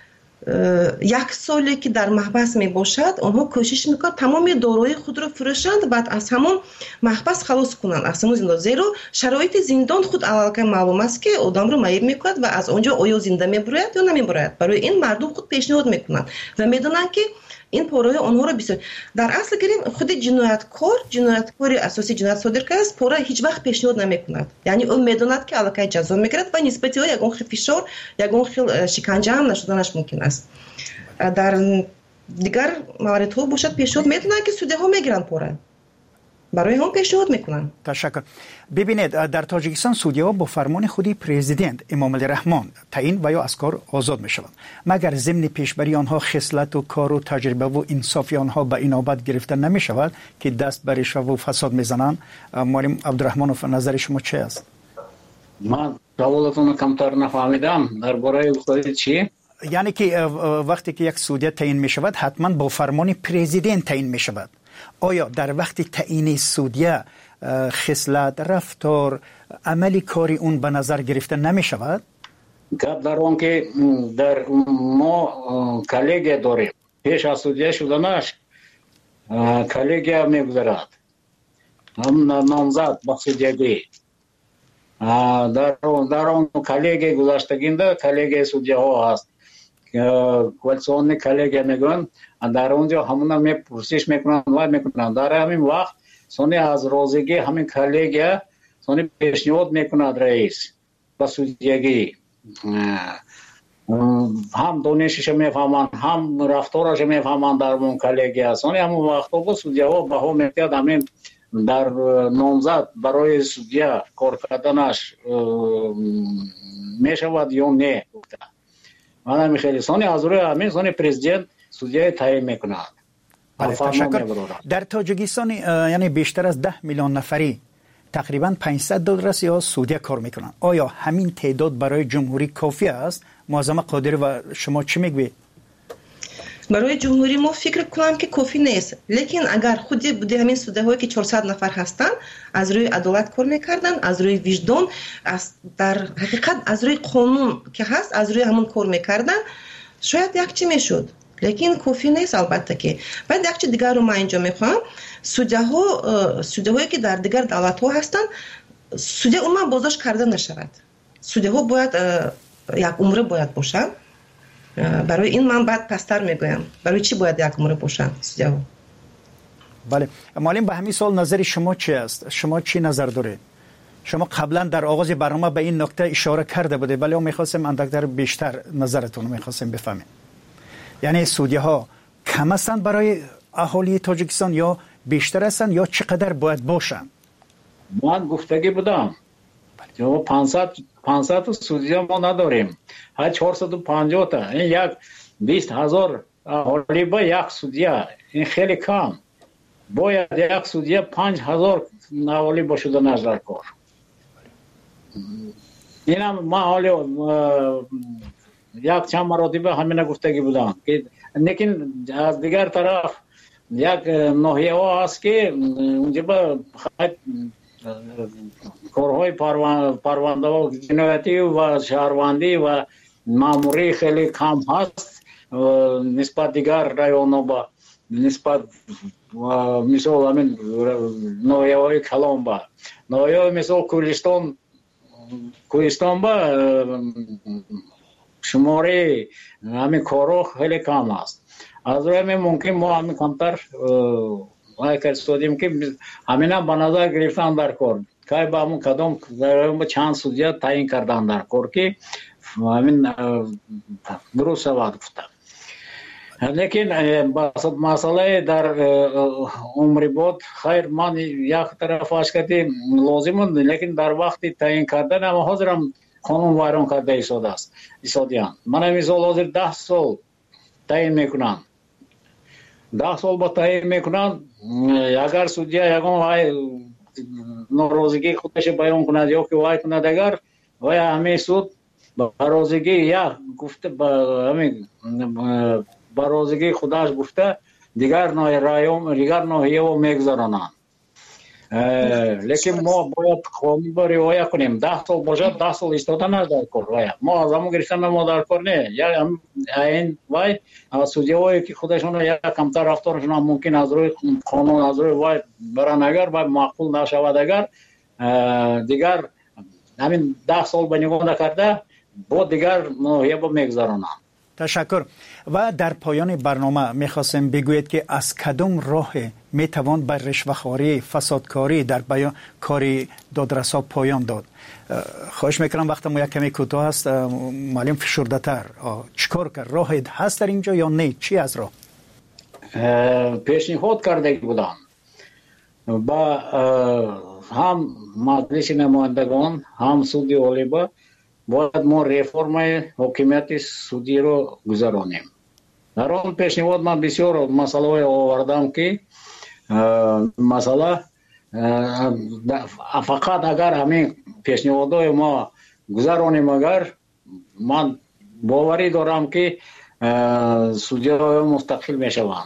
U: یک سالی که در محبس می باشد آنها کوشش میکنند تمام دارایی خود را فروشند بعد از همون محبس خلاص کنند از همون زندان زیرا شرایط زندان خود علاقه معلوم است که آدم رو معیب میکند و از آنجا آیا زنده میبراید یا نمیبراید. برای این مردم خود پیشنهاد میکنند و میدونند که این پورای آنها را بسیار در اصل گریم خود جنایتکار جنایتکاری اساسی جنایت صادر کرده است پورا هیچ وقت پیشنهاد نمیکند یعنی اون میدوند که علاقه جزا میگیرد و نسبت او یگان خیلی فشار یگان خیلی شکنجه هم نشدنش ممکن است. در دیگر مواردها باشد پیشنهاد میدونند که سوده ها میگیرن پورا برای هم پیشنهاد میکنن.
S: تشکر. ببینید در تاجیکستان سودی‌ها با فرمان خودی پرزیدنت امام علی رحمان تعیین و یا از کار آزاد میشوند مگر ضمن پیشبری آنها خصلت و کار و تجربه و انصاف آنها به اینابت گرفته نمیشود که دست بر رشوه و فساد میزنند. معلم عبدالرحمنوف نظر شما چه است؟
T: من سوالتون کمتر نفهمیدم درباره گفتید چی؟
S: یعنی که وقتی که یک سودی تعیین میشود حتما با فرمان پرزیدنت تعیین میشود. آیا در وقت تعیین سودیه خصلت رفتار عملی کاری اون به نظر گرفته نمی شود؟
T: گپ در اون که در ما کلیگه داریم پیش از سودیه شدنش کلیگه میگذرد هم نامزد با سودیگی در اون کلیگه گذاشتگینده کلیگه سودیه ها هست کوالسیون کلیگه میگن در اونجا همونا می پرسش میکنن و میکنن در همین وقت سونی از روزگی همین کلیگه سونی پیشنهاد میکند رئیس با سودیگی هم دانشش میفهمن هم رفتارش میفهمن در اون کلیگه سونی همون وقت با سودیه ها به هم میتیاد همین در نامزد برای سودیه کار کردنش میشود یا نه من میخیلی سونی از روی همین سونی پرزیدنت سودیه تعیین میکند.
S: تشکر. در تاجیکستان یعنی بیشتر از ده میلیون نفری تقریبا پانصد دلار یا سودیه کار میکنند. آیا همین تعداد برای جمهوری کافی است؟ معظم قادری و شما چی میگوید؟
U: برای جمهوری ما فکر کنم که کافی نیست لیکن اگر خودی بوده همین سوده هایی که چهارصد نفر هستند از روی عدالت کار میکردن از روی وجدان از در حقیقت از روی قانون که هست از روی همون کار میکردن شاید یک چی میشد لیکن کافی نیست. البته که بعد یک چیز دیگر رو من اینجا میخوام سوده ها سوده هایی که در دیگر دولت ها هستن سوده عموما بازداشت کرده نشود. سوده ها باید یک عمره باید باشن. برای این من بعد پستر میگویم برای چی باید یک عمره باشن سوده ها.
S: بله معلم به همین سوال نظر شما چی است؟ شما چی نظر دارید؟ شما قبلا در آغاز برنامه به این نکته اشاره کرده بوده ولی ما می‌خواستیم اندکتر بیشتر نظرتون رو می‌خواستیم بفهمیم. یعنی سودیه ها کم هستند برای اهالی تاجیکستان یا بیشتر هستند یا چقدر باید باشند؟
T: من گفتگی بودم جو پانصد پانصد سودیه ما نداریم ها چهارصد و پنجاه تا این یک بیست هزار اهالی با یک سودیه این خیلی کم باید یک سودیه پنج هزار اهالی باشده نظر کار اینم ما حالی یک چند مراتبه همین گفتگی بودم که لیکن از دیگر طرف як ноҳияҳо ҳаст ки унҷа корҳои парвандаҳо ҷиноятӣ ва шаҳрвандӣ ва маъмурӣ хеле кам ҳаст нисбат дигар районҳо, нисбат мисол ҳамин ноҳияҳои Калонба, ноҳияҳои мисол Кӯҳистон Кӯҳистонба шумораи ҳамин корҳо хеле кам аст. аз рӯи ҳамин мумкин мо ҳамин камтар истодем ки ҳамина ба назар гирифтан дар кор кай ба ҳамн кадом чанд судя таъин кардан дар кор ки ҳамин дуруст шавад гуфта. лекин масъалаи дар умрибод хайр ман як тарафаш кати лозимон, лекин дар вақти таъин кардан ҳама ҳозирам қонун вайрон карда истодааст истодиянд. Мана мисол ҳозир даҳ сол таъин мекунанд. даҳ сол ба таъин мекунанд. Агар судя ягон вай норозигии худаш баён кунад ё ки вай кунад, агар вай ҳамин суд ба розигии як гуфта ба ҳамин ба розигии худаш гуфта дигар район дигар ноҳияҳо мегузаронанд. лекин мо бояд қонунро риоя кунем. даҳ сол бошад, даҳ сол истодан аст дар кор. Вая мо аз ҳамон гирифтан мо дар кор не ин вай судяҳое ки худашон як камтар рафторашон мумкин аз рӯи қонун аз рӯи вай баран, агар вай мақбул нашавад, агар дигар ҳамин даҳ сол ба нигоҳ накарда бо дигар ноҳияҳо мегузаронанд.
S: تشکر. و در پایان برنامه میخواستم بگویید که از کدام راه میتوان بر رشوه‌خواری فسادکاری در بیان کاری دادرسا پایان داد؟ خواهش میکنم وقت ما یک کمی کوتاه است، معلم فشرده تر چیکار کرد؟ راه هست در اینجا یا نه؟ چی از راه؟
T: پیشنهاد کرده بودم با هم مجلس نمایندگان هم سود عالی با باید ما реформаи ҳокимияти судиро гузаронем. Дар он пешниҳод ман бисёр масъалаҳое овардам ки масъала фақат агар ҳамин пешниҳодҳои мо гузаронем, агар ман боварӣ дорам ки судиҳои мустақил мешаванд.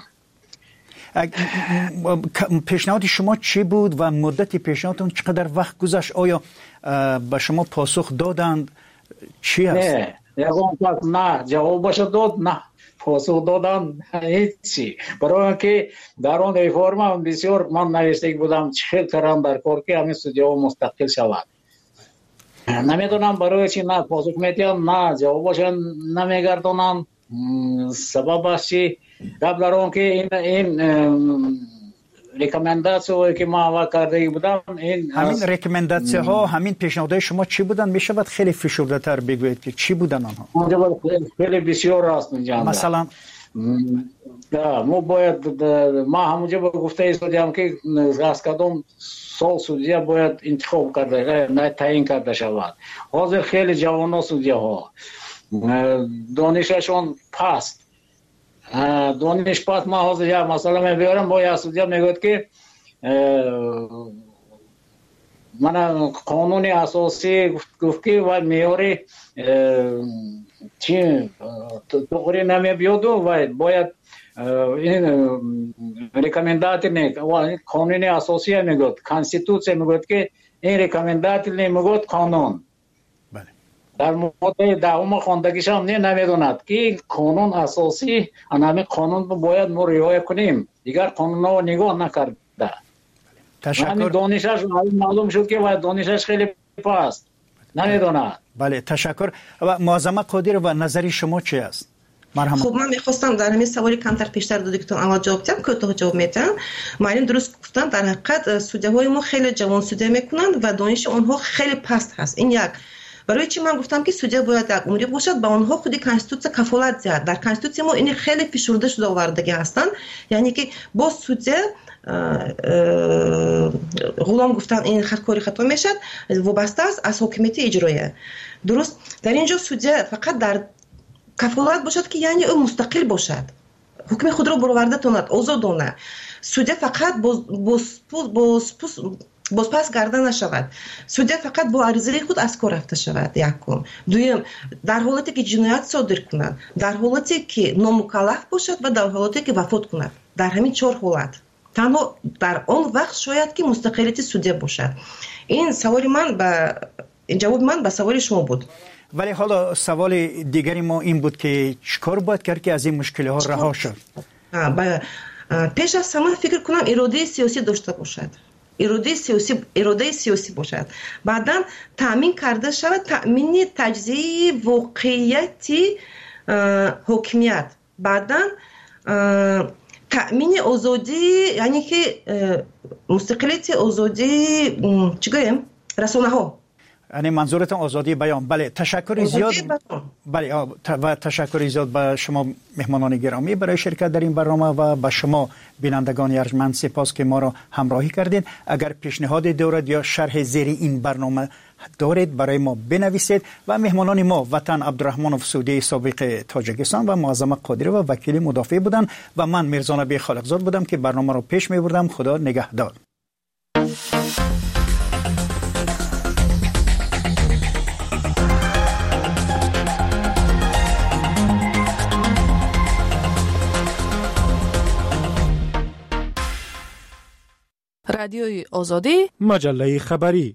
S: پیشنهاد شما چی بود و مدت پیشنهادتون چقدر وقت گذشت؟ آیا به شما پاسخ دادند؟ چی هست؟
T: نه یگان پس نه جواب باشه داد، نه پاسخ دادن هیچی. برای اینکه در آن ریفرم بسیار من نوشته بودم چه کردن در کار که همین سودیا مستقل شود. نمیدونم برای چی نه پاسخ میدن، نه جواب باشه نمیگردونن. سببش چی؟ قبل از آن که این این ریکامنداسیون که ما اول کرده بودم، این
S: همین ریکامنداسیون ها همین پیشنهادهای شما چی بودن؟ میشه بعد خیلی فشرده تر بگویید که چی بودن آنها؟
T: خیلی بسیار راست میگم.
S: مثلا
T: ما باید ما همونجا گفته ایستادیم که از کدام سال سودیا باید انتخاب کرده نه تعیین کرده شود. حاضر خیلی جوانان سودیا ها دانششون پست دانش پس ما حاضر یا مثلا من بیارم با یا سودیا میگوید که من قانون اساسی گفت که و میاری چی توری نمی بیادو و باید این ریکامنداتی نه قانون اساسی میگوید کانستیتوسیون میگوید که این ریکامنداتی نمیگوید قانون. در ماده دهم خواندگیش هم نه نمیدوند که قانون اساسی همین قانون باید ما رعایت کنیم، دیگر قانون ها نگاه نکرده.
S: تشکر.
T: دانشش معلوم شد که دانشش خیلی پست نمیدوند.
S: بله تشکر. و معظمه قادر و نظری شما چی است؟ مرحبا.
U: خب من میخواستم در همین سوالی کمتر پیشتر دو دکتر اول جواب بدم، کوتاه جواب میدم. معلم درست گفتن، در حقیقت سودی‌های ما خیلی جوان سودی میکنند و دانش آنها خیلی پست هست. این یک. برای چی من گفتم که سودیا باید یک عمری باشد، با آنها خودی کانستیتوسیون کفالت زد. در کانستیتوسیون ما این خیلی فشرده شده آوردگی هستند، یعنی که با سودیا غلام گفتن این خطکاری خطا میشد وابسته است از حاکمیت اجرایه. درست در اینجا سودیا فقط در کفالت باشد که یعنی او مستقل باشد، حکم خود را برآورده کند، آزادانه. سودیا فقط باز باز باز بازپس گردن نشود. سودیا فقط با عریضه خود از کار رفته شود. یکم. دوم در حالتی که جنایت صادر کند، در حالتی که نامکلف باشد و در حالتی که وفات کند. در همین چهار حالت تنها در آن وقت شاید که مستقلیت سودیا باشد. این سوال من به جواب من به سوال شما بود.
S: ولی حالا سوال دیگری ما این بود که چیکار باید کرد که از این مشکل ها رها شد؟
U: پیش از همه فکر کنم اراده سیاسی داشته باشد. اراده سیاسی اراده سیاسی باشد. بعداً تامین کرده شود تامین تجزیه واقعیتی حکمیت. بعداً تامین آزادی، یعنی که مستقلیت آزادی چی گویم رسانه ها.
S: یعنی منظورتون آزادی بیان. بله تشکر زیاد. بله و تشکر زیاد به شما مهمانان گرامی برای شرکت در این برنامه و به شما بینندگان ارجمند سپاس که ما را همراهی کردید. اگر پیشنهاد دارید یا شرح زیر این برنامه دارید برای ما بنویسید. و مهمانان ما وطن عبدالرحمن فسودی سابق تاجیکستان و معظم قادری و وکیل مدافع بودند و من میرزا نبی خالقزاد بودم که برنامه را پیش می بردم. خدا نگهدار.
B: رادیوی آزادی،
N: مجله خبری.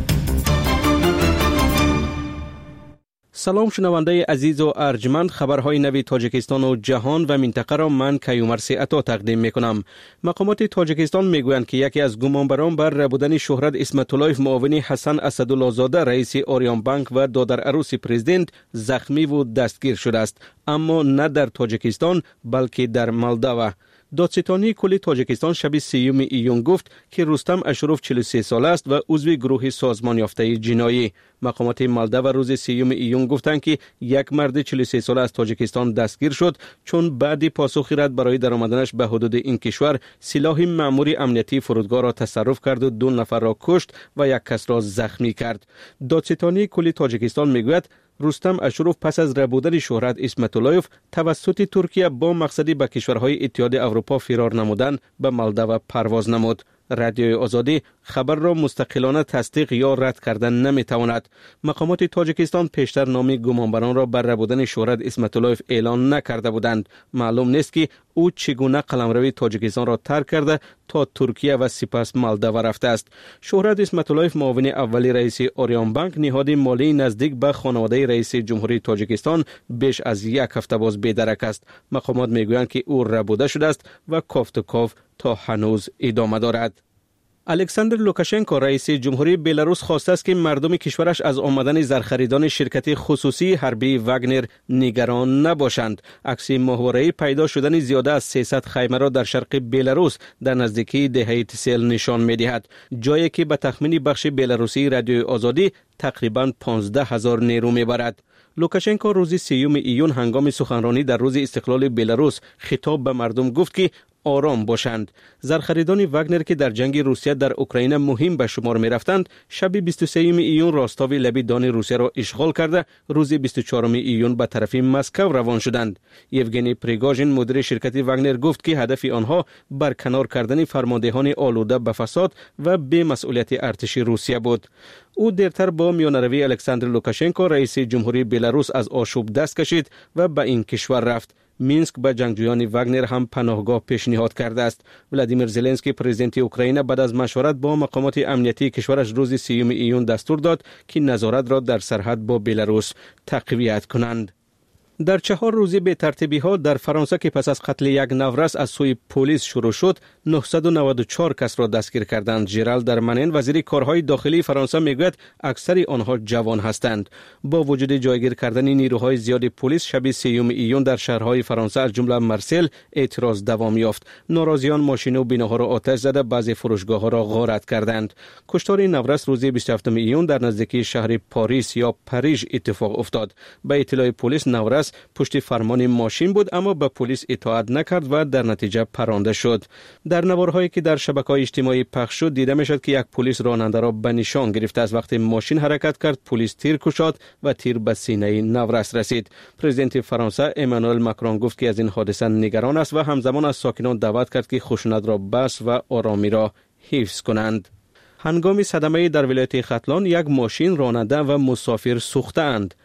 C: سلام شنونده عزیز و ارجمند، خبرهای نوی تاجیکستان و جهان و منطقه را من کیومرثی عطا تقدیم میکنم. مقامات تاجیکستان میگویند که یکی از گمانبران بر ربودن شهرت اسمت اللهیف معاون حسن اسدالله زاده رئیس آریان بانک و دادر عروس پرزیدنت زخمی و دستگیر شده است، اما نه در تاجیکستان بلکه در مالداوا. دادستانی کلی تاجیکستان شب سیوم ایون گفت که رستم اشرف چهل و سه ساله است و عضو گروه سازمان یافته جنایی. مقامات مالداوا روز سیوم ایون گفتند که یک مرد چهل و سه ساله از تاجیکستان دستگیر شد چون بعد پاسخی رد برای درآمدنش به حدود این کشور سلاح مأمور امنیتی فرودگاه را تصرف کرد و دو نفر را کشت و یک کس را زخمی کرد. دادستانی کلی تاجیکستان میگوید رستم اشرف پس از ربودن شهرت اسمت اللهیف توسط ترکیه با مقصدی به کشورهای اتحاد اروپا فرار نمودن به مالداوا پرواز نمود. رادیوی آزادی خبر را مستقلانه تصدیق یا رد کردن نمیتواند. مقامات تاجیکستان پیشتر نام گمانبران را بر ربودن شهرت اسمت اللهیف اعلان نکرده بودند. معلوم نیست که او چگونه قلمروی تاجیکستان را ترک کرده تا ترکیه و سپس مالداوا رفته است. شهرت اسمت اللهیف معاون اولی رئیس آریان بانک نهاد مالی نزدیک به خانواده رئیس جمهوری تاجیکستان بیش از یک هفته باز بی‌درک است. مقامات میگویند که او ربوده شده است و کافت و کاف تا هنوز ادامه دارد. الکساندر لوکاشنکو رئیس جمهوری بلاروس خواسته است که مردم کشورش از آمدن زرخریدان شرکت خصوصی حربی واگنر نگران نباشند. عکس ماهواره‌ای پیدا شدن زیاده از سیصد خیمه را در شرق بلاروس در نزدیکی دهه تسل نشان می‌دهد، جایی که به تخمین بخش بلاروسی رادیوی آزادی تقریباً پانزده هزار نیرو می‌برد. لوکاشنکو روز سیوم ایون هنگام سخنرانی در روز استقلال بلاروس خطاب به مردم گفت که آرام باشند. زرخریدان واگنر که در جنگ روسیه در اوکراین مهم به شمار می رفتند، شب بیست و سه ایون راستاوی لبی دان روسیه را اشغال کرده روز بیست و چهارم ایون به طرف مسکو روان شدند. یوگنی پریگاژین مدیر شرکت واگنر گفت که هدف آنها برکنار کردن فرماندهان آلوده به فساد و بی مسئولیت ارتش روسیه بود. او دیرتر با میانروی الکساندر لوکاشنکو رئیس جمهوری بلاروس از آشوب دست کشید و به این کشور رفت. مینسک به جنگجویان واگنر هم پناهگاه پیشنهاد کرده است. ولادیمیر زلنسکی پرزیدنت اوکراین بعد از مشورت با مقامات امنیتی کشورش روز سیوم ایون دستور داد که نظارت را در سرحد با بلاروس تقویت کنند. در چهار روزی به ترتیبی ها در فرانسه که پس از قتل یک نورس از سوی پلیس شروع شد، نهصد و نود و چهار کس را دستگیر کردند. ژرال درمانین وزیر کارهای داخلی فرانسه میگوید اکثر آنها جوان هستند. با وجود جایگیر کردن نیروهای زیاد پلیس شب سیوم ایون در شهرهای فرانسه از جمله مرسل اعتراض دوام یافت. ناراضیان ماشین و بناها را آتش زده، بعضی فروشگاه ها را غارت کردند. کشتار نورس روز بیست و هفتم ایون در نزدیکی شهر پاریس یا پاریژ اتفاق افتاد. به اطلاع پلیس نورس پشت فرمان ماشین بود اما به پلیس اطاعت نکرد و در نتیجه پرانده شد. در نوارهایی که در شبکه‌های اجتماعی پخش شد دیده می‌شد که یک پلیس راننده را به نشان گرفته از وقتی ماشین حرکت کرد پلیس تیر کشاد و تیر به سینه نورس رسید. پرزیدنت فرانسه امانوئل ماکرون گفت که از این حادثه نگران است و همزمان از ساکنان دعوت کرد که خشونت را بس و آرامی را حفظ کنند. هنگام صدمه در ولایت ختلان یک ماشین راننده و مسافر سوختند.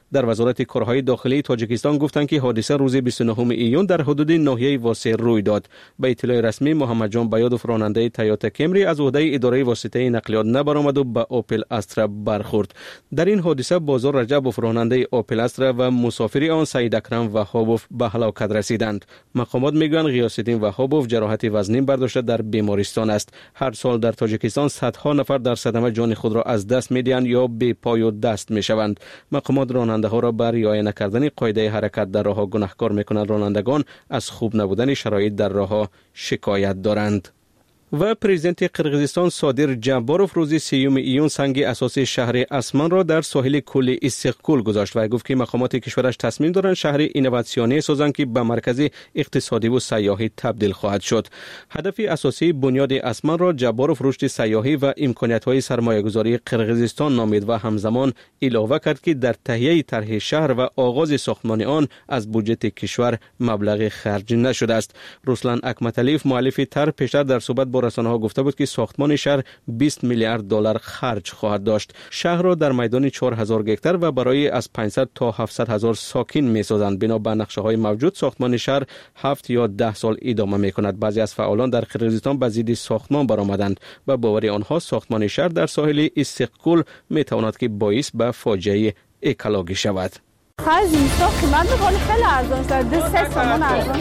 C: در وزارت کارهای داخلی تاجیکستان گفتند که حادثه روز بیست و نهم ایون در حدود ناحیه واسه روی داد. به اطلاع رسمی محمد جان بیادوف راننده تویوتا کمری از عهده اداره واسطه نقلیات نبرآمد و به اوپل استرا برخورد. در این حادثه بازار رجبوف راننده اوپل استرا و مسافر آن سعید اکرم وهابوف به هلاکت رسیدند. مقامات میگویند غیاث‌الدین وهابوف جراحت وزنی برداشته در بیمارستان است. هر سال در تاجیکستان صدها نفر در صدمه جان خود را از دست میدهند یا بی پای و دست میشوند. مقامات راننده ها را بر رعایت نکردن قاعده حرکت در راه گناهکار میکنند. رانندگان از خوب نبودن شرایط در راه شکایت دارند. و پرزیدنت قرقیزستان صادر جباروف روز سیوم ایون سنگ اساسی شهر اسمان را در ساحل کولی استقلال گذاشت و گفت که مقامات کشورش تصمیم دارند شهر اینوواسیونی سازند که به مرکز اقتصادی و سیاحی تبدیل خواهد شد. هدف اساسی بنیاد اسمان را جباروف رشد سیاحی و امکانات‌های سرمایه‌گذاری قرقیزستان نامید و همزمان علاوه کرد که در تهیه طرح شهر و آغاز ساختمان آن از بودجه کشور مبلغ خرج نشده است. رسلان اکمتالیف مؤلف طرح پیشتر در صحبت با رسانه‌ها گفته بود که ساختمان شهر بیست میلیارد دلار خرج خواهد داشت. شهر را در میدان چهار هزار هکتار و برای از پانصد تا هفتصد هزار ساکن می‌سازند. بنا به نقشه‌های موجود ساختمان شهر هفت یا ده سال ادامه می‌کند. بعضی از فعالان در قرقیزستان به ضد ساختمان برآمدند و باور آنها ساختمان شهر در ساحل استقلال می‌تواند که باعث به فاجعه اکولوژی شود.
R: خیلی اینستا قیمت می‌کنه خیلی ارزان است. دو سه تومان ارزان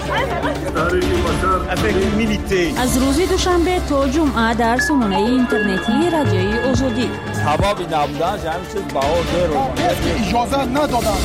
R: است.
B: از روز دوشنبه تا جمعه در سامانه اینترنتی رادیوی آزادی.
A: هوا بی نبودن جمع چیز بهار دور
H: اجازه ندادن.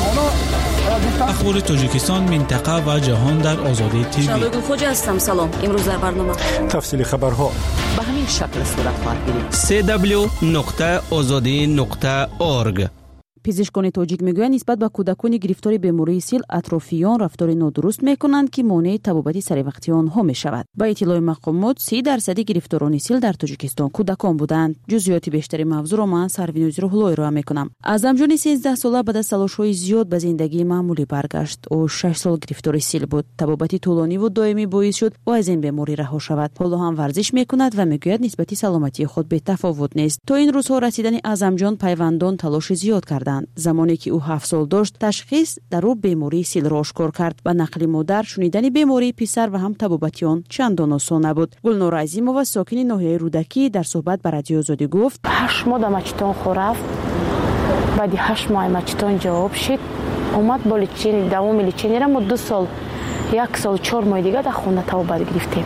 F: اخبار تاجیکستان، منطقه و جهان در آزادی تیوی.
B: شبگون خوج هستم. سلام. امروز در برنامه
N: تفصیل خبرها
B: به همین شکل صورت خواهد گرفت.
C: سی دبلیو نقطه آزادی نقطه اورگ.
B: پزشکان تاجیک میگویند نسبت به کودکان گرفتار بیماری سیل اطرافیان رفتار نادرست میکنند که مانع طبابت سری وقتی آنها میشود. با اطلاع مقامات سی درصد گرفتاران سیل در تاجیکستان کودکان بودند. جزئیات بیشتری موضوع را من سروینوز روحلوی را میکنم. اعظمجان سیزده ساله بعد از تلاش‌های زیاد به زندگی معمولی برگشت. او شش سال گرفتار سیل بود. طبابت طولانی و دائمی باعث شد او از این بیماری رها شود. حالا هم ورزش میکند و میگوید نسبت سلامتی خود به تفاوت نیست. تا این روزها رسیدن اعظمجان پیوندان تلاش زیاد کردند. زمانی که او هفت سال داشت تشخیص در او بیماری سیل را آشکار کرد و نقل مادر شنیدن بیماری پسر و هم طبابت آن چندان آسان نبود. گلنور عظیمова ساکن ناحیه رودکی در صحبت با رادیو آزادی گفت
V: هشت ماه مچتون خورفت بعد هشت ماه مچتون جواب شد اومد با لچین دوام لچین را ما دو سال یک سال چهار ماه دیگه در خونه طبابت گرفتیم.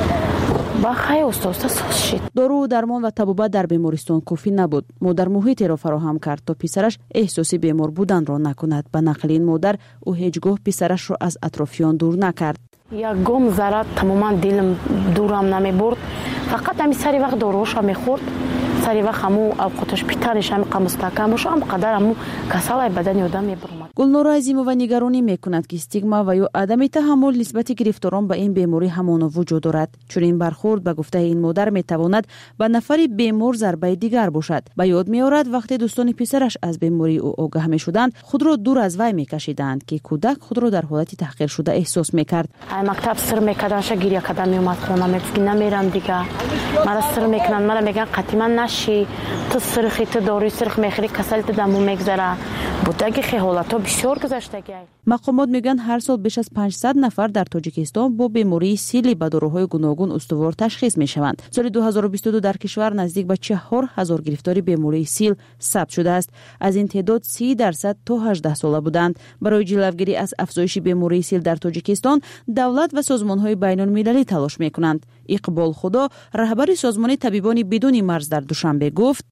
V: با خیلی استاد ساز شد.
B: دارو و درمان و طبابت در بیمارستان کافی نبود. مادر محیطی را فراهم کرد تا پسرش احساسی بیمار بودن را نکند. به نقل این مادر او هیچگاه پسرش را از اطرافیان دور نکرد.
V: یک گام ذره تماما دلم دورم نمی برد. فقط همی سری وقت داروش هم میخورد. سری وقت همو اوقاتش پیترش هم قمستکمش هم قدر همو کسالای بدن آدم میبرد.
B: گلنور عظیمова نگرانی میکند که استیگما و یا عدم تحمل نسبت گرفتاران به این بیماری همان وجود دارد. چون این برخورد به گفته این مادر میتواند به نفر بیمار ضربه دیگر باشد. به یاد میآورد وقتی دوستان پسرش از بیماری او آگاه میشدند خود را دور از وی میکشیدند که کودک خود را در حالت تحقیر شده احساس میکرد.
V: مکتب سر میکردن گریه کردن میومد خونه میگفت نمیرم دیگه. مرا سر میکنن مرا میگن قطعا نشی تو سرخی تو داروی سرخ میخوری کسل دمو میگذره. بودگی خیلی حالت بسیار گذشتگی.
B: مقامات میگن هر سال بیش از پانصد نفر در تاجیکستان با بیماری سیل به داروهای گوناگون استوار تشخیص میشوند. سال دو هزار و بیست و دو در کشور نزدیک به چهار هزار گرفتاری بیماری سیل ثبت شده است. از این تعداد سی درصد تا هجده ساله بودند. برای جلوگیری از افزایش بیماری سیل در تاجیکستان دولت و سازمان‌های بین‌المللی تلاش میکنند. اقبال خدا رهبر سازمان طبیبان بدون مرز در دوشنبه گفت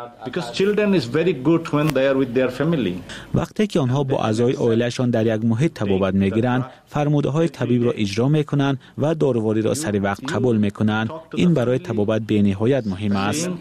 F: وقتی که آنها با اعضای عائله‌شان در یک محیط طبابت میگیرند فرموده‌های طبیب را اجرا میکنند و داروواری را سری وقت قبول میکنند این برای طبابت بی‌نهایت مهم است.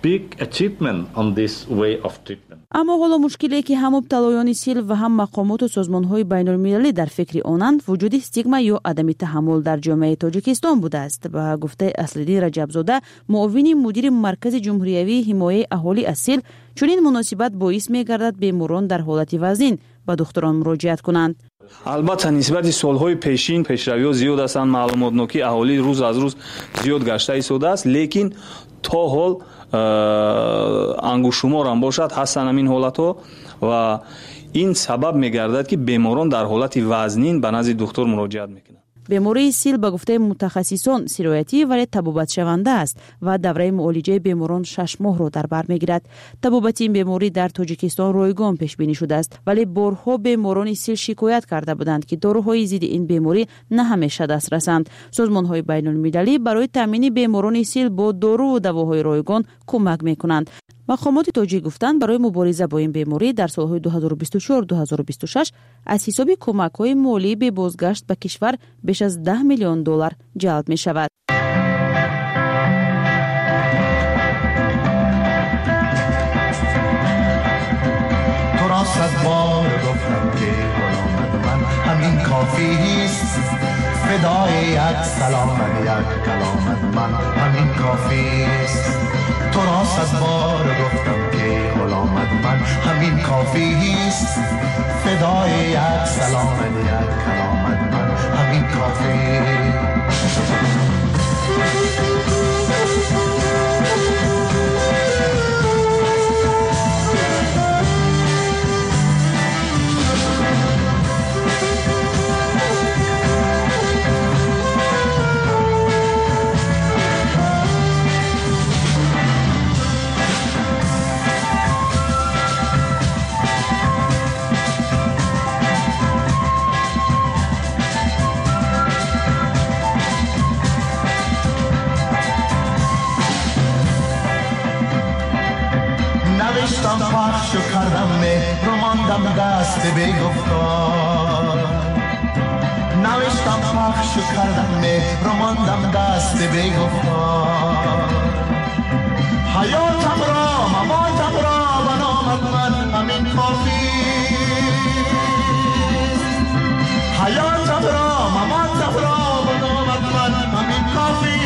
B: اما حالا مشکلی که هم مبتلایان سیل و هم مقامات و سازمان‌های بین‌المللی در فکر آنند وجود استیگما یا عدم تحمل در جامعه تاجیکستان بوده است. به گفته اصل‌الدین رجب‌زاده معاون مدیر مرکز جمهوری حمایت اهالی از سیل چون این مناسبت باعث می‌گردد بیماران در حالت وزین به دکتران مراجعت کنند.
X: البته نسبت سالهای پیشین پیشروی‌ها زیاد هستند. معلومات نوکی اهالی روز از روز زیاد گشته ایستاده است لیکن تا حال انگشت‌شمار هم باشد هستند همین حالت‌ها و این سبب میگردد که بیماران در حالت وزنین به نزد دکتر مراجعت میکنند.
B: بیماری سیل به گفته متخصصان سیرایتی ولی تبابت شونده است و دوره معالجه بیماران شش ماه را در بر میگیرد. تبابت این بیماری در تاجیکستان رایگان پیش بینی شده است ولی بارها بیماران سیل شکایت کرده بودند که داروهای ضد این بیماری نه همیشه دسترسند. سازمان‌های بین‌المللی برای تامین بیماران سیل با دارو و دواهای رایگان کمک میکنند. مقامات تاجیک گفتند برای مبارزه با این بیماری در سالهای دو هزار و بیست و چهار دو هزار و بیست و شش از حساب کمک‌های مالی به بازگشت به کشور بیش از ده میلیون دلار جلب می شود.
G: تو را صد بار گفتم که غلامت من همین کافی است، فدای یک سلامت یک کلامت من همین کافی است. تو را صد بار گفتم که غلامت من همین کافی است، فدای یک سلامت یک کلامت من همین کافی. نوشتم پخش و کردم مهر و ماندم دست بی‌گفتار، نوشتم پخش و کردم مهر و ماندم دست بی‌گفتار. حیاتم را مماتم را و نامت من همین کافی، حیاتم را مماتم را و نامت من همین کافی.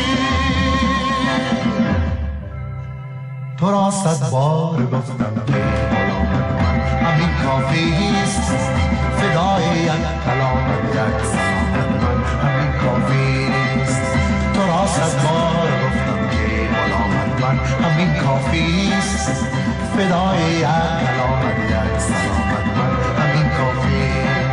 G: تو را صد بار گفتم که غلامت من همین کافی است، فدای یک کلامت یک سلامت من همین کافی است. تو را صد بار گفتم که غلامت من همین کافی است، فدای یک کلامت یک سلامت من همین کافی.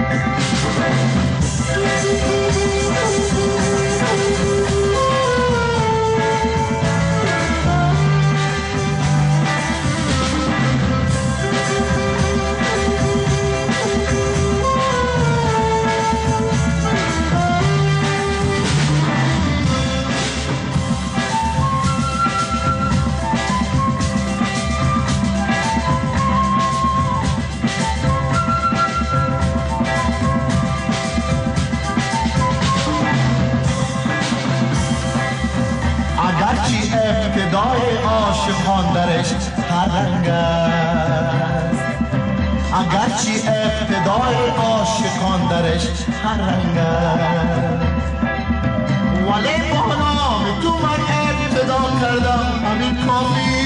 G: اگرچه ابتدای عاشقان درش هر رنگ است، اگرچه ابتدای عاشقان درش هر رنگ است، ولی با نام تو من ابتدا کردم همین کافی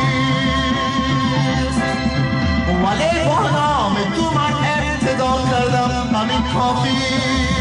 G: است، ولی با نام تو من ابتدا کردم همین کافی.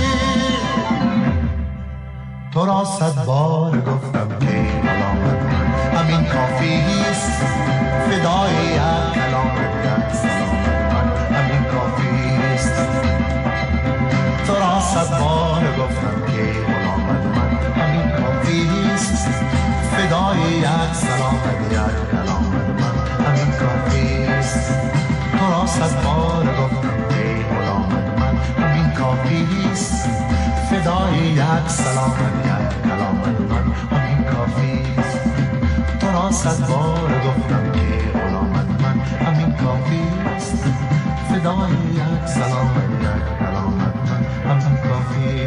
G: تو را صد بار گفتم که غلامت من همین کافی است، فدای یک کلامت یک سلامت من همین کافی است. تو را صد بار گفتم که غلامت من همین کافی است، فدای یک سلامت یک کلامت من همین کافی است. تو را صد بار گفتم که غلامت من همین کافی است، فدای یک سلامت یک کلامت من همین کافی است. تو را صد بار گفتم که غلامت من همین کافی است، فدای یک سلامت یک کلامت من همین کافی.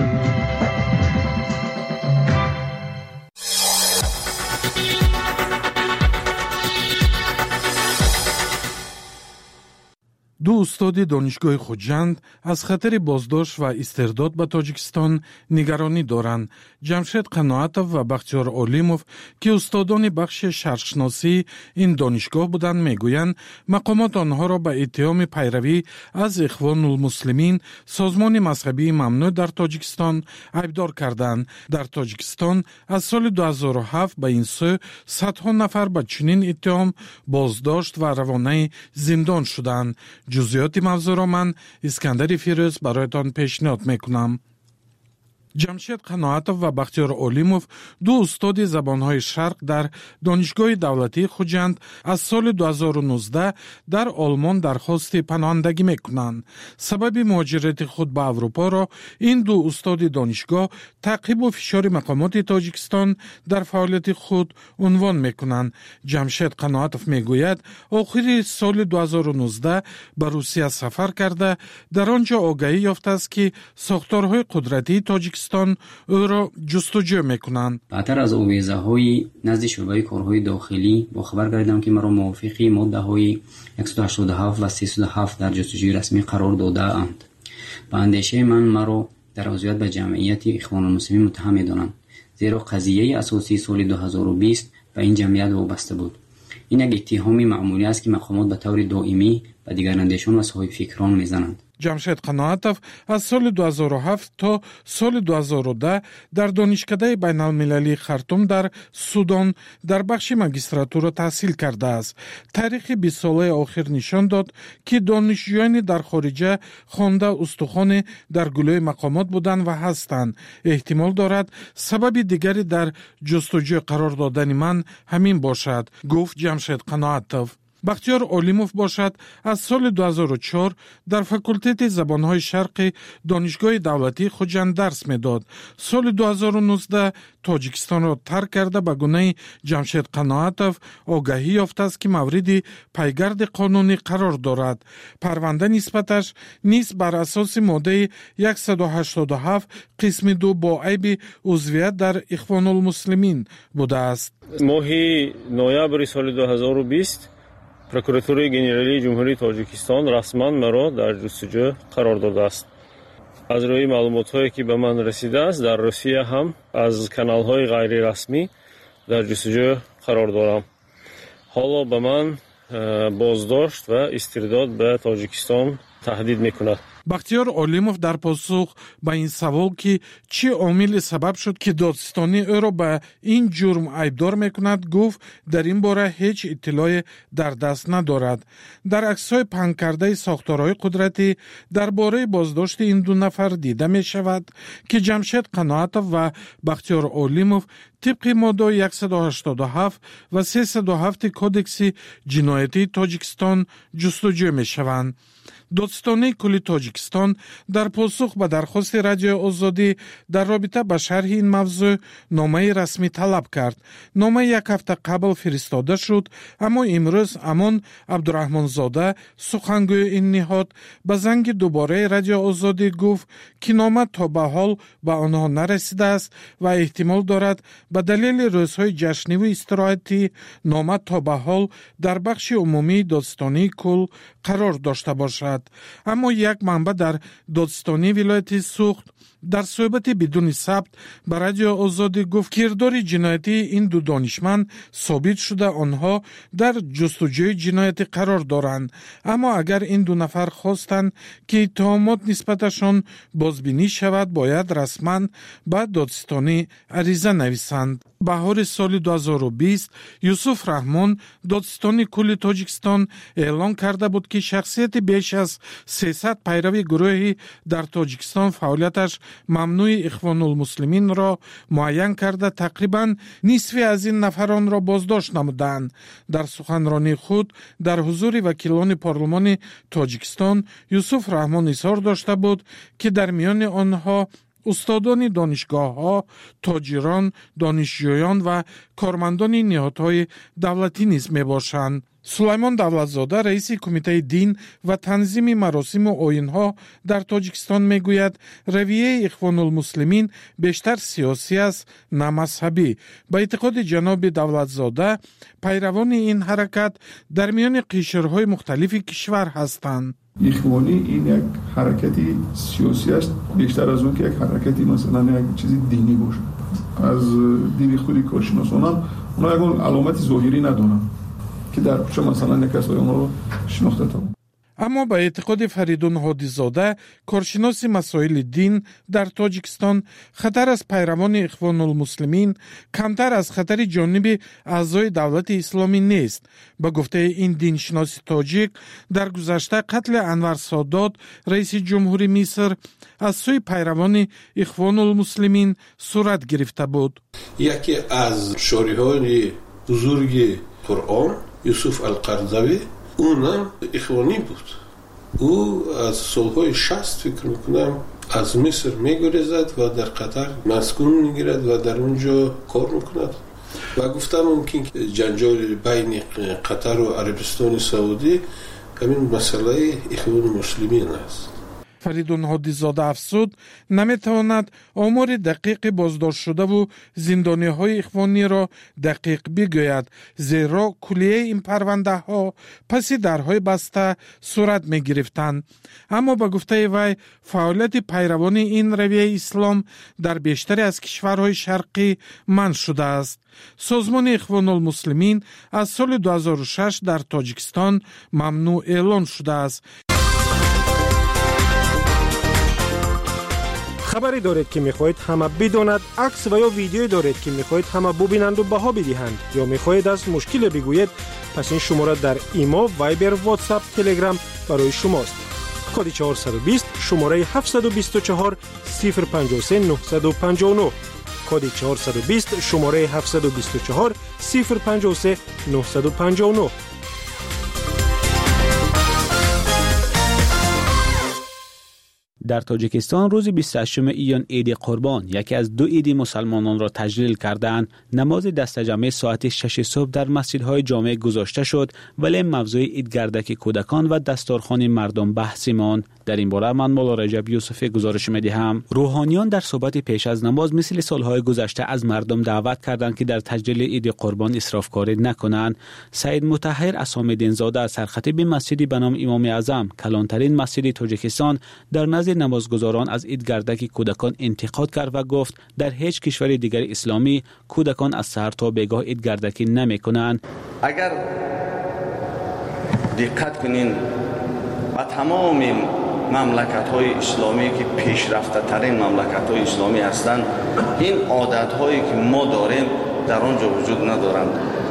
E: دو استاد دانشگاه خوجند از خطر بازداشت و استرداد به تاجیکستان نگرانی دارند. جمشید قناعتов و بختیار علیمov که استادان بخش شرقشناسی این دانشگاه بودند میگویند مقامات آنها را به اتهام پیروی از اخوان المسلمین، سازمان مذهبی ممنوع در تاجیکستان، ایبدار کردند. در تاجیکستان از سال دو هزار و هفت به این سو صدها نفر به چنین اتهام بازداشت و روانه زندان شدند. جزئیات موضوع را من اسکندر فیروز برایتان پیشنهاد میکنم. جمشید قناعتов و بختیار اولیموف دو استاد زبانهای شرق در دانشگاه دولتی خوجند از سال دو هزار و نوزده در آلمان درخواست پناهندگی میکنند. سبب مهاجرت خود به اروپا را این دو استاد دانشگاه تعقیب و فشار مقامات تاجیکستان در فعالیت خود عنوان میکنند. جمشید قناعتов میگوید آخر سال دو هزار و نوزده به روسیه سفر کرده در آنجا آگاهی یافته است که ساختارهای قدرتی تاجیکستان او را جستجو میکنند.
I: بعدتر از آویزه های نزد شعبه کارهای داخلی با خبر گردیدم که مرا موافقی ماده های صد و هشتاد و هفت و سیصد و هفت در جستجوی رسمی قرار داده اند. با اندیشه من مرا در عضویت به جمعیت اخوان المسلمین متهم می‌دانند، زیرا قضیه اساسی سال دو هزار و بیست به این جمعیت وابسته بود. این یک اتهام معمولی است که مقامات به طور دائمی به دیگر اندیشان و صاحب فکران میزنند.
E: جمشید قناعتов از سال دو هزار و هفت تا سال دو هزار و ده در دانشکده بین المللی خرطوم در سودان در بخش ماجستراتورا تحصیل کرده است. تاریخ بیست ساله آخر نشان داد که دانشجویان در خارج خوانده استخوان در گلوی مقامات بودند و هستند. احتمال دارد سبب دیگری در جستجوی قرار دادن من همین باشد، گفت جمشید قناعتов. بختیار اولیموف باشد از سال دو هزار و چهار در فاکولته زبانهای شرقی دانشگاه دولتی خوجند درس میداد. سال دو هزار و نوزده تاجیکستان را ترک کرده به گونه جمشید قناعتов آگاهی یافته است که مورد پیگرد قانونی قرار دارد. پرونده نسبتش نیز بر اساس ماده صد و هشتاد و هفت قسم دو با عیب عضویت در اخوان المسلمین بوده است.
J: ماه نوامبر سال دو هزار و بیست прокуратураи генералии ҷумҳурии тоҷикистон расман маро дар ҷустуҷӯ қарор додааст. аз рӯи маълумотҳое ки ба ман расидааст, дар русия ҳам аз каналҳои ғайрирасмӣ дар ҷустуҷӯ қарор дорам. ҳоло ба ман боздошт ва истирдод ба тоҷикистон таҳдид мекунад.
E: бахтиёр олимов дар посух ба ин савол ки чӣ омиле сабаб шуд ки додистони ӯро ба ин ҷурм айбдор мекунад гуфт дар ин бора ҳеҷ иттилое дар даст надорад. дар аксҳои паҳнкардаи сохторҳои қудратӣ дар бораи боздошти ин ду нафар дида мешавад ки ҷамшед қаноатов ва бахтиёр олимов тибқи моддаи сад و هشتاد و هفت و سیصد و هفت кодекси ҷиноятии тоҷикистон ҷустуҷӯ мешаванд. додистони кулли тоҷикистон дар посух ба дархости радиои озодӣ дар робита ба шарҳи ин мавзӯъ номаи расмӣ талаб кард. нома як ҳафта қабл фиристода шуд, аммо имрӯз амон абдураҳмонзода сухангӯи ин ниҳод ба занги дубораи радиои озодӣ гуфт ки нома то ба ҳол ба онҳо нарасидааст ва эҳтимол дорад ба далели рӯзҳои ҷашниву истироҳатӣ нома то ба ҳол дар бахши умумии додистонии кул қарор дошта бошад. аммо як манбаъ дар додистонии вилояти Сухт дар суҳбати бидуни сабт ба радиои озодӣ гуфт кирдори ҷиноятии ин ду донишманд собит шуда онҳо дар ҷустуҷӯи ҷиноятӣ қарор доранд. аммо агар ин ду нафар хостанд ки иттиҳомот нисбаташон бозбинӣ шавад, бояд расман ба додистонӣ ариза нависанд. баҳори соли ду ҳазору бист Юсуф Раҳмон, додистони кулли Тоҷикистон, эълон карда буд ки шахсияти беш аз сесад пайрави гурӯҳи дар Тоҷикистон фаъолияташ мамнӯи Ихвонулмуслиминро муайян карда тақрибан нисфи аз ин нафаронро боздошт намуданд. дар суханронии худ дар ҳузури вакилони парлумони Тоҷикистон Юсуф Раҳмон изҳор дошта буд ки дар миёни онҳо устодони донишгоҳҳо, тоҷирон, донишҷӯён ва кормандони ниҳодҳои давлатӣ низ мебошанд. сулаймон давлатзода, раиси кумитаи дин ва танзими маросиму оинҳо дар Тоҷикистон мегӯяд, равияи Ихвонулмуслимин бештар сиёсӣ аст, на мазҳабӣ. ба эътиқоди ҷаноби давлатзода, пайравони ин ҳаракат дар миёни қишрҳои мухталифи кишвар ҳастанд.
K: ایخوانی این یک حرکتی سیاسی است بیشتر از اون که یک حرکتی مثلا یک چیزی دینی باشه. از دید خود کارشناسانم اونا یک علامت ظاهری ندارن که در کوچه مثلا یک کسایی اونا رو شناخته تا.
E: اما به اعتقاد فریدون هادیزاده کارشناس مسائل دین در تاجیکستان، خطر از پیروان اخوان المسلمین کمتر از خطر جانب اعضای دولت اسلامی نیست. به گفته این دینشناس تاجیک، در گذشته قتل انور سادات رئیس جمهوری مصر از سوی پیروان اخوان المسلمین صورت گرفته بود.
L: یکی از شارحان بزرگ قرآن یوسف القرضاوی اونم اخوانی بود. او از سالهای شصت فکر میکنم از مصر میگریزد و در قطر مسکون میگیرد و در اونجا کار میکند و گفتم ممکن جنجال بین قطر و عربستان سعودی همین مسئله اخوان مسلمین است.
E: فریدون هادیزاده افزود نمیتواند آمار دقیق بازداشت شده و زندانی های اخوانی را دقیق بگوید، زیرا کلیه این پرونده ها پس درهای بسته صورت می گرفتند. اما به گفته وی فعالیت پیروان این رویه اسلام در بیشتری از کشورهای شرقی منع شده است. سازمان اخوان المسلمین از سال دو هزار و شش در تاجیکستان ممنوع اعلان شده است.
N: خبری دارید که میخواهید همه بداند، عکس و یا ویدیویی دارید که میخواهید همه ببینند و بها بدهند، یا میخواهید از مشکل بگویید، پس این شماره در ایما، وایبر، واتساپ، تلگرام برای شماست. کد چهارصد و بیست شماره هفتصد و بیست و چهار صفر پنجاه و سه نهصد و پنجاه و نه. کد چهارصد و بیست شماره هفتصد و بیست و چهار صفر پنجاه و سه نهصد و پنجاه و نه.
F: در تاجیکستان روز بیست و هشتم ایان عید قربان، یکی از دو عید مسلمانان را تجلیل کردند، نماز دستجمع ساعت شش صبح در مسجدهای جامع گذاشته شد، ولی موضوع عیدگردک کودکان و دستارخوان مردم بحثی ماند. در این باره من مولا رجب یوسف گزارش می‌دهم. روحانیان در صحبت پیش از نماز مثل سالهای گذشته از مردم دعوت کردند که در تجلیل عید قربان اسرافکاری نکنند. سید مطهر اسام‌الدین زاده از سرخطیب مسجدی به نام امام اعظم، کلانترین مسجد تاجیکستان، در نزد نمازگزاران از عیدگردک کودکان انتقاد کرد و گفت در هیچ کشور دیگر اسلامی کودکان از سحر تا بیگاه عیدگردکی نمی‌کنند.
M: اگر دقت کنین با تمام مملکت‌های اسلامی که پیشرفته ترین مملکت‌های اسلامی هستند، این عادت‌هایی که ما داریم در آنجا وجود ندارند.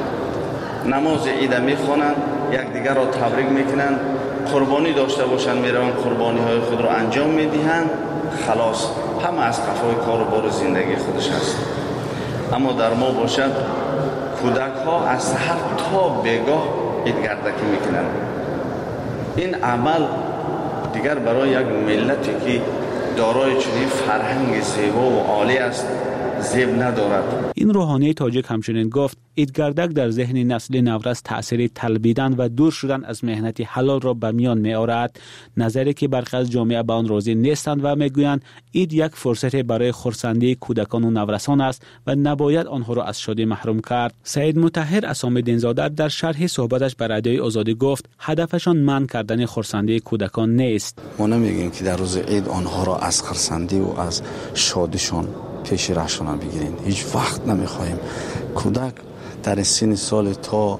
M: نماز عید می‌خوانند، یکدیگر را تبریک می‌کنند، قربانی داشته باشند میروند قربانی‌های خود را انجام می‌دهند، خلاص همه از قفای کار و بار زندگی خودش هست. اما در ما باشد کودک‌ها از سحر تا بیگاه عیدگردکی می‌کنند. این عمل دیگر برای یک ملتی که دارای چنین فرهنگ زیبا و عالی است زیب ندارد.
F: این روحانی تاجیک همچنین گفت عیدگردک در ذهن نسل نورس تأثیر طلبیدن و دور شدن از مهنت حلال را به میان می آورد، نظری که برخی از جامعه به آن راضی نیستند و میگویند عید یک فرصت برای خرسندی کودکان و نورسان است و نباید آنها را از شادی محروم کرد. سید مطهر اسام‌الدین زاده در شرح صحبتش بر رادیوی آزادی گفت هدفشان منع کردن خرسندی کودکان نیست.
O: ما نمیگیم که در روز عید آنها را از خرسندی و از شادیشان پیش رهشان بگیرین. هیچ وقت نمیخواهیم کودک در سن سال تا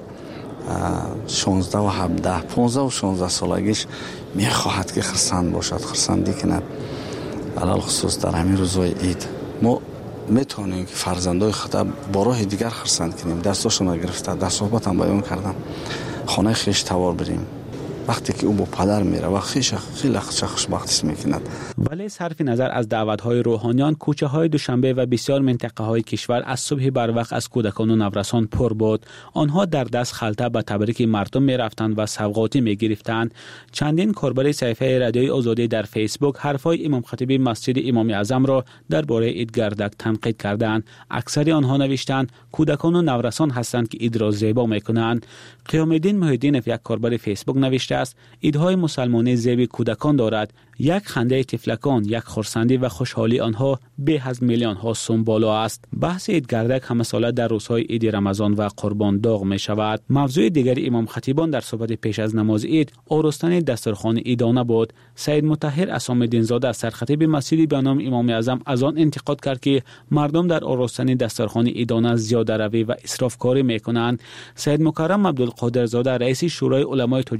O: شانزده و هفده پانزده و شانزده سالگیش میخواهد که خرسند باشد، خرسندی کند. علال خصوص در همین روزهای عید ما میتونیم که فرزندای خود با راه دیگر خرسند کنیم. دستاشون گرفته، در صحبتم بیان کردم، خانه خیش توار بریم. وقتی که او با پدر میره و خیش خیلی خوشبختی میکند.
F: ولی صرف نظر از دعوت‌های روحانیان، کوچه‌های دوشنبه و بسیار منطقه‌های کشور از صبح بروقت از کودکان و نورسان پر بود. آنها در دست خلطه به تبریک مردم میرفتند و سوغاتی میگرفتند. چندین کاربر صفحه رادیوی آزادی در فیسبوک حرفای امام خطیب مسجد امام اعظم را درباره عیدگردک تنقید کردند. اکثر آنها نوشتند کودکان و نورسان هستند که عید را زیبا میکنند. قیام الدین محی‌الدین‌اف یک کاربر فیسبوک نوشته است عیدهای مسلمانی زیبی کودکان دارد. یک خنده طفلکان، یک خرسندی و خوشحالی آنها به از میلیون ها سوم بالا است. بحث عیدگردک همه ساله در روزهای عید رمضان و قربان داغ می شود. موضوع دیگر امام خطیبان در صحبت پیش از نماز عید آرستن دسترخوان عیدانه بود. سید مطهر اسام‌الدین زاده از سرخطیب مسجدی به نام امام اعظم از آن انتقاد کرد که مردم در آرستن دسترخوان عیدانه زیاده روی و اسراف کاری می کنند. سید مکرم عبدالقادر زاده رئیس شورای علمای تاجیکستان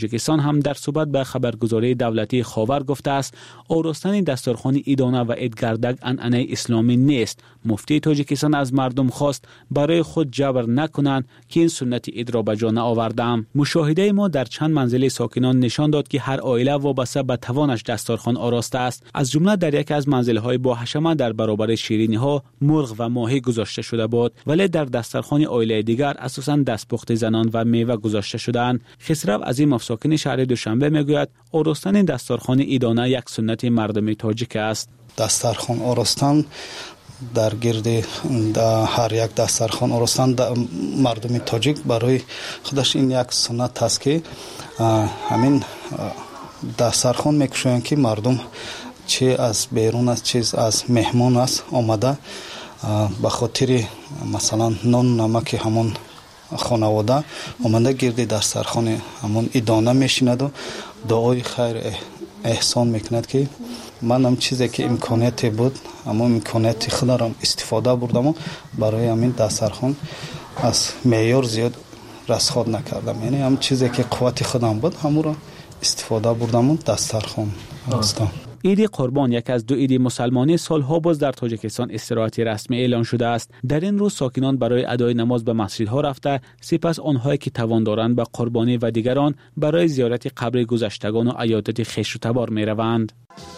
F: هم در صحبت به خبرگزاری دولتی خاور گفته است آراستن دستارخوان ایدانه و عیدگردک عنعنه اسلامی نیست. مفتی تاجیکستان از مردم خواست برای خود جبر نکنند که این سنت عید را به جا نآوردند. مشاهده ما در چند منزل ساکنان نشان داد که هر عائله وابسته به توانش دستارخوان آراسته است. از جمله در یک از منزل‌های با حشمه در برابر شیرینی‌ها مرغ و ماهی گذاشته شده بود، ولی در دسترخوان عائله دیگر اساساً دستپخت زنان و میوه گذاشته شدند. خسرو عظیم ساکن شهر دوشنبه میگوید آراستن دسترخوان ایدانه یک سنت مردم تاجیک است.
D: دسترخوان آراستن در گرد در هر یک دسترخوان آراستن مردم تاجیک برای خودش این یک سنت است که همین دسترخوان میکشویند که مردم چه از بیرون است چه از مهمان است آمده به خاطر مثلا نان نمک همون خانواده آمده گرد دسترخوان همون ایدانه میشیند و دعای خیر احسان میکند که من هم چیزی که امکانیتی بود اما امکانیتی خودم استفاده بردم و برای همین دسترخوان از معیار زیاد رسخاد نکردم. یعنی هم چیزی که قوت خودم بود همون را استفاده بردم و دسترخوان راستم.
F: عید قربان یک از دو عید مسلمانی سالها باز در تاجیکستان استراحت رسمی اعلان شده است. در این روز ساکنان برای ادای نماز به مسجدها رفته، سپس آنهایی که توان دارند به قربانی و دیگران برای زیارت قبر گذشتگان و عیادت خویش و تبار می روند.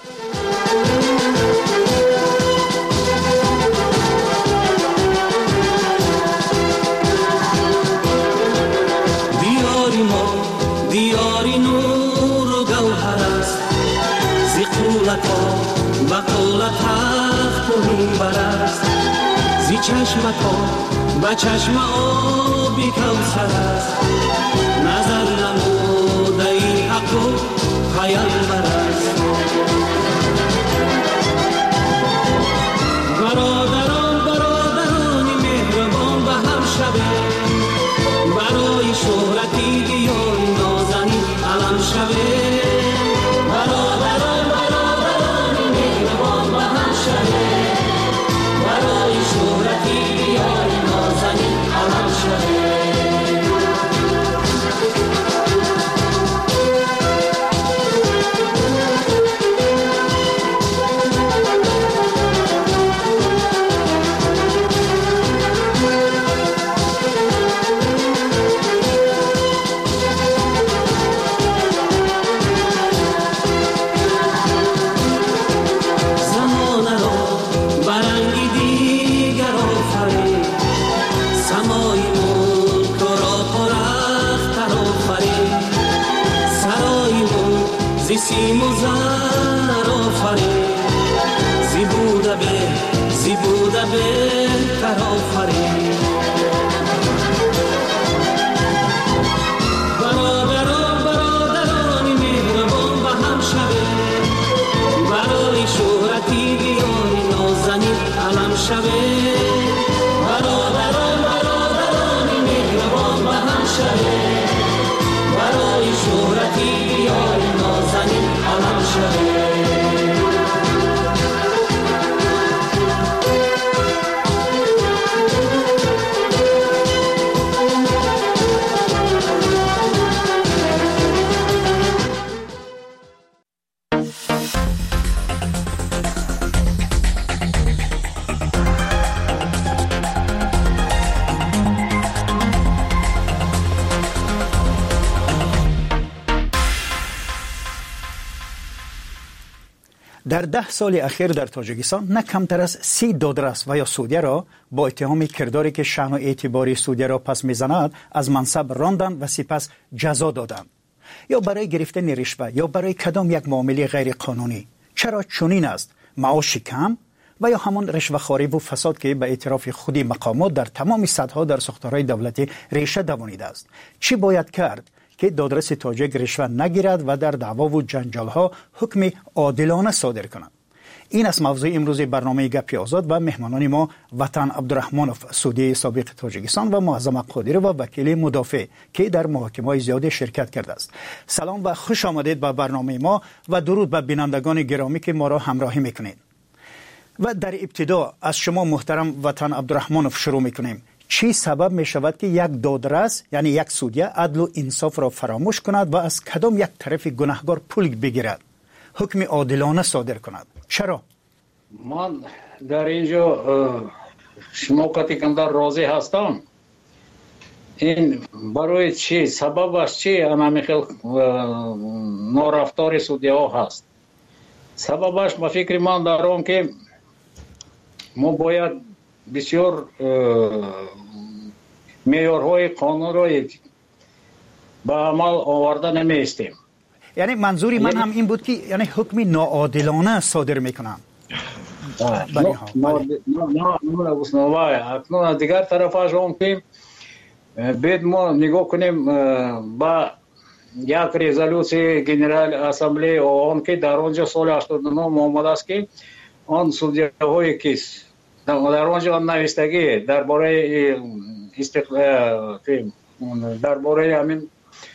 P: دیاری ما دیاری نور و گوهر است، زیقولتا بقول تخت و منبر است، زی چشمتا به چشم آبی کوثر است، نظر نموده این حق و پیامبر است. برادران برادران مهربان به هم شوه، برای شهرتی دیار نازنین علم شوه. برادران برادران مهربان به هم شوه، برای شهرتی دیار نازنین علم شوه. سیم و زر آفرین، زی بوده به زی بوده بهتر آفرین. برادران برادران مهربان به هم شوه، برای شهرتی دیاری نازنین علم شوه. برادران برادران مهربان به هم شوه، برای شهرتی دیاری نازنین علم شوه.
S: در ده سال اخیر در تاجیکستان نه کمتر از سی دادرس و یا سودیه را با اتهام کرداری که شأن و اعتباری سودیه را پس میزند از منصب راندند و سپس جزا دادند، یا برای گرفتن رشوه یا برای کدام یک معامله غیر قانونی. چرا چنین است؟ معاش کم و یا همان رشوه‌خواری و فساد که به اعتراف خودی مقامات در تمام سطح‌ها در ساختارهای دولتی ریشه دوانیده است. چی باید کرد که دادرس تاجیک رشوه نگیرد و در دعوا و جنجال‌ها حکم عادلانه صادر کند؟ این است موضوع امروز برنامه گپی آزاد و مهمانان ما وطن عبدالرحمانوف سودی سابق تاجیکستان و معظم قادری و وکیل مدافع که در محاکمه‌های زیاد شرکت کرده است. سلام و خوش آمدید به برنامه ما و درود به بینندگان گرامی که ما را همراهی میکنید. و در ابتدا از شما محترم وطن عبدالرحمانوف شروع میکنیم. چی سبب می شود که یک دادرس یعنی یک سودیه عدل و انصاف را فراموش کند و از کدام یک طرف گناهکار پول بگیرد، حکم عادلانه صادر کند؟ چرا؟
Q: من در اینجا شما کتی کندر راضی هستم. این برای چی سببش چی همین خیلی نارفتار سودیه ها هست؟ سببش به فکر من دارم که ما باید بسیار معیارهای قانون را به عمل آورده نمیستیم.
S: یعنی منظوری من هم این بود که یعنی حکم ناعادلانه صادر میکنم.
Q: نه اکنون از دیگر طرفش هم که باید ما نگاه کنیم با یک رزولوسی جنرال اسمبلی آن که در آنجا سال هشتاد و نه آمده است که آن سودیه های کیس در آنجا آن نوشتگی درباره استقلال درباره همین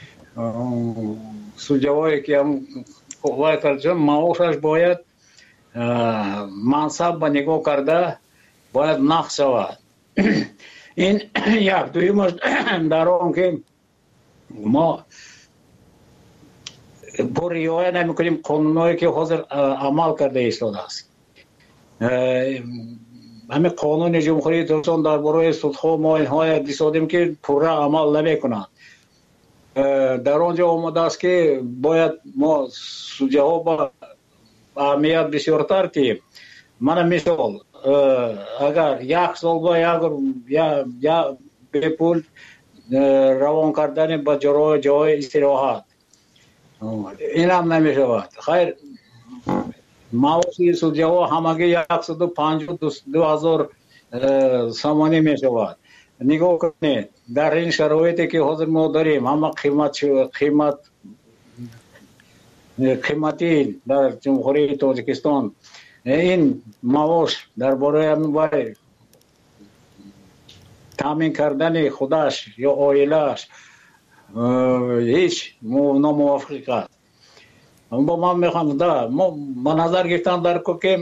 Q: سودیه هایی که هم قوای کردن معاشش باید منصب به نگاه کرده باید نقص شود. این یک دویمش در آن که ما با رعایت نمی‌کنیم قانونایی که حاضر عمل کرده ایستاده است. همین قانون جمهوری ترکستان درباره سودها ما اینها دیدیم که پورا عمل نمی‌کنند. در آنجا آمده است که باید ما سودیه ها با اهمیت بسیارتر تیم. من مثال اگر یک سال با یا یا به پول روان کردن به جای جای استراحت این هم نمی شود. خیر معاشی سودیه ها همگی صد و پنجاه و دو هزار سامانی می شود. نگاه کنید در این شرایطی که حاضر ما داریم همه قیمت قیمت قیمتی در جمهوری تاجیکستان این معاش درباره همین تامین کردن خودش یا عائله‌اش هیچ ناموافق است. اما من میخوام در ما نظر گرفتم در که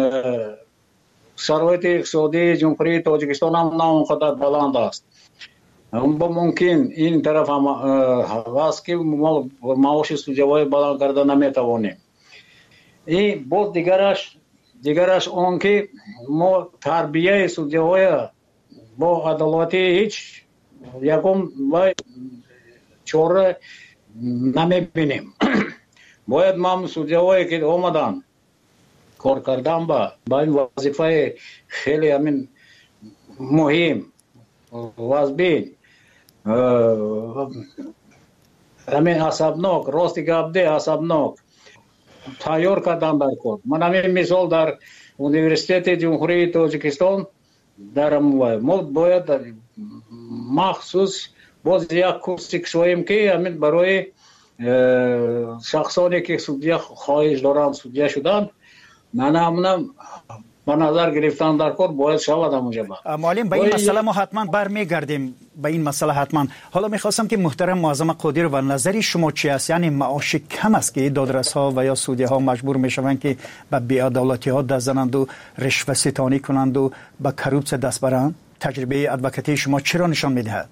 Q: شرایط اقتصادی جمهوری تاجیکستان هم نه اونقدر بلند است. اما ممکن این طرف هم هست که ما معاش سودیه‌های بلند کرده نمیتوانیم. این بود دیگرش دیگرش آن که ما تربیه سودیه‌های با عدالتی هیچ یکم و چاره نمیبینیم. باید ما سودیه‌هایی که آمدن کار کردن با با این وظیفه خیلی همین مهم وزبین همین عصبناک راستی گفته عصبناک تیار کردن در کار. من همین مثال در اونیورسیتت جمهوری تاجیکستان در ما باید مخصوص باز یک کورسی کشویم که همین برای شخصانی که سودیه خواهش دارن سودیه شدن من همونم به نظر گرفتن در کار باید شود همونجا با
S: معلم به این مسئله ما حتما برمیگردیم به این مسئله حتما. حالا میخواستم که محترم معظم قادر و نظری شما چی است؟ یعنی معاش کم است که دادرس ها و یا سودیه ها مجبور میشوند که به بی‌عدالتی ها دست زنند و رشوه ستانی کنند و به کروپس دست برند؟ تجربه ادوکاتی شما چرا نشان میدهد؟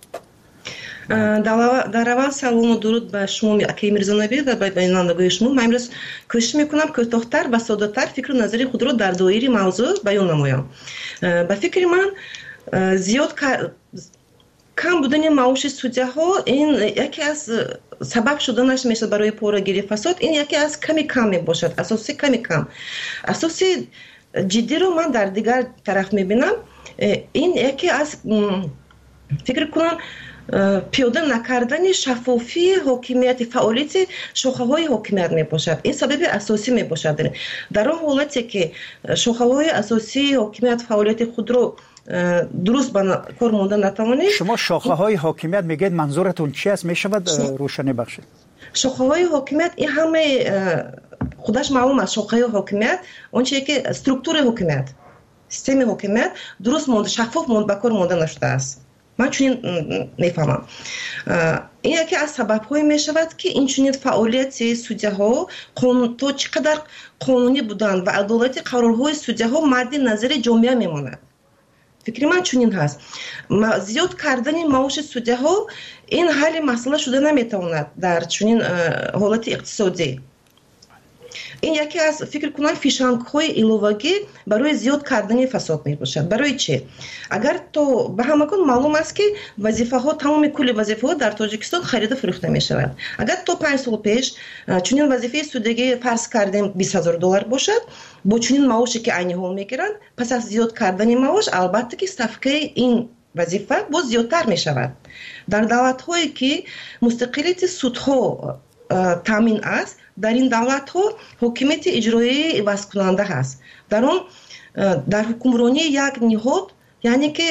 T: در اول سلام و درود به شما اکی میرزانبی و به بینندگان شما. من امروز کوشش میکنم کوتاه‌تر و ساده‌تر فکر و نظری خود را در دایره موضوع بیان نمایم. به فکر من زیاد کم بودن معاش سودیه ها این یکی از سبب شدنش میشه برای پورگیری فساد. این یکی از کمی کم میباشد، اساسی کمی کم. اساسی جدی رو من در دیگر طرف میبینم. این یکی از فکر کنم پیاده نکردن شفافی حاکمیت فعالیت شاخه‌های حاکمیت میباشد. این سبب اساسی میباشد. در اون حالتی که شاخه‌های اساسی حاکمیت فعالیت خود رو درست به کار ماندن نتوانید.
S: شما شاخه‌های حاکمیت میگید منظورتون چی است؟ میشود روشنی بخشید؟
T: شاخه‌های حاکمیت این همه خودش معلوم است. شاخه‌های حاکمیت اون چیزی که استرکتور حاکمیت سیستم حاکمیت درست ماند شفاف ماند به کار مانده نشده است. من چون میفهمم این یکی از سبب‌های میشود که این چنین فعالیت سودیه ها قانون تو چقدر قانونی بودند و عدالت قرارهای سودیه ها مد نظر جامعه میماند. фикри ман чунин ҳаст. Зиёд кардани маоши судяҳо ин ҳалли масъала шуда наметавонад дар чунин ҳолати иқтисодӣ. ин яке аз фикр кунам фишангҳои иловагӣ барои зиёд кардани фасод мебошад. Барои чӣ? Агар то ба ҳамагон маълум аст ки вазифаҳо, тамоми кулли вазифаҳо дар Тоҷикистон хариду фурӯхта мешавад. Агар то панҷ сол пеш чунин вазифаи судягӣ фарз кардем бист ҳазор доллар бошад, бо чунин маоше ки айни ҳол мегиранд, пас аз зиёд кардани маош албатта ки ставкаи ин вазифа боз зиёдтар мешавад. Дар давлатҳое ки мустақилияти судҳо таъмин аст, дар ин давлатҳо ҳокимияти иҷроии ивазкунанда ҳаст. Дар он дар ҳукмронии як ниҳод, яъне ки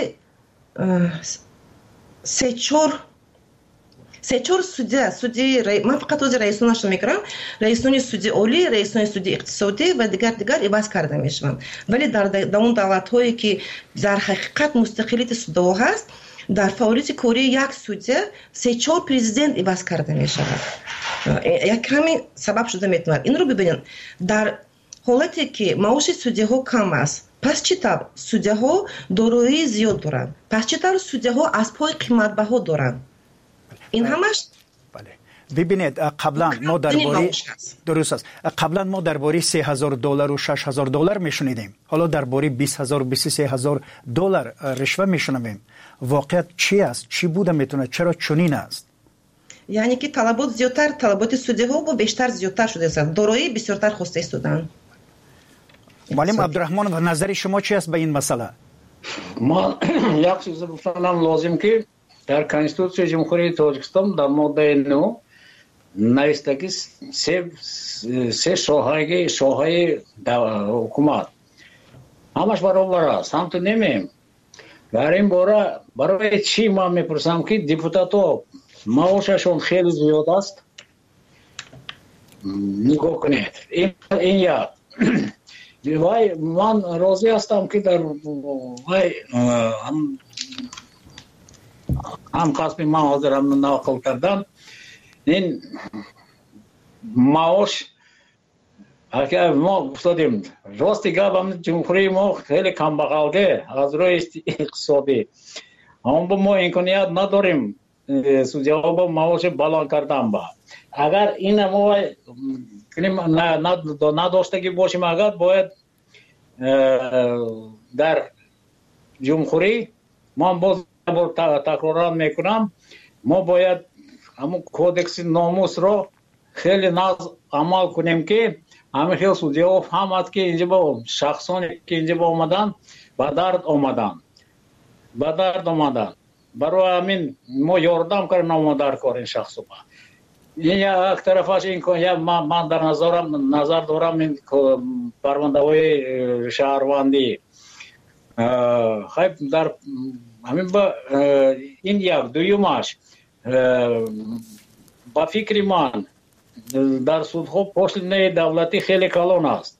T: се чор се чор судя, судяи, ман фақат ози раисонашро мекунам, раисони суди олӣ, раисони суди иқтисодӣ ва дигар дигар иваз карда мешаванд. Вале дар дар он давлатҳое ки дар ҳақиқат мустақилияти судҳо ҳаст, дар фаъолияти кории як судя се чор президент иваз карда мешавад. Як каме сабаб шуда метавонад. Инро бибинед. Дар ҳолате ки маоши судяҳо кам аст, пас чӣ тавр судяҳо дороии зиёд доранд? Пас чӣ тавр судяҳо аспҳои қиматбаҳо доранд? ин ҳамаш
S: бибинед, қаблан мо дар бори дуруст аст. Қаблан мо дар бори се ҳазор доллару шаш ҳазор доллар мешунидем. Ҳоло дар бори бист ҳазор бисту се ҳазор доллар ришва мешунавем. Воқеият чӣ аст? Чӣ буда метавонад? Чаро чунин аст?
T: яъне ки талабот зиёдтар, талаботи судяҳо бо бештар зиёдтар шудааст. Дороии бисёртар хоста истоданд.
S: Маълим Абдурахмонов, назари шумо чӣ аст ба ин масъала?
Q: ман як чиз гуфтанам лозим ки дар Конституцияи Ҷумҳурии Тоҷикистон дар моддаи нӯ навистагӣ се се соҳаи соҳаи ҳукумат ҳамаш баробар аст. ҳамто немеем. дар ин бора барои чӣ ман мепурсам ки депутатҳо маошашон хеле зиёд аст? нигоҳ кунед. ин як. вай ман розӣ ҳастам ки дар вай ҳам қасми ман ҳозирам нақл кардан ин маош агар мо гуфтодем рости гап ам ҷумҳурии мо хеле камбағалде аз рӯи иқтисодӣ, аммо мо имконият надорем судяҳо бо маоши баланд кардан. ба агар ина мо надоштагӣ бошем, агар бояд дар ҷумҳурӣ, ман боз такроран мекунам, мо бояд ҳамун кодекси номусро хеле нағз амал кунем ки ҳамин хел судяҳо фаҳмад ки инҷа бо шахсоне ки инҷа бо омадан ба дард омадан ба дард омадан барои ҳамин мо ёрдам кардем ома дар кор ин шахсоба. ин як тарафаш ин ман дар назарам назар дорам ин парвандаҳои шаҳрвандӣ. хайб дар ҳамин ба ин як дуюмаш ба фикри ман дар судҳо пошлинаи давлатӣ хеле калон аст.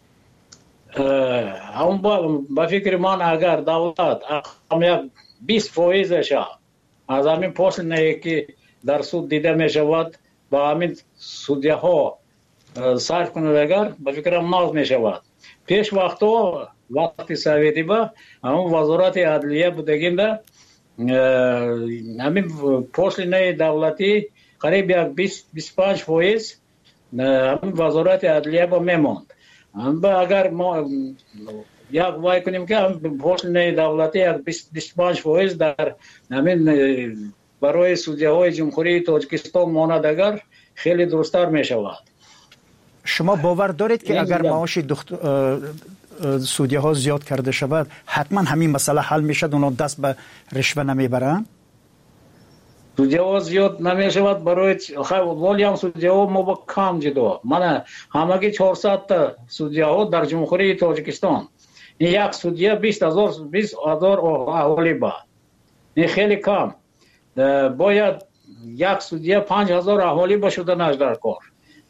Q: ҳамн ба фикри ман агар давлат як бист фоизаша аз ҳамин пошлинае ки дар суд дида мешавад ба ҳамин судяҳо сарф кунад, агар ба фикрам нағз мешавад. пеш вақтҳо вақти советӣ ба ҳамн вазорати адлия будагинда ҳамин пошлинаи давлатӣ қариб як бисту панҷ фоиз ҳамин вазорати адлия ба мемонд. агар мо як вай кунем ки пошлинаи давлатӣ як бисту панҷ фоиз дар ҳамин барои судяҳои ҷумҳурии Тоҷикистон монад, агар хеле дурусттар мешавад.
S: шумо бовар доред ки агар маоши судяҳо зиёд карда шавад, ҳатман ҳамин масъала ҳал мешавад, онҳо даст ба ришва намебаранд?
Q: судяҳо зиёд намешавад барои волиам судяҳо мо ба кам ҷудо. мана ҳамагӣ чорсадта судяҳо дар ҷумҳурии Тоҷикистон. ин як судя бист ҳазор аҳолӣ ба. ин хеле кам. бояд як судя панҷ ҳазор аҳолӣ ба шуданаш дар кор.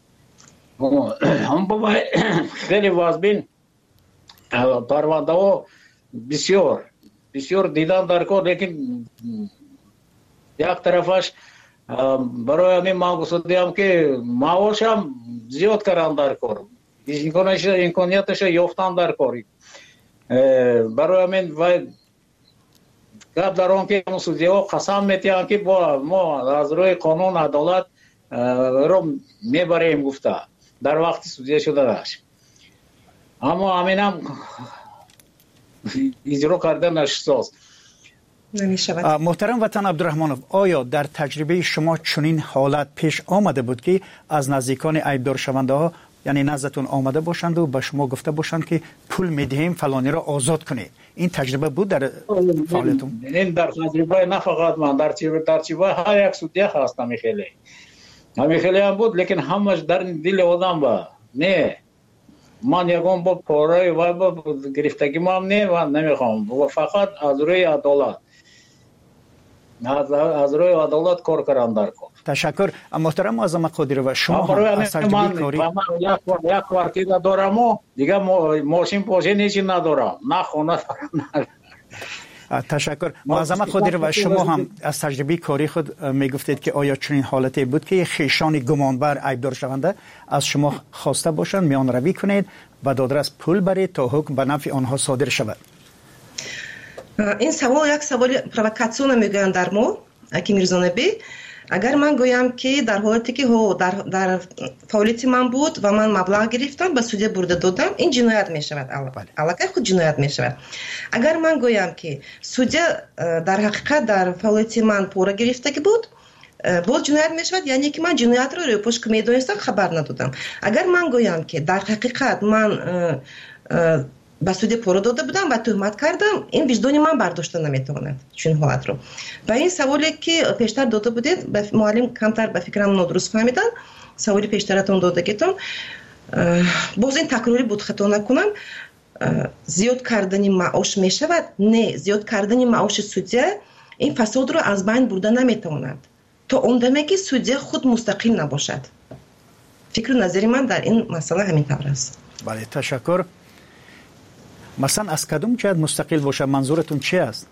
Q: хеле вазбин парвандаҳо бисёр бисёр дидан дар кор, лекин як тарафаш барои ҳамин ман гуфтодиам ки маошам зиёд кардан дар кор, имконияташа ёфтан дар кор. барои ҳамин вай گپ در آن که سودیا قسم میتیان که با ما از روی قانون عدالت رو میبریم گفته در وقت سودیا شده داشت، اما همین هم اجرا کردن نشست.
S: محترم وطن عبدالرحمنوف، آیا در تجربه شما چنین حالت پیش آمده بود که از نزدیکان عیبدار شونده ها یعنی نزدتون آمده باشند و به شما گفته باشند که پول میدهیم فلانی را آزاد کنید؟ این تجربه بود در فعالیتون؟
Q: این در تجربه نه فقط من، در تجربه هر یک سودیا هست. همی خیلی همی خیلی هم بود، لیکن همش در دل آدم با نه من یکم با پاره و با گرفتگی ما هم نه و نمیخوام و فقط از روی عدالت از روی عدالت کار کردن در کار.
S: تشکر. محترم معظم قادری و شما هم از تجربه کاری
Q: یک کوارتیر دارم و دیگه ماشین پاشین هیچی ندارم، نه خونه دارم.
S: تشکر. معظم قادری و شما هم از تجربه کاری خود میگفتید که آیا چنین حالتی بود که خیشان گمانبر عیبدار شونده از شما خواسته باشند میان روی کنید و دادرس پول برید تا حکم به نفع آنها صادر شود؟
T: این سوال یک سوال پرووکاسیون میگویند در ما اکی میرزانبی. اگر من گویم که در حالتی که در در فعالیت من بود و من مبلغ گرفتم به سودیا برده دادم، این جنایت می شود. علاقه خود جنایت می شود. اگر من گویم که سودیا در حقیقت در فعالیت من پول گرفته بود، باز جنایت می شود، یعنی که من جنایت رو روی پشت که میدونستم خبر ندادم. اگر من گویم که در حقیقت من با سودیا پول داده بودم و تهمت کردم، این وجدان من برداشته نمیتواند چون حالت رو. و این سوالی که پیشتر داده بودید معلم کمتر به فکرم نادرست فهمیدن، سوالی پیشترتون داده گیتون باز این تکراری بود خطا نکنم. زیاد کردن معاش می شود؟ نه، زیاد کردن معاش سودیا این فساد رو از بین برده نمیتواند تا اون دمی که سودیا خود مستقل نباشد. فکر و نظری من در این مسئله همین طور است.
S: بله، تشکر. مثلا از کدوم جهت مستقل باشه منظورتون چی است؟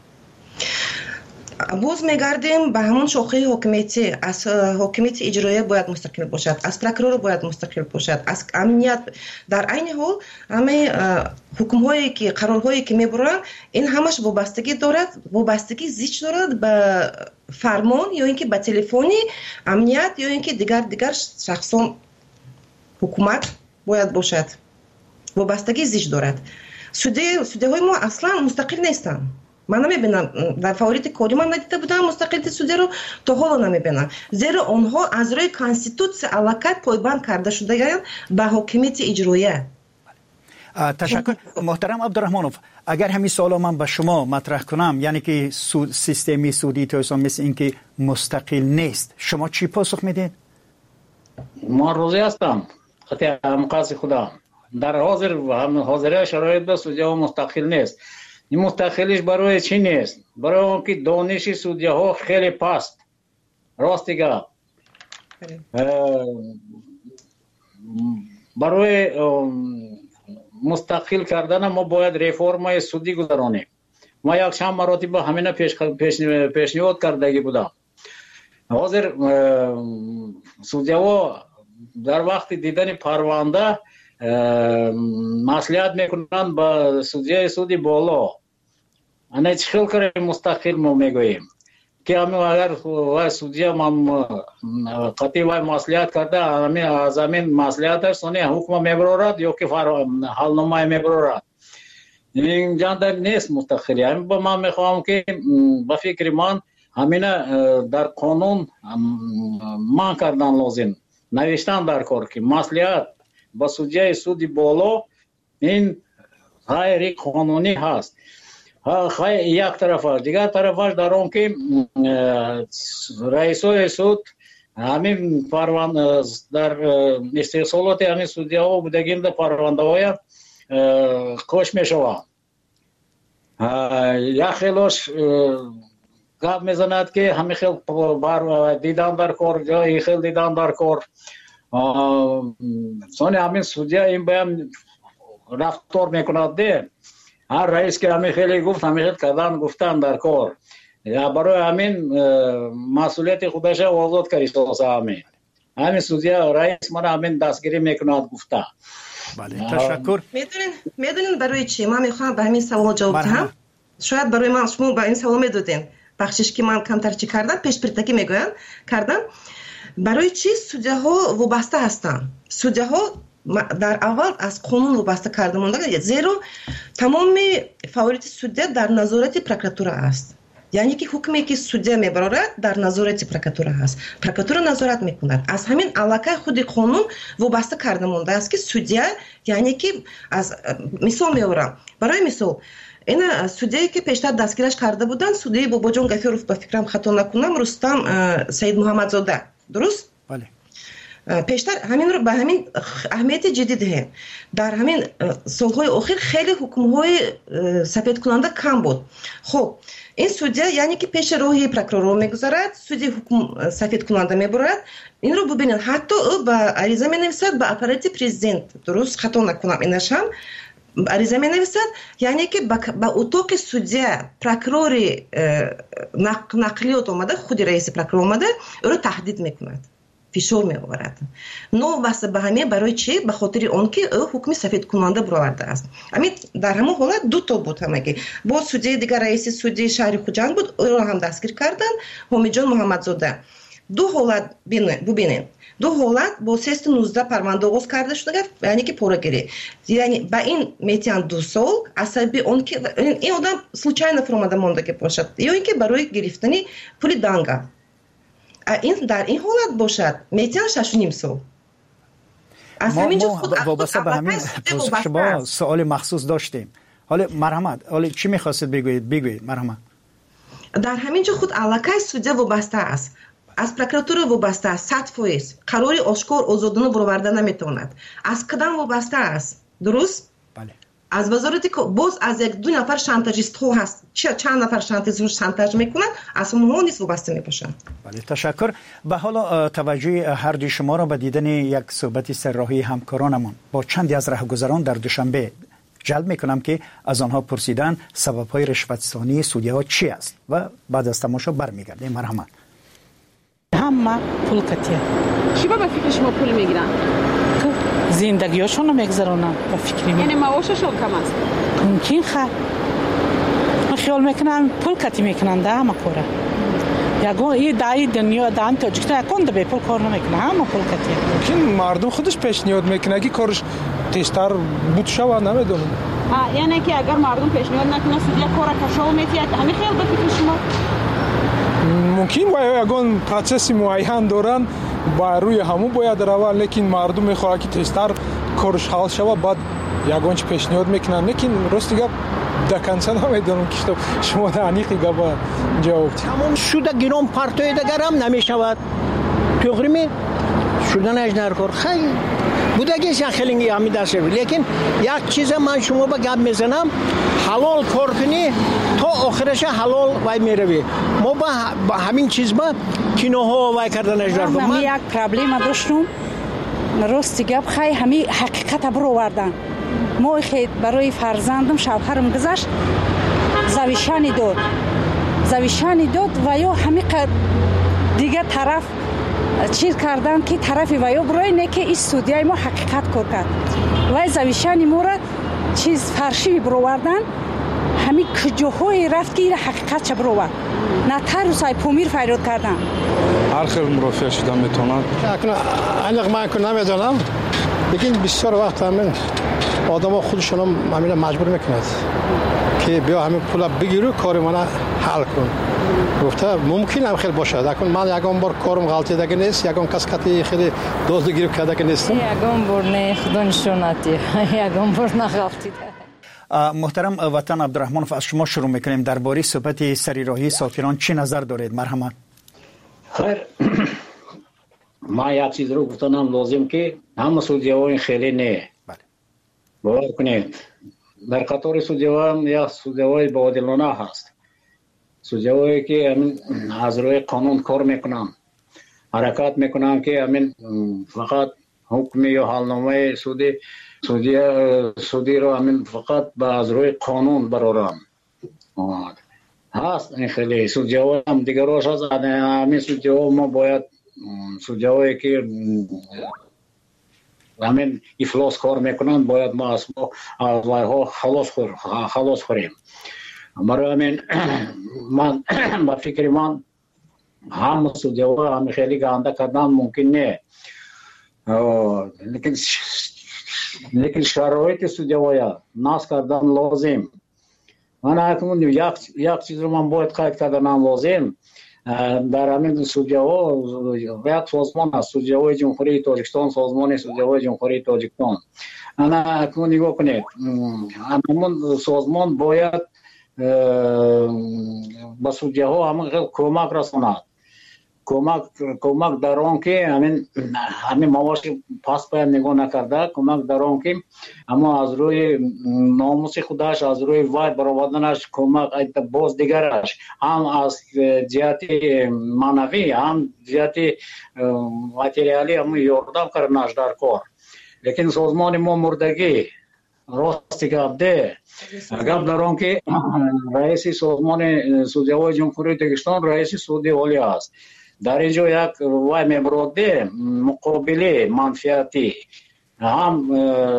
T: باز میگردیم به همون شاخه حکومتی. از حکومت اجرایی باید مستقل باشد، از پروکرور باید مستقل باشد، از امنیت. در عین حال همه حکم هایی که قرارهایی که میبرن این همش وابستگی دارد، وابستگی زیچ دارد به فرمان یا اینکه به تلفنی امنیت یا اینکه دیگر دیگر شخصان حکومت باید باشد. وابستگی زیچ دارد. سودی سودی های ما اصلا مستقل نیستن. من نمیبینم در فعالیت کاری من ندیده بودم مستقل سودی رو، تا حالا نمیبینم، زیرا آنها از روی کانستیتوسیون علاقه پایبند کرده شده به حکومت اجرایی.
S: تشکر. محترم عبدالرحمنوف، اگر همین سوالا من به شما مطرح کنم، یعنی که سود سیستمی سودی توسعه مثل این که مستقل نیست، شما چی پاسخ میدید؟
Q: ما روزی هستم خطی مقاصد خدا در حاضر و هم حاضره شرایط به سودیا مستقل نیست. این مستقلیش برای چی نیست؟ برای اون که دانش سودیا ها خیلی پست. راست دیگه برای مستقل کردن ما باید رفرمای سودی گذرانیم. ما یک چند مراتب همینه پیش پیشنهاد کردگی بودم. حاضر سودیا ها در وقت دیدن پرونده مصلحت میکنند با سودیا سودی بالا. انا چه خیلی کاری مستقل ما میگوییم که همین اگر سودیا ما قطعی و مصلحت کرده همین از همین مصلحتش سونی حکم میبرورد یا که حالنامه میبرورد. این جاندر نیست مستقلی. همین با من میخوام که با فکر من همین در قانون من کردن لازم، نوشتن در کار که مصلحت با سودیا سودی بالا این غیر قانونی هست. خیلی یک طرفش، دیگر طرفش در اون که رئیسای سود همین پرونده در استحصالات همین سودیا ها بودگیم در پرونده های کش می شود. یک خیلیش گپ میزند که همین خیلی بر دیدن در کار، جایی خیلی دیدن در کار. سانی همین سودیا این بایم رفتار میکند ده. هر رئیس که همین خیلی گفت همین خیلی کردن گفتن در کار. یا برای همین مسئولیت خودش آزاد کردی سازه همین. همین سودیا رئیس من همین دستگیری میکند گفته.
S: بله، تشکر.
T: میدونین میدونین برای چی من میخوام به همین سوال جواب بدم؟ شاید برای من شما با این سوال میدادین بخشش که من کمتر چی کردم پیش پرتکی میگویم کردم برای چی سودیا ها وابسته هستند سودیا ها در اول از قانون وابسته کرده مونده زیرا تمام فعالیت سودیا در نظارت پروکراتور است یعنی که حکمی که سودیا میبرد در نظارت پروکراتور است پروکراتور نظارت میکند از همین علاقه خود قانون وابسته کرده مونده است که سودیا یعنی که از مثال میبرم برای مثال این سودیایی که پیشتر دستگیرش کرده بودن سودی باباجان گفیروف با فکرم خطا نکنم رستم سید محمدزاده درست
S: بله
T: پیشتر همین رو به همین اهمیت جدید ده در همین سالهای اخیر خیلی حکم‌های سفید کننده کم بود خب این سودیا یعنی که پیش روی پروکرور میگذارد سودی حکم سفید کننده میبرد این رو ببینید حتی او با عریضه مینویسد به اپارات پرزیدنت درست خطا نکنم اینش هم عریضه مینویسد یعنی که با اتاق سودیا پروکرور نقلیات اومده خود رئیس پروکرور اومده او رو تهدید میکند فشار میآورد نو واسه به همه برای چی به خاطر اون که او حکم سفید کننده برآورده است همین در همون حالت دو تا بود همگی با سودی دیگر رئیس سودی شهر خوجند بود او رو هم دستگیر کردن حمیدجان محمدزاده دو حالت ببینید دو حالت با سیست نوزده پرونده آغاز کرده شده یعنی که پورگیری یعنی با این میتیان دو سال عصبی اون که این آدم случайно فرامده مونده که باشد یا اینکه برای گرفتن پول دانگا این در این حالت باشد میتیان شش و نیم سال از همینجا خود
S: وابسته به همین پاسخ شما سوال مخصوص داشتیم حالا مرحمت حالا چی میخواستید بگویید بگویید مرحمت
T: در همینجا خود علاقه سودیا وابسته است از پروکراتور وابسته است صد فیصد قرار آشکار آزادانه برآورده نمیتواند از کدام وابسته است درست
S: بله
T: از وزارت باز از یک دو نفر شانتاژیست ها هست چه چند نفر شانتاژیست شانتاژ میکنند از اونها نیست وابسته میباشند
S: بله تشکر به حالا توجه هر دوی شما را به دیدن یک صحبت سرراهی همکارانمون با چندی از راهگذران در دوشنبه جلب میکنم که از آنها پرسیدن سبب‌های رشوت‌ستانی سودی‌ها چی است و بعد از تماشا برمیگردیم مرحمت
A: همه پول کتیه
B: چی با فکر شما پول میگیرن؟
A: زندگیاشون رو میگذرونن با فکری من
B: یعنی معاششون کم است؟
A: ممکن خواهد من خیال میکنم پول کتی میکنن ده همه کوره یکون این دایی دنیا دان تاجیکستان یکون ده به پول کار نمیکنه همه پول کتیه
N: ممکن مردم خودش پیشنهاد میکنه که کارش تیزتر بود شو نمیدونم
B: یعنی که اگر مردم پیشنهاد نکنه سودیا کار کشو میتید همین خیال به فکر شما
N: ممکن باید یکون پروسس معین دارن با روی همون باید روان لیکن مردم میخواد که تیزتر کارش حل شود بعد یکون چه پیشنهاد میکنن لیکن راست دیگه دکنسه نمیدونم که شما دانیقی گفت جواب
R: تمام شده گرام پرتوی دیگر هم نمیشود توغری می شدن اجنر کار خیلی بوده که خیلی همی دست شد لیکن یک چیز من شما با گپ میزنم حلال کار کنی تا آخرش حلال وای میروی ما با همین چیز با کینوها وای کردن اجنر کار
V: من یک پرابلم داشتم راستی گپ خیلی همی حقیقت برو وردن ما خیلی برای فرزندم شوهرم گذاشت زویشانی داد زویشانی داد و یا همی دیگه طرف چیز کردن که طرفی و یا برای نه که این سودیای ما حقیقت کار کرد و زویشانی ما را چیز فرشی برووردن همین کجاهای رفت که این حقیقت چه بروورد نه تر و سای پومیر فریاد کردن
N: هر خیلی مرافع شدن میتونن
R: انق من که نمیدونم لیکن بسیار وقت همین آدم ها خودشون همین مجبور میکند که بیا همین پول بگیرو کار من حل کن گفته ممکن هم خیلی باشه لیکن من یکم بار کارم غلطی دیگه نیست یکم کس کتی خیلی دوست گیرو کرده که نیستم
V: یکم بار نه خدا نشوناتی یکم بار نغلطی
S: محترم وطن عبدالرحمن از شما شروع میکنیم درباره صحبت سریراهی ساکنان چی نظر دارید مرحمت
Q: خیر ما یک چیز رو گفتنم لازم که همه سودیاوین خیلی نه
S: بله
Q: باور کنید در قطار سودیاوان یا سودیاوی با عادلانه هست سودیاوی که همین از روی قانون کار میکنن حرکت میکنن که همین فقط حکم یا حالنامه سودی سودی سودی رو همین فقط با از روی قانون برارن هست این خیلی سودیاوی هم دیگه روش هست همین سودیاوی ما باید سودیاوی که همین افلاس کار میکنن باید ما از ما ها خلاص خور خلاص خوریم برای همین من با فکر من هم سودیا هم خیلی گنده کردن ممکن نه، لیکن لیکن شرایط سودیا ناس کردن لازم. من اکنون یک یک چیز رو من باید قید کردن لازم در همین سودیا یک سازمان است، سودیای جمهوری تاجیکستان، سازمان سودیای جمهوری تاجیکستان. انا اکنون نگاه کنید، همون سازمان باید با سودیاها همون کمک رساند، کمک کمک در آن که همین همین موارد پاس باید نگاه نکرده، کمک در آن که اما از روی ناموس خودش، از روی وای برآوردنش کمک باز دیگرش، هم از جهت معنوی هم جهت ماتریالی هم یاردم کردنش در کار. لیکن سازمان ما مردگی راستی گفته گفت در آن که رئیس سازمان سودیای جمهوری تاجیکستان رئیس سودی عالی است. در اینجا یک وای میبرده مقابله منفیتی، هم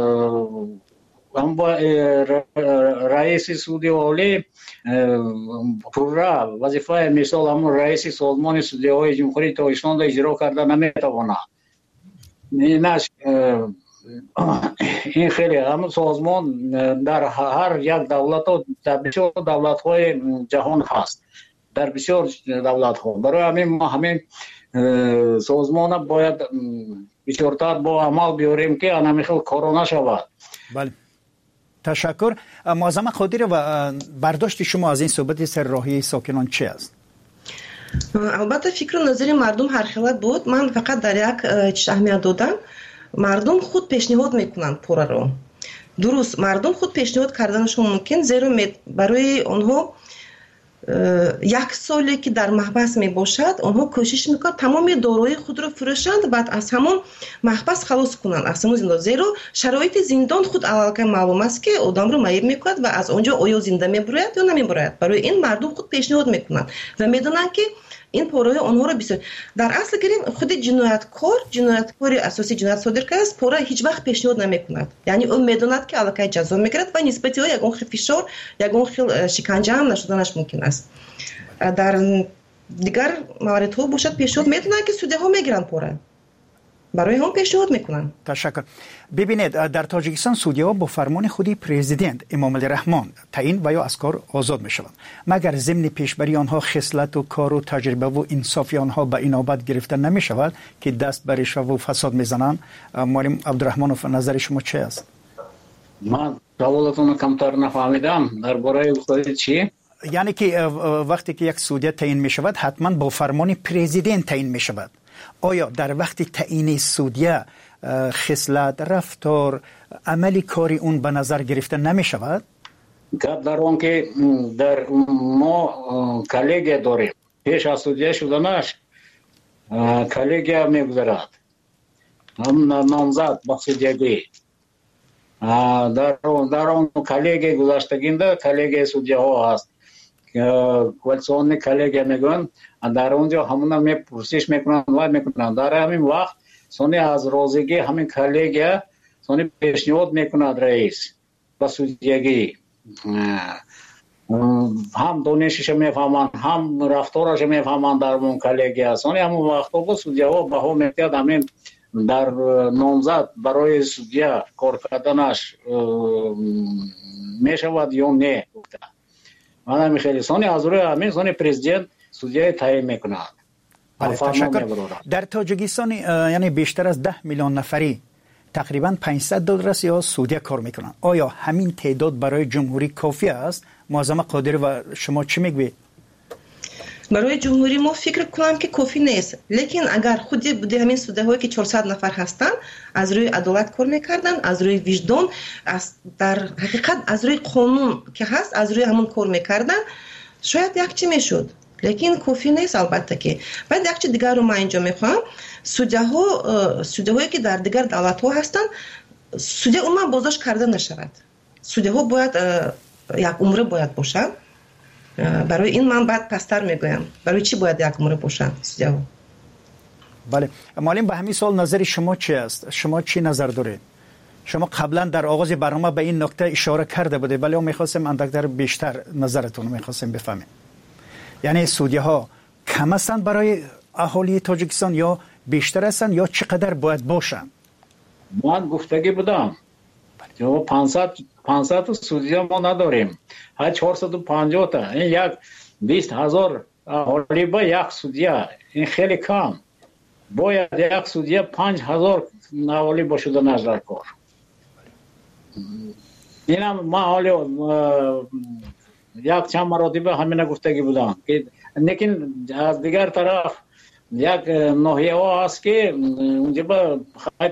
Q: هم با رئیس سودی عالی پورا وظیفه مثال همون رئیس سازمان سودیای جمهوری تاجیکستان را اجرا کرده نمیتواند. اینش این خیلی همون سازمان در هر یک دولت و در بسیار دولت های جهان هست، در بسیار دولت ها. برای همین ما همین سازمان باید بسیارتر با عمل بیاریم که انمیخل کرونا شود.
S: بله، تشکر. معظم قادری و برداشت شما از این صحبت سر راهی ساکنان چی است؟
T: البته فکر و نظر مردم هر خیلت بود. من فقط در یک چیز اهمیت دادم، مردم خود پیشنهاد میکنند پورا رو. درست، مردم خود پیشنهاد کردنشون ممکن، زیرا برای آنها یک سالی که در محبس می باشد آنها کوشش میکنند تمام دارایی خود را فروشند، بعد از همون محبس خلاص کنند، از همون زندان. زیرا شرایط زندان خود اول معلوم است که آدم رو معیب میکند و از آنجا آیا زنده میبراید یا نمیبراید. برای این مردم خود پیشنهاد میکنند و میدونند که این پورای آنها را بسیار در اصل گریم خود جنایتکار جنایتکار اساسی جنایت صادر کرده است، پورا هیچ وقت پیشنهاد نمیکند. یعنی اون میدوند که الکی جزا میگیرد و نسبتی ها یگان خیلی فشار یگان خیلی شکنجه هم نشدنش ممکن است. در دیگر موارد ها باشد پیشنهاد میدونند که سوده ها میگیرند پورا، برای هم پیشنهاد میکنن.
S: تشکر. ببینید در تاجیکستان سودی‌ها با فرمان خودی پرزیدنت امام علی رحمان تعیین و یا از کار آزاد میشوند، مگر ضمن پیشبری آنها خصلت و کار و تجربه و انصافی آنها به اینابت گرفته نمیشود که دست بر رشوه و فساد میزنند. معلم عبدالرحمنوف، نظر شما چه است؟
Q: من سوالتون کمتر نفهمیدم، درباره گفتید چی؟
S: یعنی که وقتی که یک سودی تعیین میشود حتما با فرمان پرزیدنت تعیین میشود. آیا در وقت تعیین سودیه خصلت، رفتار، عملی کاری اون به نظر گرفته نمی شود؟
Q: گپ در اون که در ما کلیگه داریم، پیش از سودیه شدنش کلیگه میگذرد، هم نامزد با سودیگی در اون کلیگه گذاشتگینده کلیگه سودیه ها هست، کوالسیون کلیگه میگن، در اونجا همون می پرسش میکنن و میکنن. در همین وقت سونی از روزگی همین کلیگه سونی پیشنهاد میکند رئیس با سودیگی، هم دانشش میفهمند هم رفتارش میفهمند در اون کلیگه. سونی همون وقت با سودیه ها به هم میتید همین در نامزد برای سودیه کار کردنش میشود یا نه. من همین خیلی سونی از روی همین سونی پرزیدنت سودیه تعیین میکند.
S: تشکر. در تاجیکستان یعنی بیشتر از ده میلیون نفری تقریبا پانصد دلار یا سودیه کار میکنن. آیا همین تعداد برای جمهوری کافی است؟ معظم قادری و شما چی میگوید؟
T: برای جمهوری ما فکر کنم که کافی نیست، لیکن اگر خودی بوده همین سوده هایی که چهارصد نفر هستن از روی عدالت کار میکردن، از روی وجدان، از در حقیقت از روی قانون که هست از روی همون کار میکردن، شاید یک چی میشد، لیکن کافی نیست. البته که بعد یک چیز دیگر رو من اینجا میخوام، سوده ها سوده هایی که در دیگر دولت ها هستن سوده عموما بازداشت کرده نشود، سوده ها باید یک عمره باید باشن. برای این من بعد پستر میگویم برای چی باید یک عمره باشن سوده ها.
S: بله معلم، به همین سوال نظر شما چی است؟ شما چی نظر دارید؟ شما قبلا در آغاز برنامه به این نکته اشاره کرده بودید، ولی می‌خواستم اندکتر بیشتر نظرتون رو می‌خواستم بفهمیم. یعنی سودیه ها کم هستند برای اهالی تاجیکستان یا بیشتر هستند یا چقدر باید باشند؟
Q: من گفتگی بودم جو پانصد پانصد سودیه ما نداریم، ها چهارصد و پنجاه تا، این یک بیست هزار اهالی با یک سودیه، این خیلی کم. باید یک سودیه پنج هزار اهالی باشد نظر کار. اینم ما حالی یک چند مراتبه همین گفتگی بودم که لیکن از دیگر طرف یک ناحیه ها هست که اونجا با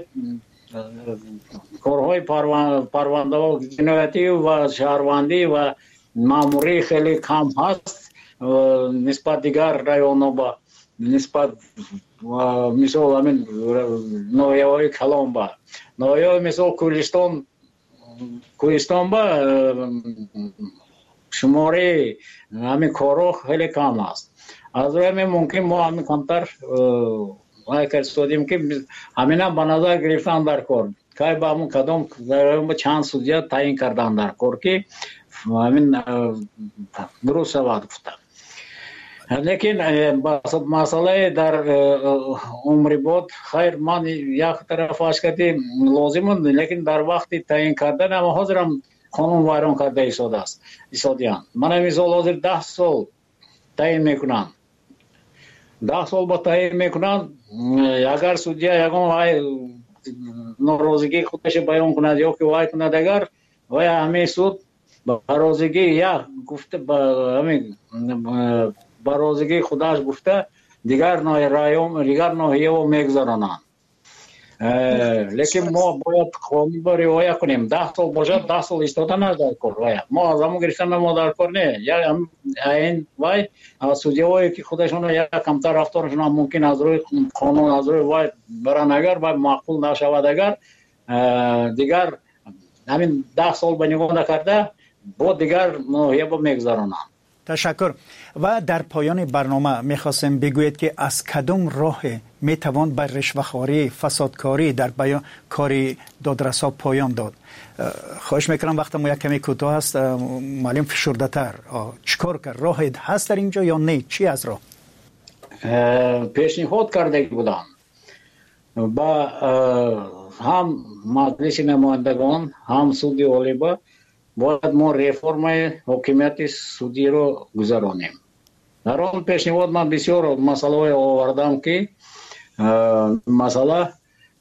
Q: کارهای پرونده و جنایتی و شهروندی و ماموری خیلی کم هست نسبت دیگر رایون ها با نسبت مثل همین ناحیه های کلام با ناحیه های مثل کوهستان کوهستان با شماره همین کارو خیلی کم است. از روی همین ممکن ما همین کمتر وای کردیم که همین هم به نظر گرفتن در کار که با همون کدام با چند سودیه تعیین کردن در کار که همین درست شود گفتم. لیکن مسئله در عمری بود خیر من یک طرف آش کردیم لازم است، لیکن در وقتی تعیین کردن اما حاضرم قانون ویران کرده ایستاد است ایستادیان. من هم مثال حاضر ده سال تعیین میکنم، ده سال با تعیین میکنم اگر سودیه یکم وای ناراضگی خودش بیان کند یا که وای کند اگر وای همین سود ناراضگی یا گفته با همین برازگی خودش گفته دیگر نوع رایوم دیگر نوعیه و میگذارانند. لیکن ما باید قانون با رعایت کنیم. ده سال باشد ده سال ایستادن از در کار ما از همون گرفتن ما در کار نه یا این وای سودیه هایی که خودشون یا کمتر رفتارشون هم ممکن از روی قانون از روی وای برن اگر وای معقول نشود اگر دیگر همین ده سال به نگاه نکرده با دیگر نوعیه با میگذارانند.
S: تشکر. و در پایان برنامه میخواستم بگویید که از کدام راه میتوان بر رشوه‌خواری فسادکاری در بیان کاری دادرسا پایان داد؟ خواهش میکنم وقت ما یک کمی کوتاه است معلم فشرده تر چیکار کرد؟ راه هست در اینجا یا نه؟ چی از راه؟
Q: پیشنهاد کرده بودم با هم مجلس نمایندگان هم سودی عالی با باید ما ریفرم حکومت سودی رو گذرانیم. در آن پیشنهاد من بسیار مسئله آوردم که مسئله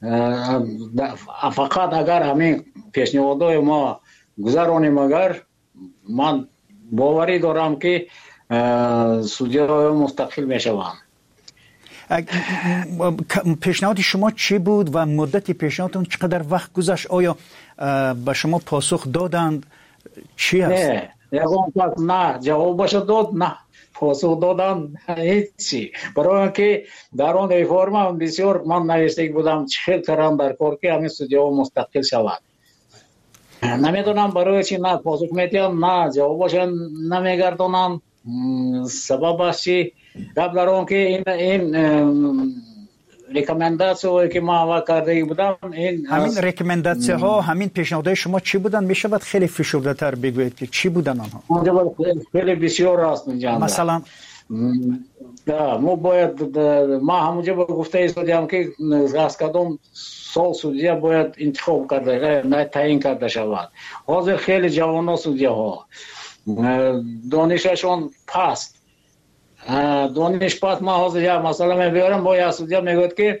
Q: فقط اگر همین پیشنهادهای ما گذرانیم اگر من باوری دارم که سودی های مستقل می شوند.
S: پیشنهاد شما چی بود و مدت پیشنهادتون چقدر وقت گذشت؟ آیا به شما پاسخ دادند؟ چی هست؟
Q: نه یکم پس نه جوابش داد نه پاسخ دادن هیچی. برای اینکه در آن ریفرم بسیار من نوشته بودم چه کردم در کار که همین سودیه مستقل شود. نمیدونم برای چی نه پاسخ میدیم نه جوابش نمیگردونم. سببش چی؟ قبل در آن که این این ریکامنداسیون که ما کرده بودم این
S: همین ریکامنداسیون ها همین پیشنهادهای شما چی بودن؟ میشود خیلی فشرده تر بگویید که چی بودن آنها؟
Q: اونجا خیلی بسیار است اینجا.
S: مثلا
Q: ما باید ما همونجا گفته ایستادیم که از کدام سال سودیه باید انتخاب کرده نه تعیین کرده شود. حاضر خیلی جوان ها سودیه ها دانششون پست دانش پس ما حاضر یا مثلا میبیارم با یا سودیا میگوید که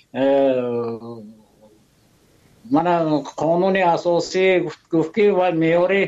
Q: من قانون اساسی گفت که و میاری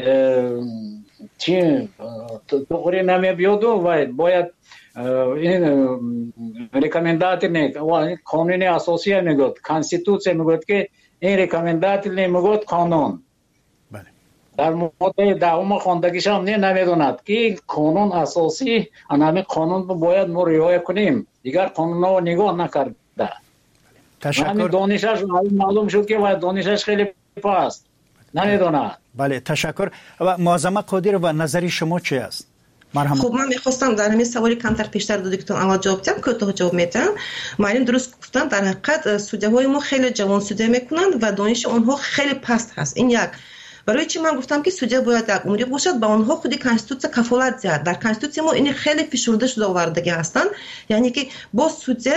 Q: چی توری نمیبیاد و باید این ریکامندات نه قانون اساسی میگوید کانستیتوسیون میگوید که این ریکامندات نمیگوید قانون. در مورد دهم خواندگیش هم نه نمیدوند که قانون اساسی همین قانون باید ما رعایت کنیم. دیگر قانون ها نگاه نکرده.
S: تشکر.
Q: دانشش معلوم شد که باید دانشش خیلی پاست نمیدوند.
S: بله تشکر. و معظم قادر و نظری شما چی است؟
T: خب من میخواستم در همین سوالی کمتر پیشتر دو دکتر اول جواب بدم، کوتاه جواب میدم. معلم درست گفتن، در حقیقت سودی های ما خیلی جوان سودی میکنن و دانش اونها خیلی پست هست. این یک. برای چی من گفتم که سودی باید یک عمری باشد، با اونها خودی کانستیتوسیا کفالت زد. در کانستیتوسیا ما این خیلی فشرده شده آوردگی هستن، یعنی که با سودی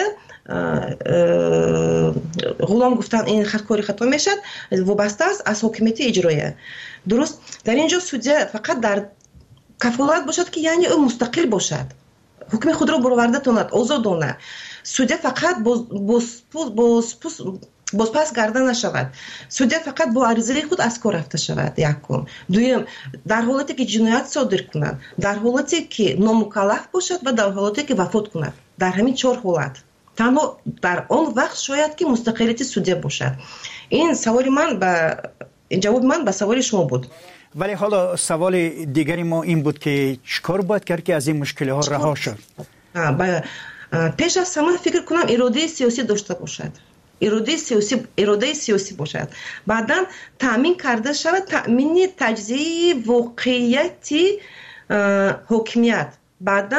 T: غلام گفتن این خطکاری خطا میشد وابسته است از حکومت اجرایه. درست در اینجا سودی فقط در کفالت باشد که یعنی او مستقل باشد، حکم خود را برآورده کند، آزادانه. سودی فقط باز باز باز باز پس گردن نشود. سودی فقط با عریضه خود از کار رفته شود. یکم. دوم، در حالتی که جنایت صادر کند، در حالتی که نامکلف باشد و در حالتی که وفات کند. در همین چهار حالت تنها در آن وقت شاید که مستقلیت سودی باشد. این سوال من به جواب من به سوال شما بود.
S: ولی حالا سوال دیگری ما این بود که چیکار باید کرد که از این مشکل ها رها شد؟
T: پیش از همه فکر کنم اراده سیاسی داشته باشد. اراده سیاسی اراده سیاسی باشد. بعداً تامین کرده شود تامین تجزیه واقعیتی حکمیت. بعداً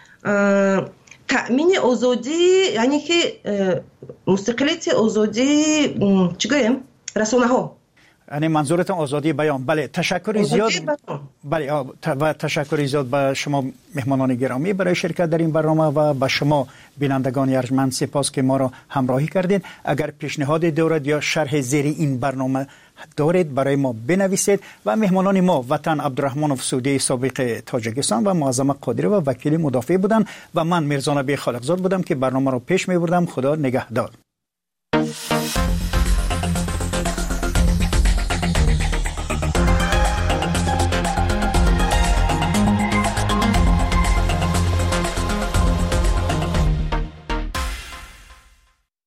T: تامین آزادی، یعنی که مستقلیت آزادی چی گویم رسانه ها.
S: یعنی منظورتون آزادی بیان. بله، تشکر زیاد. بله و تشکر زیاد به شما مهمانان گرامی برای شرکت در این برنامه و به شما بینندگان ارجمند سپاس که ما را همراهی کردید. اگر پیشنهاد دارید یا شرح زیر این برنامه دارید برای ما بنویسید. و مهمانان ما وطن عبدالرحمنوف سودی سابق تاجیکستان و معظم قادری و وکیل مدافع بودند و من میرزا نبی خالقزاد بودم که برنامه را پیش می بردم. خدا نگهدار.